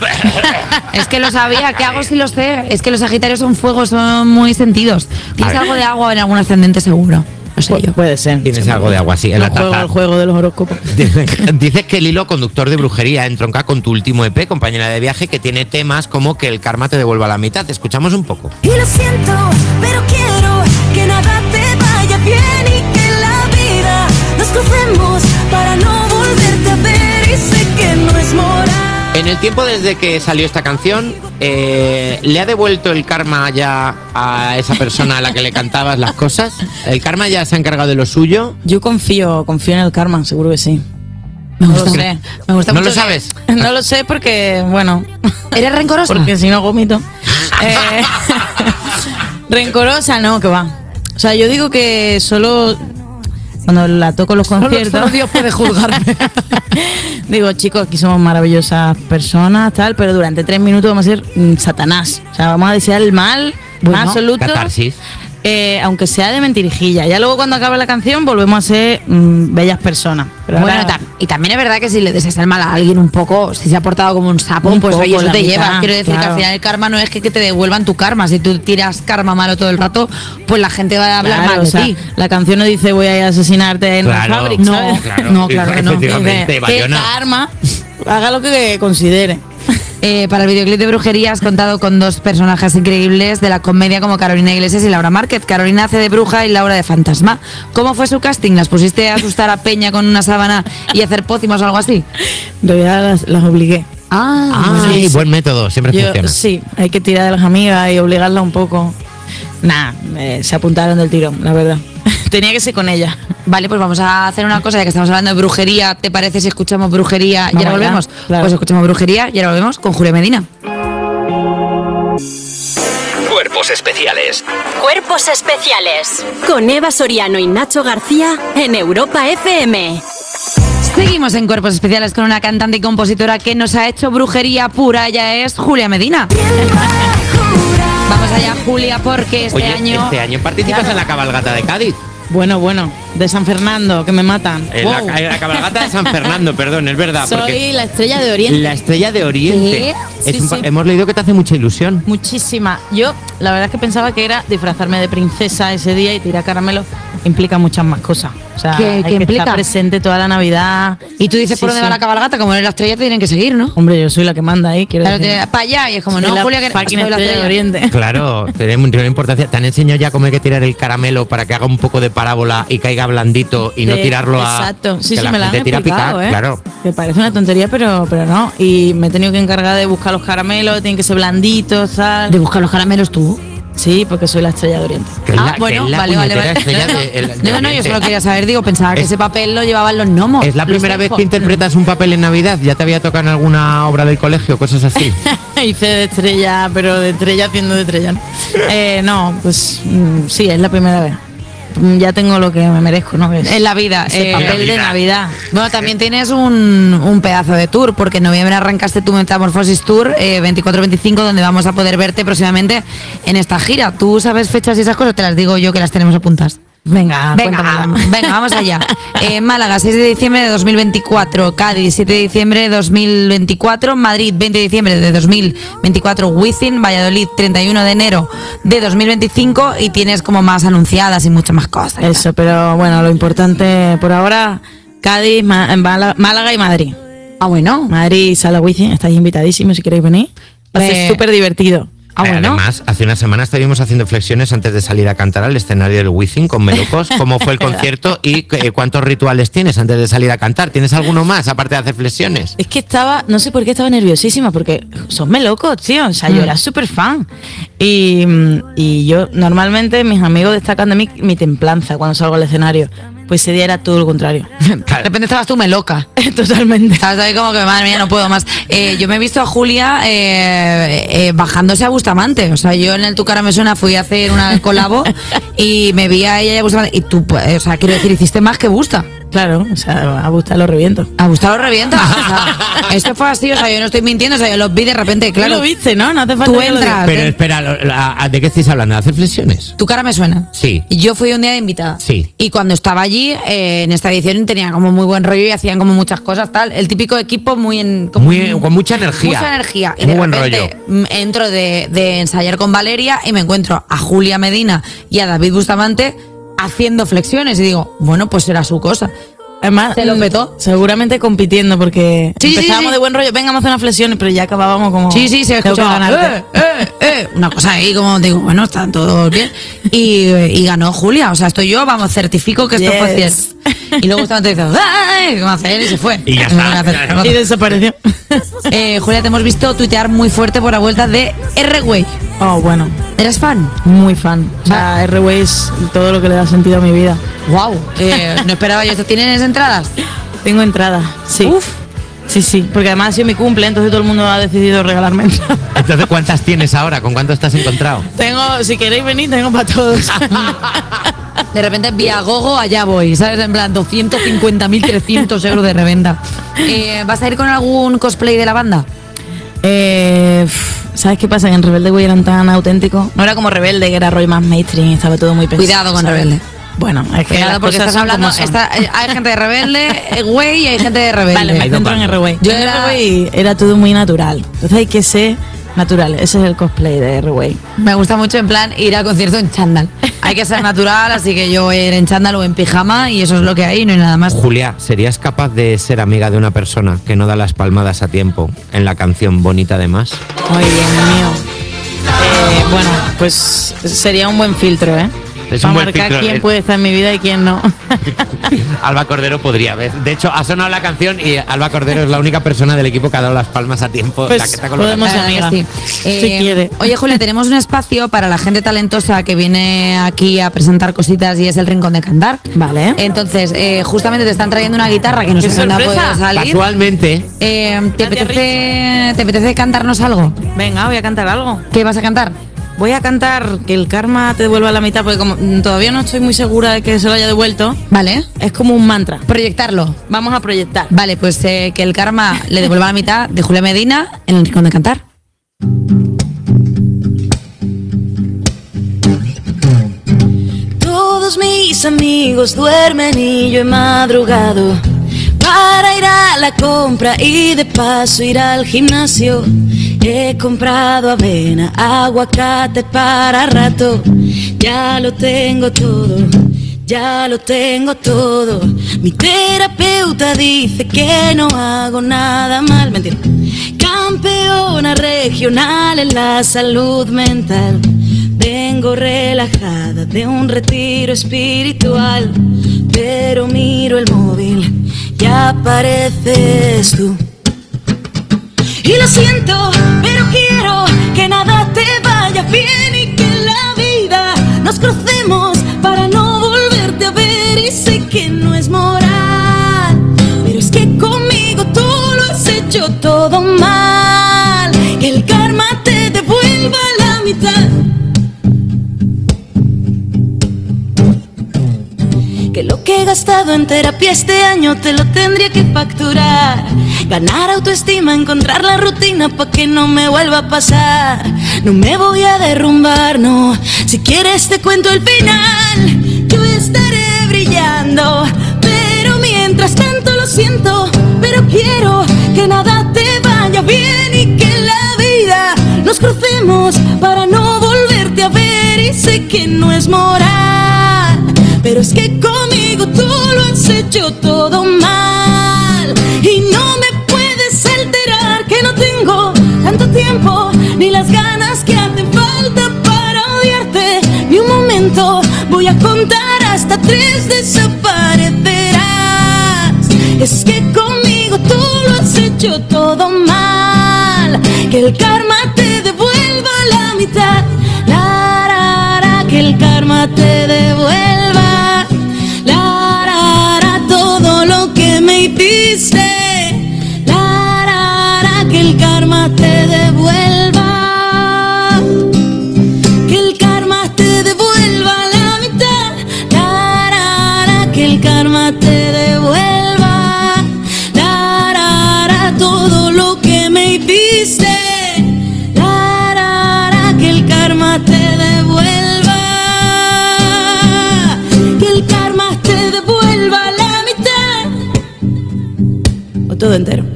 Es que lo sabía. ¿Qué hago si lo sé? Es que los Sagitarios son fuego, son muy sentidos. Tienes A ver. algo de agua en algún ascendente seguro. No sé yo. Puede ser. Tienes algo de agua así en No la juego taza. el juego de los horóscopos. Dices que el hilo conductor de brujería entronca con tu último E P, compañera de viaje, que tiene temas como que el karma te devuelva la mitad. Escuchamos un poco. Y lo siento, pero quiero que nada te vaya bien y que en la vida nos crucemos para no volverte a ver y sé que no es moral. En el tiempo desde que salió esta canción, eh, ¿le ha devuelto el karma ya a esa persona a la que le cantabas las cosas? ¿El karma ya se ha encargado de lo suyo? Yo confío, confío en el karma, seguro que sí. Me No gusta, lo sé. me gusta ¿No mucho lo que- sabes? No lo sé porque, bueno, ¿Eres rencorosa? porque si no vomito. Eh, rencorosa, no, que va. O sea, yo digo que solo cuando la toco en los Solo- conciertos. solo Dios puede juzgarme. Digo, chicos, aquí somos maravillosas personas, tal, pero durante tres minutos vamos a ser mm, Satanás. O sea, vamos a desear el mal Bueno, absoluto. Catarsis. Eh, aunque sea de mentirijilla. Ya luego cuando acabe la canción volvemos a ser mm, bellas personas. Pero Bueno, ahora- tam- y también es verdad que si le deseas el mal a alguien un poco, si se ha portado como un sapo, Un pues poco, oye, eso la te mitad, lleva. Quiero decir que claro. al final el karma no es que, que te devuelvan tu karma. Si tú tiras karma malo todo el rato, pues la gente va a hablar Claro, mal o de sea, ti. la canción no dice voy a ir a asesinarte en Claro, la fábrica, no, ¿sabes? claro, no, claro que no. efectivamente, Dice, Bayona. que karma, haga lo que considere. Eh, para el videoclip de Brujería has contado con dos personajes increíbles de la comedia como Carolina Iglesias y Laura Márquez. Carolina hace de bruja y Laura de fantasma. ¿Cómo fue su casting? ¿Las pusiste a asustar a Peña con una sábana y hacer pócimas o algo así? En realidad las, las obligué. Ah, Ay, buen método, siempre Yo- funciona. sí, hay que tirar de las amigas y obligarla un poco. Nah, eh, se apuntaron del tirón, la verdad. Tenía que ser con ella. Vale, pues vamos a hacer una cosa, ya que estamos hablando de brujería. ¿Te parece si escuchamos brujería y Vamos ahora allá, volvemos? claro. Pues escuchamos brujería y ahora volvemos con Julia Medina. Cuerpos especiales. Cuerpos especiales. Con Eva Soriano y Nacho García en Europa F M. Seguimos en Cuerpos Especiales con una cantante y compositora que nos ha hecho brujería pura. Ella es Julia Medina. Vamos allá, Julia, porque este Oye, año... este año participas Claro. en la cabalgata de Cádiz. Bueno, bueno, de San Fernando, que me matan. En la, en la cabalgata de San Fernando, perdón, es verdad. Soy porque la estrella de Oriente. la estrella de Oriente. ¿Qué? Es Sí, un pa- sí. Hemos leído que te hace mucha ilusión. Muchísima. Yo, la verdad es que pensaba que era disfrazarme de princesa ese día y tirar caramelo. Implica muchas más cosas. O sea, ¿Qué- hay qué que implica? estar presente toda la Navidad. Y tú dices Sí, por dónde sí. va la cabalgata, como eres la estrella te tienen que seguir, ¿no? Hombre, yo soy la que manda ahí, quiero Claro, decir. te- para allá y es como, Soy no, la Julia, que fucking soy la estrella de Oriente. Claro, tiene una importancia. Te han enseñado ya cómo hay que tirar el caramelo para que haga un poco de parábola y caiga blandito y no De- tirarlo a. Exacto, sí, que sí, la me la han gente tira a explicado, picar, ¿eh? claro. Que parece una tontería, pero, pero no. Y me he tenido que encargar de buscar los caramelos, tienen que ser blanditos, tal. ¿De buscar los caramelos tú? Sí, porque soy la estrella de Oriente. Que es Ah, la- que bueno, es la vale, vale, puñetera vale. estrella de- el- de No, no, yo Oriente. solo quería saber, digo, pensaba que Es- ese papel lo llevaban los gnomos. Es la los primera vez elfos. que interpretas un papel en Navidad. ¿Ya te había tocado en alguna obra del colegio, cosas así? Hice de estrella, pero de estrella haciendo de estrella. No, eh, no pues mm, sí, es la primera vez. Mm, Ya tengo lo que me merezco, ¿no? Es En la vida. ese eh, papel de Navidad. Bueno, también tienes un, un pedazo de tour, porque en noviembre arrancaste tu Metamorfosis Tour eh, veinticuatro veinticinco, donde vamos a poder verte próximamente en esta gira. ¿Tú sabes fechas y esas cosas? Te las digo yo que las tenemos apuntadas. Venga, Venga, cuéntamela. venga, vamos allá. Eh, Málaga, seis de diciembre de dos mil veinticuatro. Cádiz, siete de diciembre de dos mil veinticuatro. Madrid, veinte de diciembre de dos mil veinticuatro. Wizzing, Valladolid, treinta y uno de enero de dos mil veinticinco. Y tienes como más anunciadas y muchas más cosas. Eso, pero bueno, lo importante por ahora, Cádiz, Ma- Málaga, Málaga y Madrid. Ah, bueno. Madrid, Sala Wizzing, estáis invitadísimos si queréis venir. Va a ser Eh, súper divertido. Ah, Eh, bueno. Además, hace unas semanas estuvimos haciendo flexiones antes de salir a cantar al escenario del Wizzing con Melocos. ¿Cómo fue el concierto y eh, cuántos rituales tienes antes de salir a cantar? ¿Tienes alguno más aparte de hacer flexiones? Es que estaba, no sé por qué estaba nerviosísima, porque son locos, tío. O sea, yo Mm. era súper fan. Y, mm, y yo, normalmente, mis amigos destacan de mí mi templanza cuando salgo al escenario. Pues ese día era todo lo contrario. De repente estabas tú me loca. Totalmente. Estabas ahí como que, madre mía, no puedo más. Eh, yo me he visto a Julia eh, eh, bajándose a Bustamante. O sea, yo en el Tu Cara Me Suena fui a hacer una colabo y me vi a ella y a Bustamante. Y tú, pues, o sea, quiero decir, hiciste más que Busta. Claro, o sea, a Busta lo reviento. A Busta lo revienta. O sea, esto fue así, o sea, yo no estoy mintiendo, o sea, yo los vi de repente, Claro. claro. Lo viste, ¿no? No hace falta Tú que lo entras. Pero espera, lo- la- ¿de qué estáis hablando? ¿De hacer flexiones? Tu Cara Me Suena. Sí. Y yo fui un día de invitada. Sí. Y cuando estaba allí, eh, en esta edición, tenía como muy buen rollo y hacían como muchas cosas, tal. El típico equipo muy en. como- Muy, con mucha energía. Mucha energía. Y Muy de buen repente rollo. mm, entro de, de ensayar con Valeria y me encuentro a Julia Medina y a David Bustamante haciendo flexiones. Y digo, bueno, pues será su cosa. Además, Se lo mm, petó. Seguramente compitiendo, porque Sí, sí, empezábamos sí. de buen rollo, venga, vamos a hacer unas flexiones, pero ya acabábamos como. Sí, sí, se tengo que escuchaba. ganarte. Eh, eh, eh, una cosa ahí, como digo, bueno, están todos bien. Y, y ganó Julia, o sea, estoy yo, vamos, certifico que esto Yes. fue cierto. Y luego Bustamante dice, ¡ay! Como hacer, y se fue. Y ya está. Y desapareció. Eh, Julia, te hemos visto tuitear muy fuerte por la vuelta de R-Way. Oh, bueno. ¿Eres fan? Muy fan. O sea, R-Way es todo lo que le da sentido a mi vida. Wow. Eh, no esperaba yo esto. ¿Tienes entradas? Tengo entradas, sí. Uf. Sí, sí, porque además ha sido mi cumple, entonces todo el mundo ha decidido regalarme entradas. Entonces, ¿cuántas tienes ahora? ¿Con cuánto estás encontrado? Tengo, si queréis venir, tengo para todos. De repente, vía Gogo, allá voy, ¿sabes? En plan, doscientos cincuenta mil trescientos euros de reventa. Eh, ¿Vas a ir con algún cosplay de la banda? Eh, ¿Sabes qué pasa? Que en Rebelde, güey, eran tan auténticos. No era como Rebelde, que era rollo más mainstream, estaba todo muy pensado. Cuidado con ¿sabes? Rebelde. Bueno, es que Cuidado, porque estás hablando, está, hay gente de Rebelde, güey, y hay gente de Rebelde. Vale, me centro en R W. Yo en era- R W era todo muy natural. Entonces hay que ser natural. Ese es el cosplay de R W. Me gusta mucho, en plan, ir al concierto en chándal. Hay que ser natural, así que yo voy a ir en chándal o en pijama y eso es lo que hay, no hay nada más. Julia, ¿serías capaz de ser amiga de una persona que no da las palmadas a tiempo en la canción Bonita de Más? Muy bien, mío. Eh, bueno, pues sería un buen filtro, ¿eh? Es Para un buen marcar filtro, quién eh. puede estar en mi vida y quién no. Alba Cordero podría ver. De hecho, ha sonado la canción y Alba Cordero es la única persona del equipo que ha dado las palmas a tiempo. Pues la que está con los- podemos ser La verdad amigas. que sí. Si Eh, quiere. Oye, Julia, tenemos un espacio para la gente talentosa que viene aquí a presentar cositas y es el Rincón de Cantar. Vale. Entonces, eh, justamente te están trayendo una guitarra que no ¡Qué sé dónde ha sorpresa! podido salir. Casualmente, Eh, ¿te, apetece, ¿Te apetece cantarnos algo? Venga, voy a cantar algo. ¿Qué vas a cantar? Voy a cantar Que el karma te devuelva la mitad, porque como mm, todavía no estoy muy segura de que se lo haya devuelto, Vale. es como un mantra. Proyectarlo. Vamos a proyectar. Vale, pues eh, que el karma le devuelva la mitad de Julia Medina en el Rincón de Cantar. Todos mis amigos duermen y yo he madrugado para ir a la compra y de paso ir al gimnasio. He comprado avena, aguacate para rato. Ya lo tengo todo, ya lo tengo todo. Mi terapeuta dice que no hago nada mal. Mentira. Campeona regional en la salud mental. Vengo relajada de un retiro espiritual, pero miro el móvil y apareces tú. Y lo siento, pero quiero que nada te vaya bien y que en la vida nos crucemos para no volverte a ver. Y sé que no es moral, pero es que conmigo tú lo has hecho todo mal. Que el karma te devuelva la mitad. Que lo que he gastado en terapia este año te lo tendría que facturar. Ganar autoestima, encontrar la rutina pa' que no me vuelva a pasar. No me voy a derrumbar, no. Si quieres te cuento el final. Yo estaré brillando, pero mientras tanto lo siento. Pero quiero que nada te vaya bien y que en la vida nos crucemos para no volverte a ver. Y sé que no es moral, pero es que conmigo tú lo has hecho todo mal. Y no me puedes alterar, que no tengo tanto tiempo ni las ganas que hacen falta para odiarte. Ni un momento, voy a contar hasta tres, desaparecerás. Es que conmigo tú lo has hecho todo mal. Que el karma te devuelva la mitad. La, la, la, que el karma te devuelva la, la, la, todo lo que me hiciste. La, la, la, que el karma te devuelva. Que el karma te devuelva la mitad. La, la, la, que el karma te devuelva. La, la, la, todo lo que me hiciste. La, la, la, que el karma te devuelva. Que el karma te devuelva la mitad. O todo entero.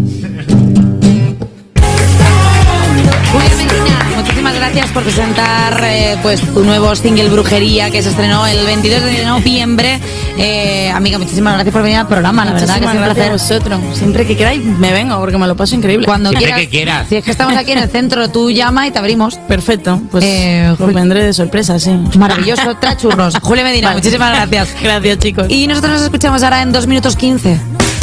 Julia Medina, muchísimas gracias por presentar eh, pues tu nuevo single Brujería, que se estrenó el veintidós de noviembre. Eh, amiga, muchísimas gracias por venir al programa, la verdad que es un Muchísimas placer. gracias a vosotros. Siempre que queráis me vengo porque me lo paso increíble. Cuando Siempre quieras, que quieras. Si es que estamos aquí en el centro, tú llama y te abrimos. Perfecto, pues, Eh, pues Jul- vendré de sorpresa, sí. Maravilloso, trae churros. Julia Medina, Vale. muchísimas gracias. Gracias, chicos. Y nosotros nos escuchamos ahora en dos minutos quince.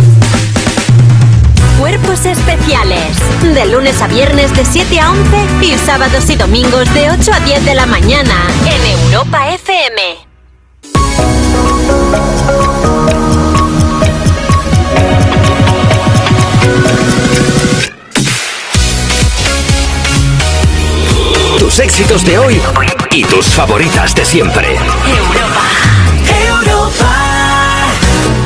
Cuerpos especiales. De lunes a viernes de siete a once y sábados y domingos de ocho a diez de la mañana en Europa F M. Tus éxitos de hoy y tus favoritas de siempre. Europa.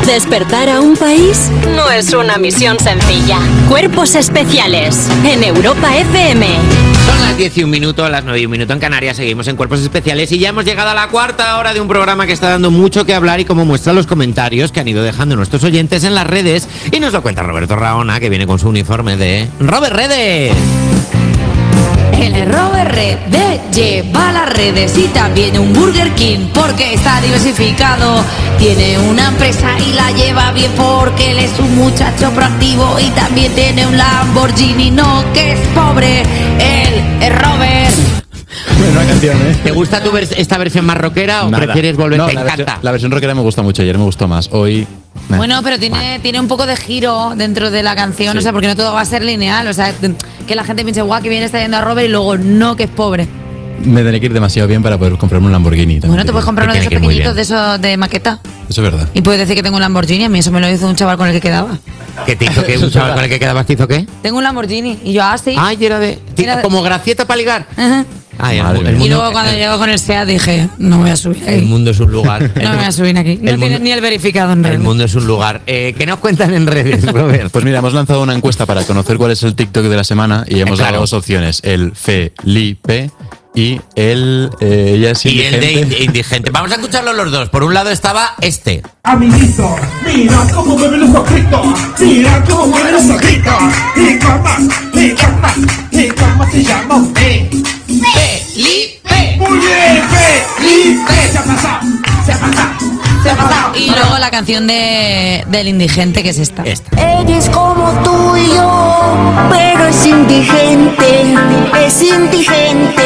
Despertar a un país no es una misión sencilla. Cuerpos especiales en Europa F M. Son las diez y un minuto, las nueve y un minuto en Canarias. Seguimos en Cuerpos Especiales y ya hemos llegado a la cuarta hora de un programa que está dando mucho que hablar y como muestran los comentarios que han ido dejando nuestros oyentes en las redes. Y nos lo cuenta Roberto Raona, que viene con su uniforme de Robert Redes. El Robert Redes lleva las redes y también un Burger King porque está diversificado. Tiene una empresa y la lleva bien porque él es un muchacho proactivo y también tiene un Lamborghini, no que es pobre. Él es Robert. Buena canción, ¿eh? ¿Te gusta tu vers- esta versión más rockera o Nada. prefieres volver? No, Te la encanta. versión, la versión rockera me gusta mucho, ayer me gustó más. Hoy... nah. Bueno, pero tiene, tiene un poco de giro dentro de la canción, Sí. o sea, porque no todo va a ser lineal, o sea, que la gente piense, guau, que bien está yendo a Robert y luego no, que es pobre. Me tendré que ir demasiado bien para poder comprarme un Lamborghini. también Bueno, te te puedes digo. comprar uno de esos pequeñitos, de esos de maqueta. Eso es verdad. Y puedes decir que tengo un Lamborghini, a mí eso me lo hizo un chaval con el que quedaba. ¿Qué te hizo que un chaval con el que quedabas te hizo qué? Tengo un Lamborghini, y yo, ah, sí. Ay, era de... Era de- Como gracieta para ligar. Ajá. Ay, el, Madre el mía. mundo, Y luego cuando llego con el SEAT dije, no voy a subir el aquí. mundo es un lugar. No me voy a subir aquí. No el tienes mundo- ni el verificado en El redes. mundo es un lugar. Eh, ¿Qué nos cuentan en redes, Robert? Pues mira, hemos lanzado una encuesta para conocer cuál es el TikTok de la semana y hemos Eh, claro. dado dos opciones, el Felipe y el eh, ella es Y el de indigente. ind- indigente. Vamos a escucharlos los dos. Por un lado estaba este. Amiguito, mira cómo mueven los ojitos, mira cómo mueven los ojitos. ¿Y cómo? ¿Y cómo? ¿Y cómo se llama usted? Felipe. Muy bien, Felipe. Se ha pasado, se ha pasado, se ha pasado. Y luego la canción de, del indigente, que es esta. Esta. Eres como tú y yo, pero es indigente, es indigente.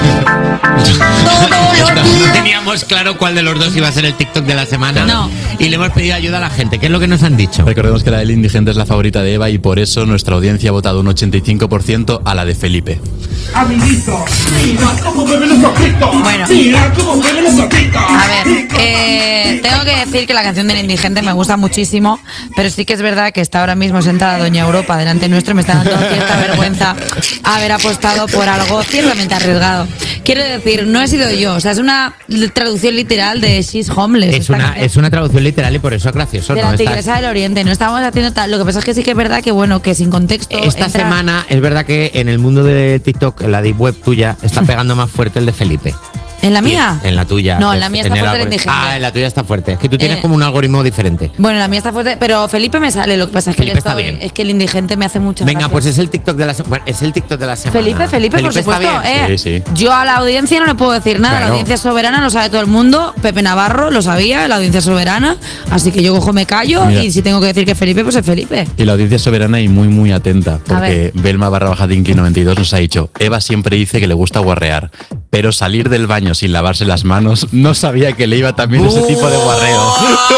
Todo lo No que teníamos claro cuál de los dos iba a ser el TikTok de la semana. No. Y le hemos pedido ayuda a la gente. ¿Qué es lo que nos han dicho? Recordemos que la del indigente es la favorita de Eva y por eso nuestra audiencia ha votado un ochenta y cinco por ciento a la de Felipe. Amiguito, mira cómo mueven los ojitos, Bueno. mira cómo mueven los ojitos. A ver, eh, tengo que decir que la canción del indigente me gusta muchísimo, pero sí que es verdad que está ahora mismo sentada Doña Europa delante nuestro y me está dando cierta vergüenza haber apostado por algo ciertamente arriesgado. Quiero decir, no he sido yo, o sea, es una traducción literal de She's Homeless. Es esta una, canción. es una traducción literal y por eso es gracioso. De ¿no? la Esta- Tigresa del Oriente, no estamos haciendo tal. Lo que pasa es que sí que es verdad que, bueno, que sin contexto. Esta entra- semana es verdad que en el mundo de TikTok, en la deep web tuya, está pegando más fuerte el de Felipe. ¿En la mía? En la tuya. No, en la mía está el fuerte el algoritmo. indigente. Ah, en la tuya está fuerte. Es que tú tienes Eh, como un algoritmo diferente. Bueno, la mía está fuerte, pero Felipe me sale. Lo que pasa es que Felipe yo está estoy- bien. es que el indigente me hace mucha Venga, gracia. pues es el TikTok de la semana. Bueno, es el TikTok de la semana. Felipe, Felipe, por está supuesto. bien. eh. Sí, sí. Yo a la audiencia no le puedo decir nada. Claro. La audiencia soberana lo sabe todo el mundo. Pepe Navarro lo sabía, la audiencia soberana. Así que yo cojo, me callo. Mira. Y si tengo que decir que Felipe, pues es Felipe. Y la audiencia es soberana y muy muy atenta, porque ver. Belma barra baja Dinky noventa y dos nos ha dicho, Eva siempre dice que le gusta guarrear, pero salir del baño sin lavarse las manos no sabía que le iba también ese tipo de guarreo.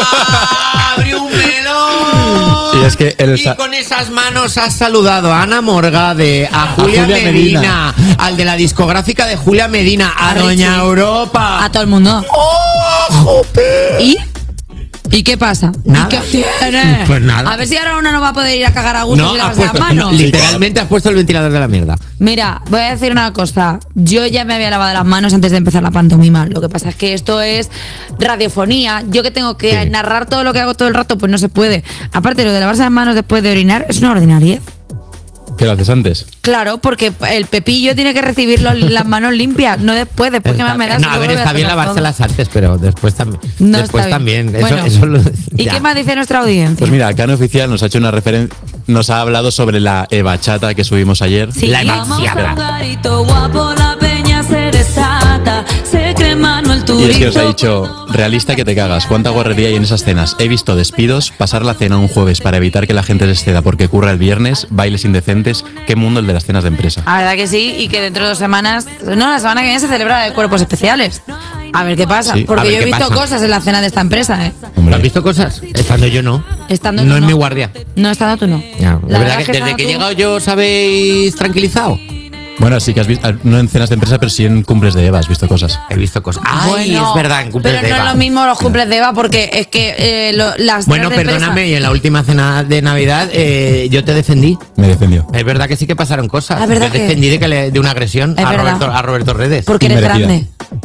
¡Abre un melón! Y es que el Y sa- con esas manos has saludado a Ana Morgade, a Julia, Julia Medina, al de la discográfica de Julia Medina, a, A Doña Richie. Europa. A todo el mundo. ¡Oh, ¿Y? ¿Y qué pasa? Nada. ¿Y qué tiene? Pues nada. A ver si ahora una no va a poder ir a cagar a gusto No, y has lavarse las puesto, manos. no, literalmente has puesto el ventilador de la mierda. Mira, voy a decir una cosa. Yo ya me había lavado las manos antes de empezar la pantomima. Lo que pasa es que esto es radiofonía. Yo que tengo que Sí. narrar todo lo que hago todo el rato, pues no se puede. Aparte, lo de lavarse las manos después de orinar es una ordinariedad. ¿Qué lo haces antes? Claro, porque el pepillo tiene que recibir los- las manos limpias, no después. Después que más me das. no, a ver, está bien lavárselas antes, pero después también. No después está bien. también. Eso, Bueno, eso lo- ¿Y ya. qué más dice nuestra audiencia? Pues mira, Cano Oficial nos ha hecho una referencia, nos ha hablado sobre la Eva Chata que subimos ayer. Sí. La Vamos evanciada. garito guapo, la peña se desata, se cree Manuel Y es que os ha Turizo. dicho, realista que te cagas, cuánta guarrería hay en esas cenas. He visto despidos, pasar la cena un jueves para evitar que la gente se exceda porque curra el viernes, bailes indecentes, qué mundo el de las cenas de empresa. La verdad que sí, y que dentro de dos semanas, no, la semana que viene se celebra la de cuerpos especiales. A ver qué pasa, Sí, a porque ver yo he qué visto pasa. cosas en la cena de esta empresa, ¿eh? ¿Lo has visto cosas? Estando yo no. Estando no tú en no. mi guardia. No, estando tú no. Ya, La la verdad verdad que es que desde estando que he tú- llegado yo os habéis tranquilizado. Bueno, sí que has visto, no en cenas de empresa, pero sí en cumples de Eva, has visto cosas. He visto cosas. Ay, Bueno, es verdad, en cumples pero de no Eva. es lo mismo los cumples de Eva porque es que eh, lo- las Bueno, cenas de empresa- perdóname, y en la última cena de Navidad eh, yo te defendí. Me defendió. Es verdad que sí que pasaron cosas. Es verdad te que- defendí de, que le- de una agresión Es a verdad. Roberto, a Roberto Redes. porque eres Inmerecida. grande.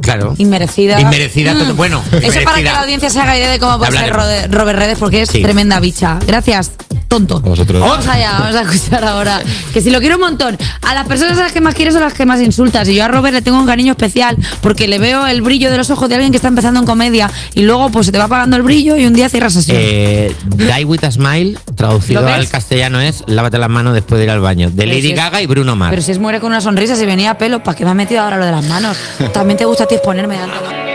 Claro. Inmerecida. Inmerecida, todo- bueno, Eso inmerecida. para que la audiencia se haga idea de cómo puede ser Hablaremos. Rode- Robert Redes, porque es Sí. tremenda bicha. Gracias, tonto. Vosotros. Vamos allá, vamos a escuchar ahora. Que si lo quiero un montón. A las personas a las que más quieres son las que más insultas. Y yo a Robert le tengo un cariño especial porque le veo el brillo de los ojos de alguien que está empezando en comedia y luego pues se te va apagando el brillo y un día cierras así. Eh, Die with a Smile, traducido ¿Lo ves? al castellano es Lávate las manos después de ir al baño. De Pero Lady si es- Gaga y Bruno Mars. Pero si es muere con una sonrisa, si venía a pelo, ¿para qué me has metido ahora lo de las manos? También te gusta a ti exponerme delante de...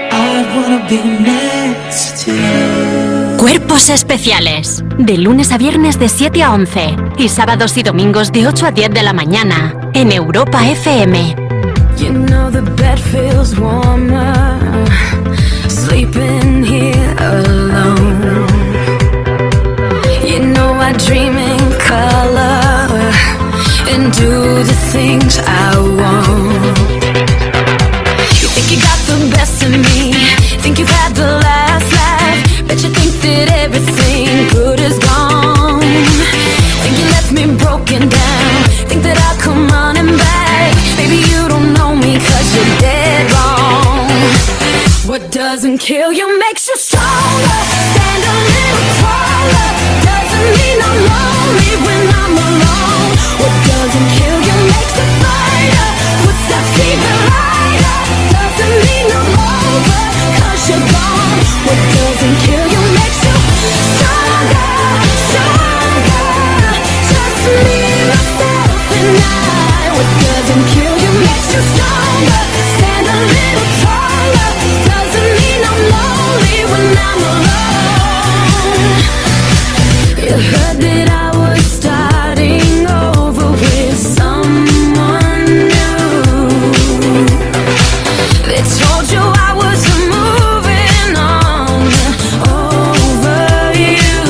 Cuerpos especiales. De lunes a viernes de siete a once. Y sábados y domingos de ocho a diez de la mañana. En Europa F M. You know the bed feels warmer, sleeping here alone. You know I dream in color and do the things I want. You think you got the best of me, think you've had the last laugh, bet you think that everything good is gone. Think you left me broken down, think that I'll come running back. Baby, you don't know me cause you're dead wrong. What doesn't kill you makes you stronger. Stand a little taller. Doesn't mean I'm lonely when I'm alone. What doesn't kill you makes a fighter. Footsteps even lighter. Doesn't mean I'm over cause you're gone. What doesn't kill you makes you stronger, stronger. Just me, myself and I. What doesn't kill you makes you stronger. Stand a little taller. Doesn't mean I'm lonely when I'm alone. You heard that I was starting over with someone new. They told you I was moving on over you.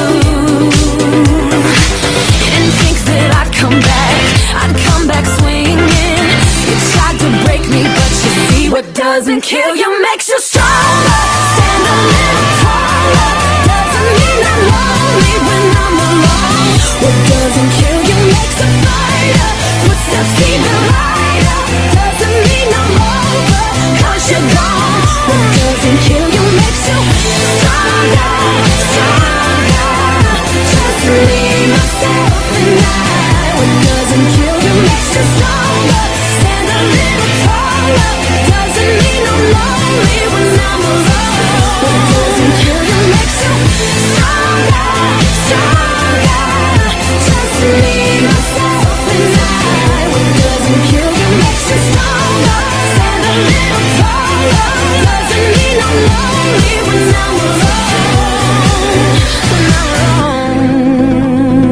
You didn't think that I'd come back, I'd come back swinging. You tried to break me, but you see what doesn't kill you makes you stronger. Stand a little taller. Doesn't mean I'm lonely when I'm alone. What doesn't kill you makes a fighter. Footsteps even lighter. Doesn't mean I'm over cause you're gone. What doesn't kill you makes you stronger, stronger. Just me, myself and I. What doesn't kill you makes you stronger. Stand a little taller. Doesn't mean I'm lonely when I'm alone. What doesn't kill you makes you stronger, stronger. Just me, myself and I. What doesn't kill you makes you stronger. Stand a little taller. Doesn't mean I'm lonely when I'm alone. When I'm alone.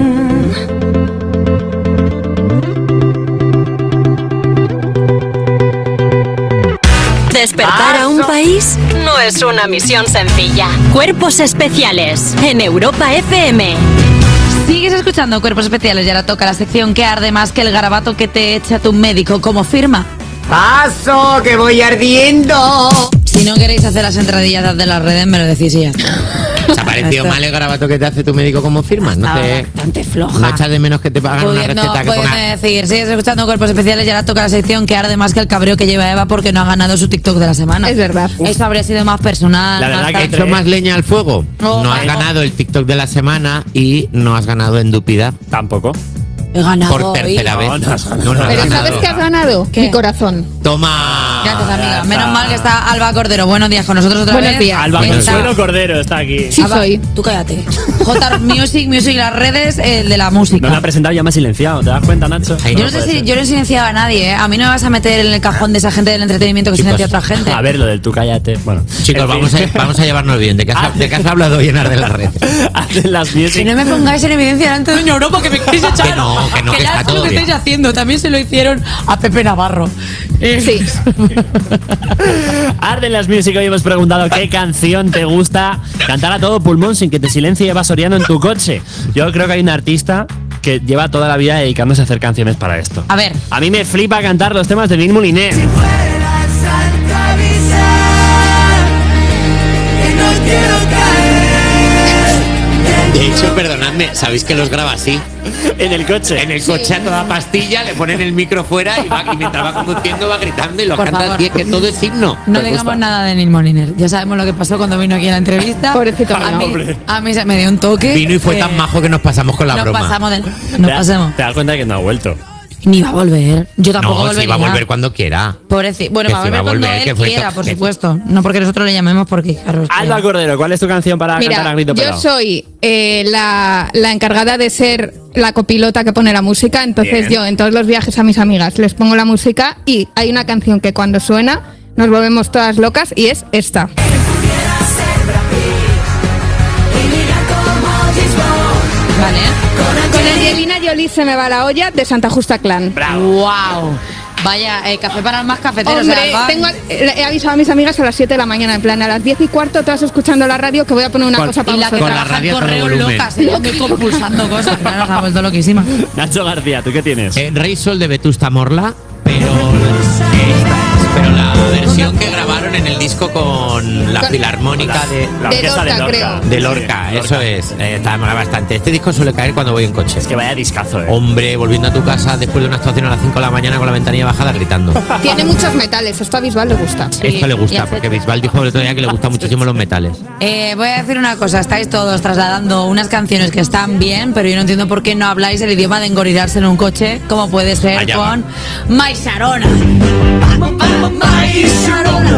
Despertar a un país no es una misión sencilla. Cuerpos especiales en Europa F M. Sigues escuchando Cuerpos Especiales y ahora toca la sección que arde más que el garabato que te echa tu médico como firma. ¡Paso, que voy ardiendo! Si no queréis hacer las entradillas de las redes, me lo decís y ya. ¿Te ha parecido mal el garabato que te hace tu médico como firma? No Estaba te, bastante floja. no echas de menos que te pagan una Pudiendo, receta que pueden ponga... decir, sigues escuchando Cuerpos Especiales y ahora toca la sección que arde más que el cabreo que lleva Eva porque no ha ganado su TikTok de la semana. Es verdad. Eso habría sido más personal. La verdad más que he tal. hecho más leña al fuego. Oh, No has oh. ganado el TikTok de la semana y no has ganado en Dúpida. Tampoco. He ganado Por tercera hoy. vez. No, no has No, no has Pero ¿sabes ganado. qué has ganado? ¿Qué? Mi corazón. Toma. Gracias, amiga. Menos mal que está Alba Cordero. Buenos días con nosotros otra Buenos vez. días. Alba Está- Consuelo Cordero está aquí. Sí Alba, soy. Tú cállate. J Music, Music, las redes, el de la música. No me ha presentado, ya me ha silenciado. ¿Te das cuenta, Nacho? Ay, Yo no sé si yo no he silenciado a nadie, ¿eh? A mí no me vas a meter en el cajón de esa gente del entretenimiento que Chicos, silencia a otra gente. A ver, lo del tú cállate. Bueno, Chicos, en fin. vamos a, vamos a llevarnos bien. ¿De qué has, de qué has hablado llenar de la red? Hacen las music. Que no me pongáis en evidencia delante de Doña Europa, que me queréis echar. Que no, que no, que ya está es todo lo que bien. estáis haciendo. También se lo hicieron a Pepe Navarro. Eh, Sí. Arden las Music, hoy hemos preguntado qué canción te gusta cantar a todo pulmón sin que te silencie Eva Soriano en tu coche. Yo creo que hay un artista que lleva toda la vida dedicándose a hacer canciones para esto. A ver. A mí me flipa cantar los temas de Lin Moliné. De hecho, perdonadme Escuchadme, ¿sabéis que los graba así? En el coche. En el coche a toda pastilla, le ponen el micro fuera y, va, y mientras va conduciendo va gritando y lo Por canta favor. así, es que todo es himno. No ¿Te digamos gusta? nada de Neil Moliner. Ya sabemos lo que pasó cuando vino aquí a la entrevista. Pobrecito a mío. mí, a mí se me dio un toque. Vino y fue eh, tan majo que nos pasamos con la nos broma. pasamos del- Te nos das- pasamos. Te das cuenta de que no ha vuelto. Ni va a volver. Yo tampoco No, volvería. sí, va a volver cuando quiera. Pobrecito. Bueno, Que va a sí, volver va a cuando volver, él que fue quiera, to- por que- supuesto. No porque nosotros le llamemos porque, claro, es que- Alba Cordero, ¿cuál es tu canción para Mira, cantar a grito yo pelado? soy eh, la, la encargada de ser la copilota que pone la música, entonces Bien. yo en todos los viajes a mis amigas les pongo la música y hay una canción que cuando suena nos volvemos todas locas y es esta. Vale. Con Angelina Jolie se me va la olla de Santa Justa Clan. Wow. Vaya, eh, café para más cafeteros. Hombre, o sea, va- tengo, eh, he avisado a mis amigas a las siete de la mañana, en plan a las diez y cuarto, todas escuchando la radio, que voy a poner una Con- cosa para y la que vosotras. trabaja en correos locas, eh, ando compulsando cosas. Claro, nos ha vuelto loquísima. Nacho García, ¿tú qué tienes? Eh, Rey Sol de Vetusta Morla, pero, eh, pero la versión que grabaron en el disco con la Con- filarmónica de, La De orquesta de Lorca, Lorca. de Lorca, Sí, eso es. Eh, está mola bastante. Este disco suele caer cuando voy en coche. Es que vaya discazo, eh. Hombre, volviendo a tu casa después de una actuación a las cinco de la mañana con la ventanilla bajada gritando. Tiene muchos metales, esto a Bisbal le gusta. Esto le y gusta, hace- porque Bisbal dijo el otro día que le gustan muchísimo los metales. Eh, voy a decir una cosa, estáis todos trasladando unas canciones que están bien, pero yo no entiendo por qué no habláis el idioma de engorilarse en un coche, como puede ser Allá va. con My Sharona. My Sharona.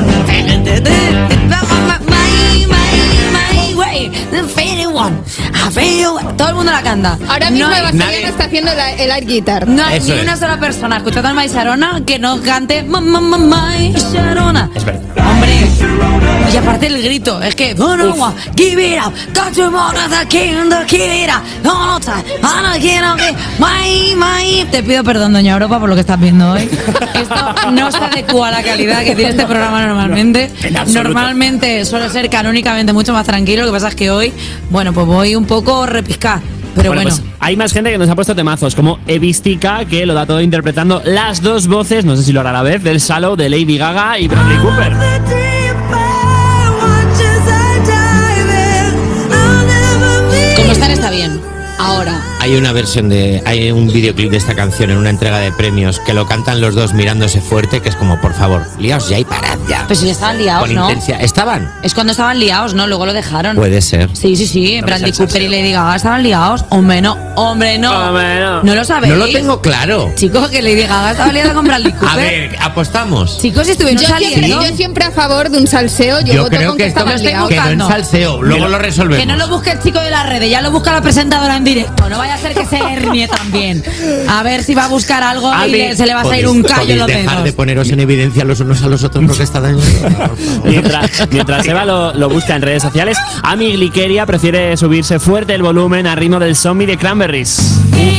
My, my, my way, the fairy one. I feel- Todo el mundo la canta. Ahora No mismo hay- Eva Soriano nadie- está haciendo la- el air guitar. No hay Eso ni es. una sola persona escuchando a My Sharona que no cante Ma, ma, ma, My Sharona. Es verdad. Hombre, y aparte el grito, es que no, no, no, give it up, got your mother, the king, the give it up, no, no, time, I don't get up, my, my. Te pido perdón, doña Europa, por lo que estás viendo hoy. Esto no se adecua a la calidad que tiene este programa normalmente. En absoluto. Normalmente suele ser canónicamente mucho más tranquilo, lo que pasa es que hoy, bueno, pues voy un poco repiscar. Pero bueno, pues hay más gente que nos ha puesto temazos, como Evistica, que lo da todo interpretando las dos voces, no sé si lo hará a la vez, del Shallow de Lady Gaga y Bradley Cooper. como están está bien. Ahora, Hay una versión de. Hay un videoclip de esta canción en una entrega de premios que lo cantan los dos mirándose fuerte, que es como, por favor, liaos ya y parad ya. pues si estaban liados, Con ¿no? intensidad. ¿Estaban? Es cuando estaban liados, ¿no? Luego lo dejaron. Puede ser. Sí, sí, sí. No Bradley me sé el Cooper y salseo. Lady Gaga estaban liados. Hombre, no. Hombre, no. Hombre, no. ¿No lo sabéis? No lo tengo claro. Chicos, que Lady Gaga estaba liada con Bradley Cooper. A ver, apostamos. Chicos, si estuvieron Yo siempre, saliendo. yo siempre a favor de un salseo, yo, Yo voto creo con que que esto estaban estoy liados. que no en buscando. salseo, luego lo resolvemos. Que no lo busque el chico de las redes, ya lo busca la presentadora en directo. No vaya a ser que se hernie también. A ver si va a buscar algo y Albi, le- se le va a salir ¿Podéis- un callo en podéis los dejar dedos. de poneros en evidencia los unos a los otros porque está dañado. Mientras, mientras Eva lo, lo busca en redes sociales, Ami Glikeria prefiere subirse fuerte el volumen al ritmo del zombie de Cranberries.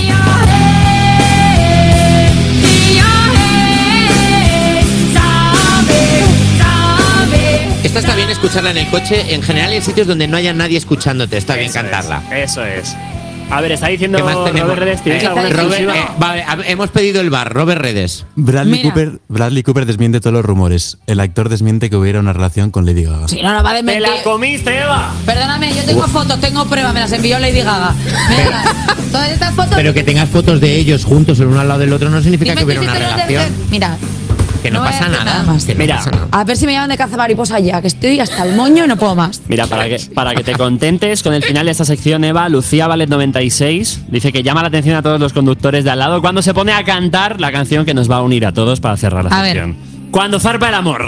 Esta está bien escucharla en el coche, en general en sitios donde no haya nadie escuchándote, está bien cantarla. Eso es. A ver, está diciendo ¿Qué más tenemos? Robert Redes, ¿tienes Eh, alguna Robert, exclusiva? eh, vale, a- hemos pedido el bar, Robert Redes. Bradley Mira. Cooper, Bradley Cooper desmiente todos los rumores. El actor desmiente que hubiera una relación con Lady Gaga. Si no, no va a ¡Te desmentir. la comiste, Eva! Perdóname, yo tengo fotos, tengo pruebas, me las envió Lady Gaga. Mira, todas estas fotos. Pero que tengas fotos de ellos juntos el uno al lado del otro no significa Dime que hubiera si una te lo relación. deben- Mira, Que no, no voy a pasa decir nada. nada más. que no Mira. pasa nada. a ver si me llaman de cazamariposa ya, que estoy hasta el moño y no puedo más. Mira, para que, para que te contentes con el final de esta sección, Eva, Lucía Valet noventa y seis dice que llama la atención a todos los conductores de al lado cuando se pone a cantar la canción que nos va a unir a todos para cerrar la A ver. sección. Cuando zarpa el amor.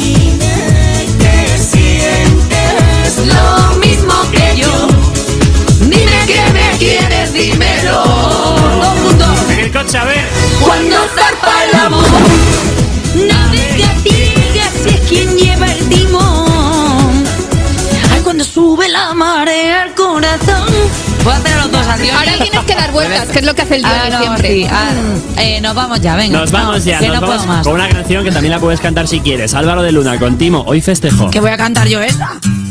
Lo mismo que yo. Dime que me quieres, dímelo. Todo el mundo. En el coche, a ver. Cuando zarpa el amor. Navega, diga si es quien lleva el timón. Ay, cuando sube la marea al corazón. Puedo hacer los dos así. Ahora tienes que dar vueltas, que es lo que hace el Ah, Johnny no, siempre. sí, ah, eh, nos vamos ya, venga. Nos vamos ya, que nos no vamos puedo más. con una canción que también la puedes cantar si quieres. Álvaro de Luna con Timo, hoy festejo. Que voy a cantar yo esta.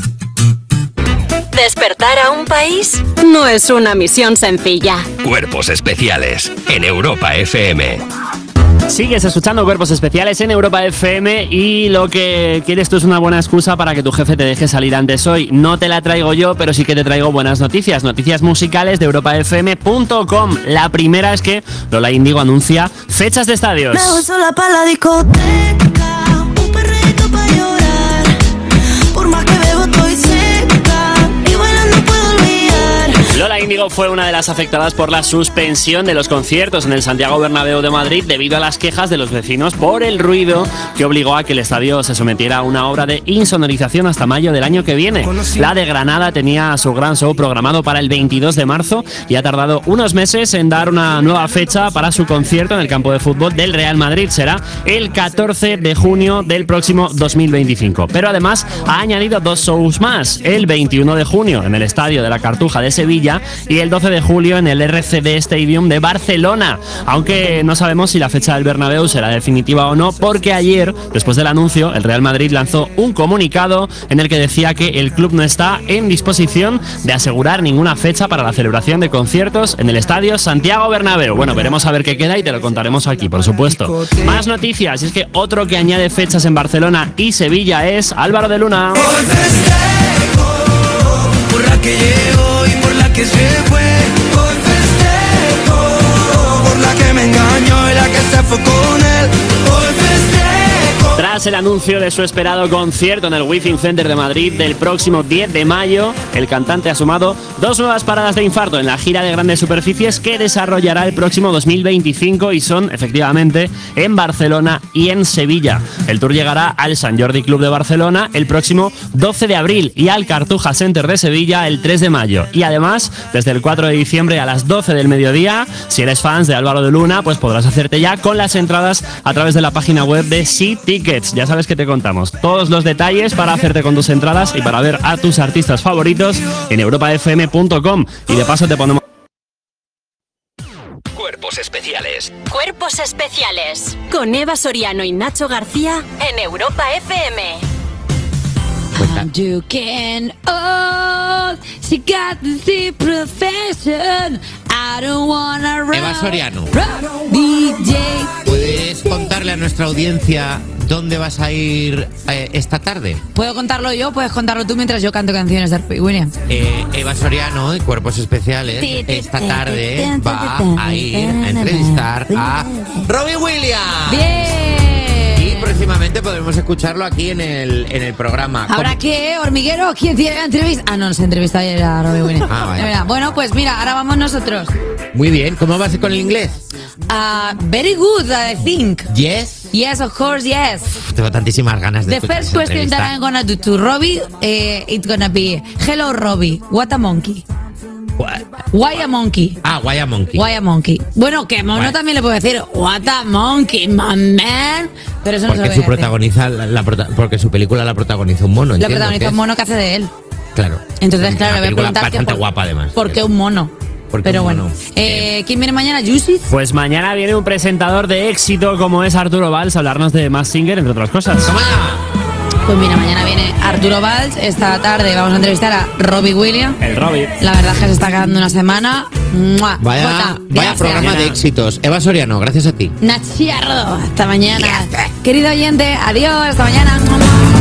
Despertar a un país no es una misión sencilla. Cuerpos especiales en Europa F M. Sigues escuchando Cuerpos Especiales en Europa F M y lo que quieres tú es una buena excusa para que tu jefe te deje salir antes hoy. No te la traigo yo, pero sí que te traigo buenas noticias. Noticias musicales de europa f m punto com. La primera es que Lola Índigo anuncia fechas de estadios. Me voy sola pa' la discoteca, un perrito pa' llorar. Por más que bebo estoy seca y bailando puedo olvidar. Lola Índigo fue una de las afectadas por la suspensión de los conciertos en el Santiago Bernabéu de Madrid debido a las quejas de los vecinos por el ruido que obligó a que el estadio se sometiera a una obra de insonorización hasta mayo del año que viene. La de Granada tenía su gran show programado para el veintidós de marzo y ha tardado unos meses en dar una nueva fecha para su concierto en el campo de fútbol del Real Madrid. Será el catorce de junio del próximo dos mil veinticinco. Pero además ha añadido dos shows más, el veintiuno de junio en el Estadio de la Cartuja de Sevilla y el doce de julio en el R C D Stadium de Barcelona, aunque no sabemos si la fecha del Bernabéu será definitiva o no, porque ayer, después del anuncio, el Real Madrid lanzó un comunicado en el que decía que el club no está en disposición de asegurar ninguna fecha para la celebración de conciertos en el Estadio Santiago Bernabéu. Bueno, veremos a ver qué queda y te lo contaremos aquí, por supuesto. Más noticias, y es que otro que añade fechas en Barcelona y Sevilla es Álvaro de Luna. Por la que llegó y por la que se fue, hoy festejo. Por la que me engañó y la que se fue con él, hoy festejo. Tras el anuncio de su esperado concierto en el Within Center de Madrid del próximo diez de mayo, el cantante ha sumado dos nuevas paradas de infarto en la gira de grandes superficies que desarrollará el próximo dos mil veinticinco y son, efectivamente, en Barcelona y en Sevilla. El tour llegará al Sant Jordi Club de Barcelona el próximo doce de abril y al Cartuja Center de Sevilla el tres de mayo. Y además, desde el cuatro de diciembre a las doce del mediodía, si eres fans de Álvaro de Luna, pues podrás hacerte ya con las entradas a través de la página web de Sea Tickets. Ya sabes que te contamos todos los detalles para hacerte con tus entradas y para ver a tus artistas favoritos en europa f m punto com. Y de paso te ponemos... Cuerpos especiales. Cuerpos especiales. Con Eva Soriano y Nacho García en Europa F M. You can all, she got the profession. I don't wanna run. Eva Soriano, D J. ¿puedes contarle a nuestra audiencia dónde vas a ir eh, esta tarde? ¿Puedo contarlo yo? Puedes contarlo tú mientras yo canto canciones de Robbie Williams. Eh, Eva Soriano, de Cuerpos Especiales, esta tarde va a ir a entrevistar a Robbie Williams. ¡Bien! Y próximamente podremos escucharlo aquí en el, en el programa. ¿Ahora qué, hormiguero? ¿Quién tiene la entrevista? Ah, no, se entrevistó ayer a Robbie Williams. Ah, vale. Mira, bueno, pues mira, ahora vamos nosotros. Muy bien, ¿cómo vas con el inglés? Uh, very good, I think. Yes. Yes, of course, yes. Uf, tengo tantísimas ganas de The escuchar first esa question that entrevista. I'm gonna do to Robbie, uh, it's gonna be, hello Robbie, what a monkey. What? Why a monkey? Ah, why a monkey. Why a monkey. Bueno, que mono Why? también le puedo decir, what a monkey, my man. Pero eso no se Porque lo su voy a decir. protagoniza la, la prota- porque su película la protagoniza un mono. Lo entiendo protagoniza que un es- mono que hace de él. Claro. Entonces, claro, Una le voy a película preguntar que bastante por- guapa además. ¿Por qué un mono? Porque Pero un bueno. mono. Eh, ¿Quién viene mañana? ¿Juicy? Pues mañana viene un presentador de éxito como es Arturo Valls a hablarnos de Masked Singer, entre otras cosas. Pues mira, mañana viene Arturo Valls. Esta tarde vamos a entrevistar a Robbie Williams. El Robbie. La verdad es que se está quedando una semana. ¡Mua! Vaya, Jota, vaya gracias. programa de éxitos. Eva Soriano, gracias a ti. Nachiardo. Hasta mañana. Querido oyente, adiós. Hasta mañana.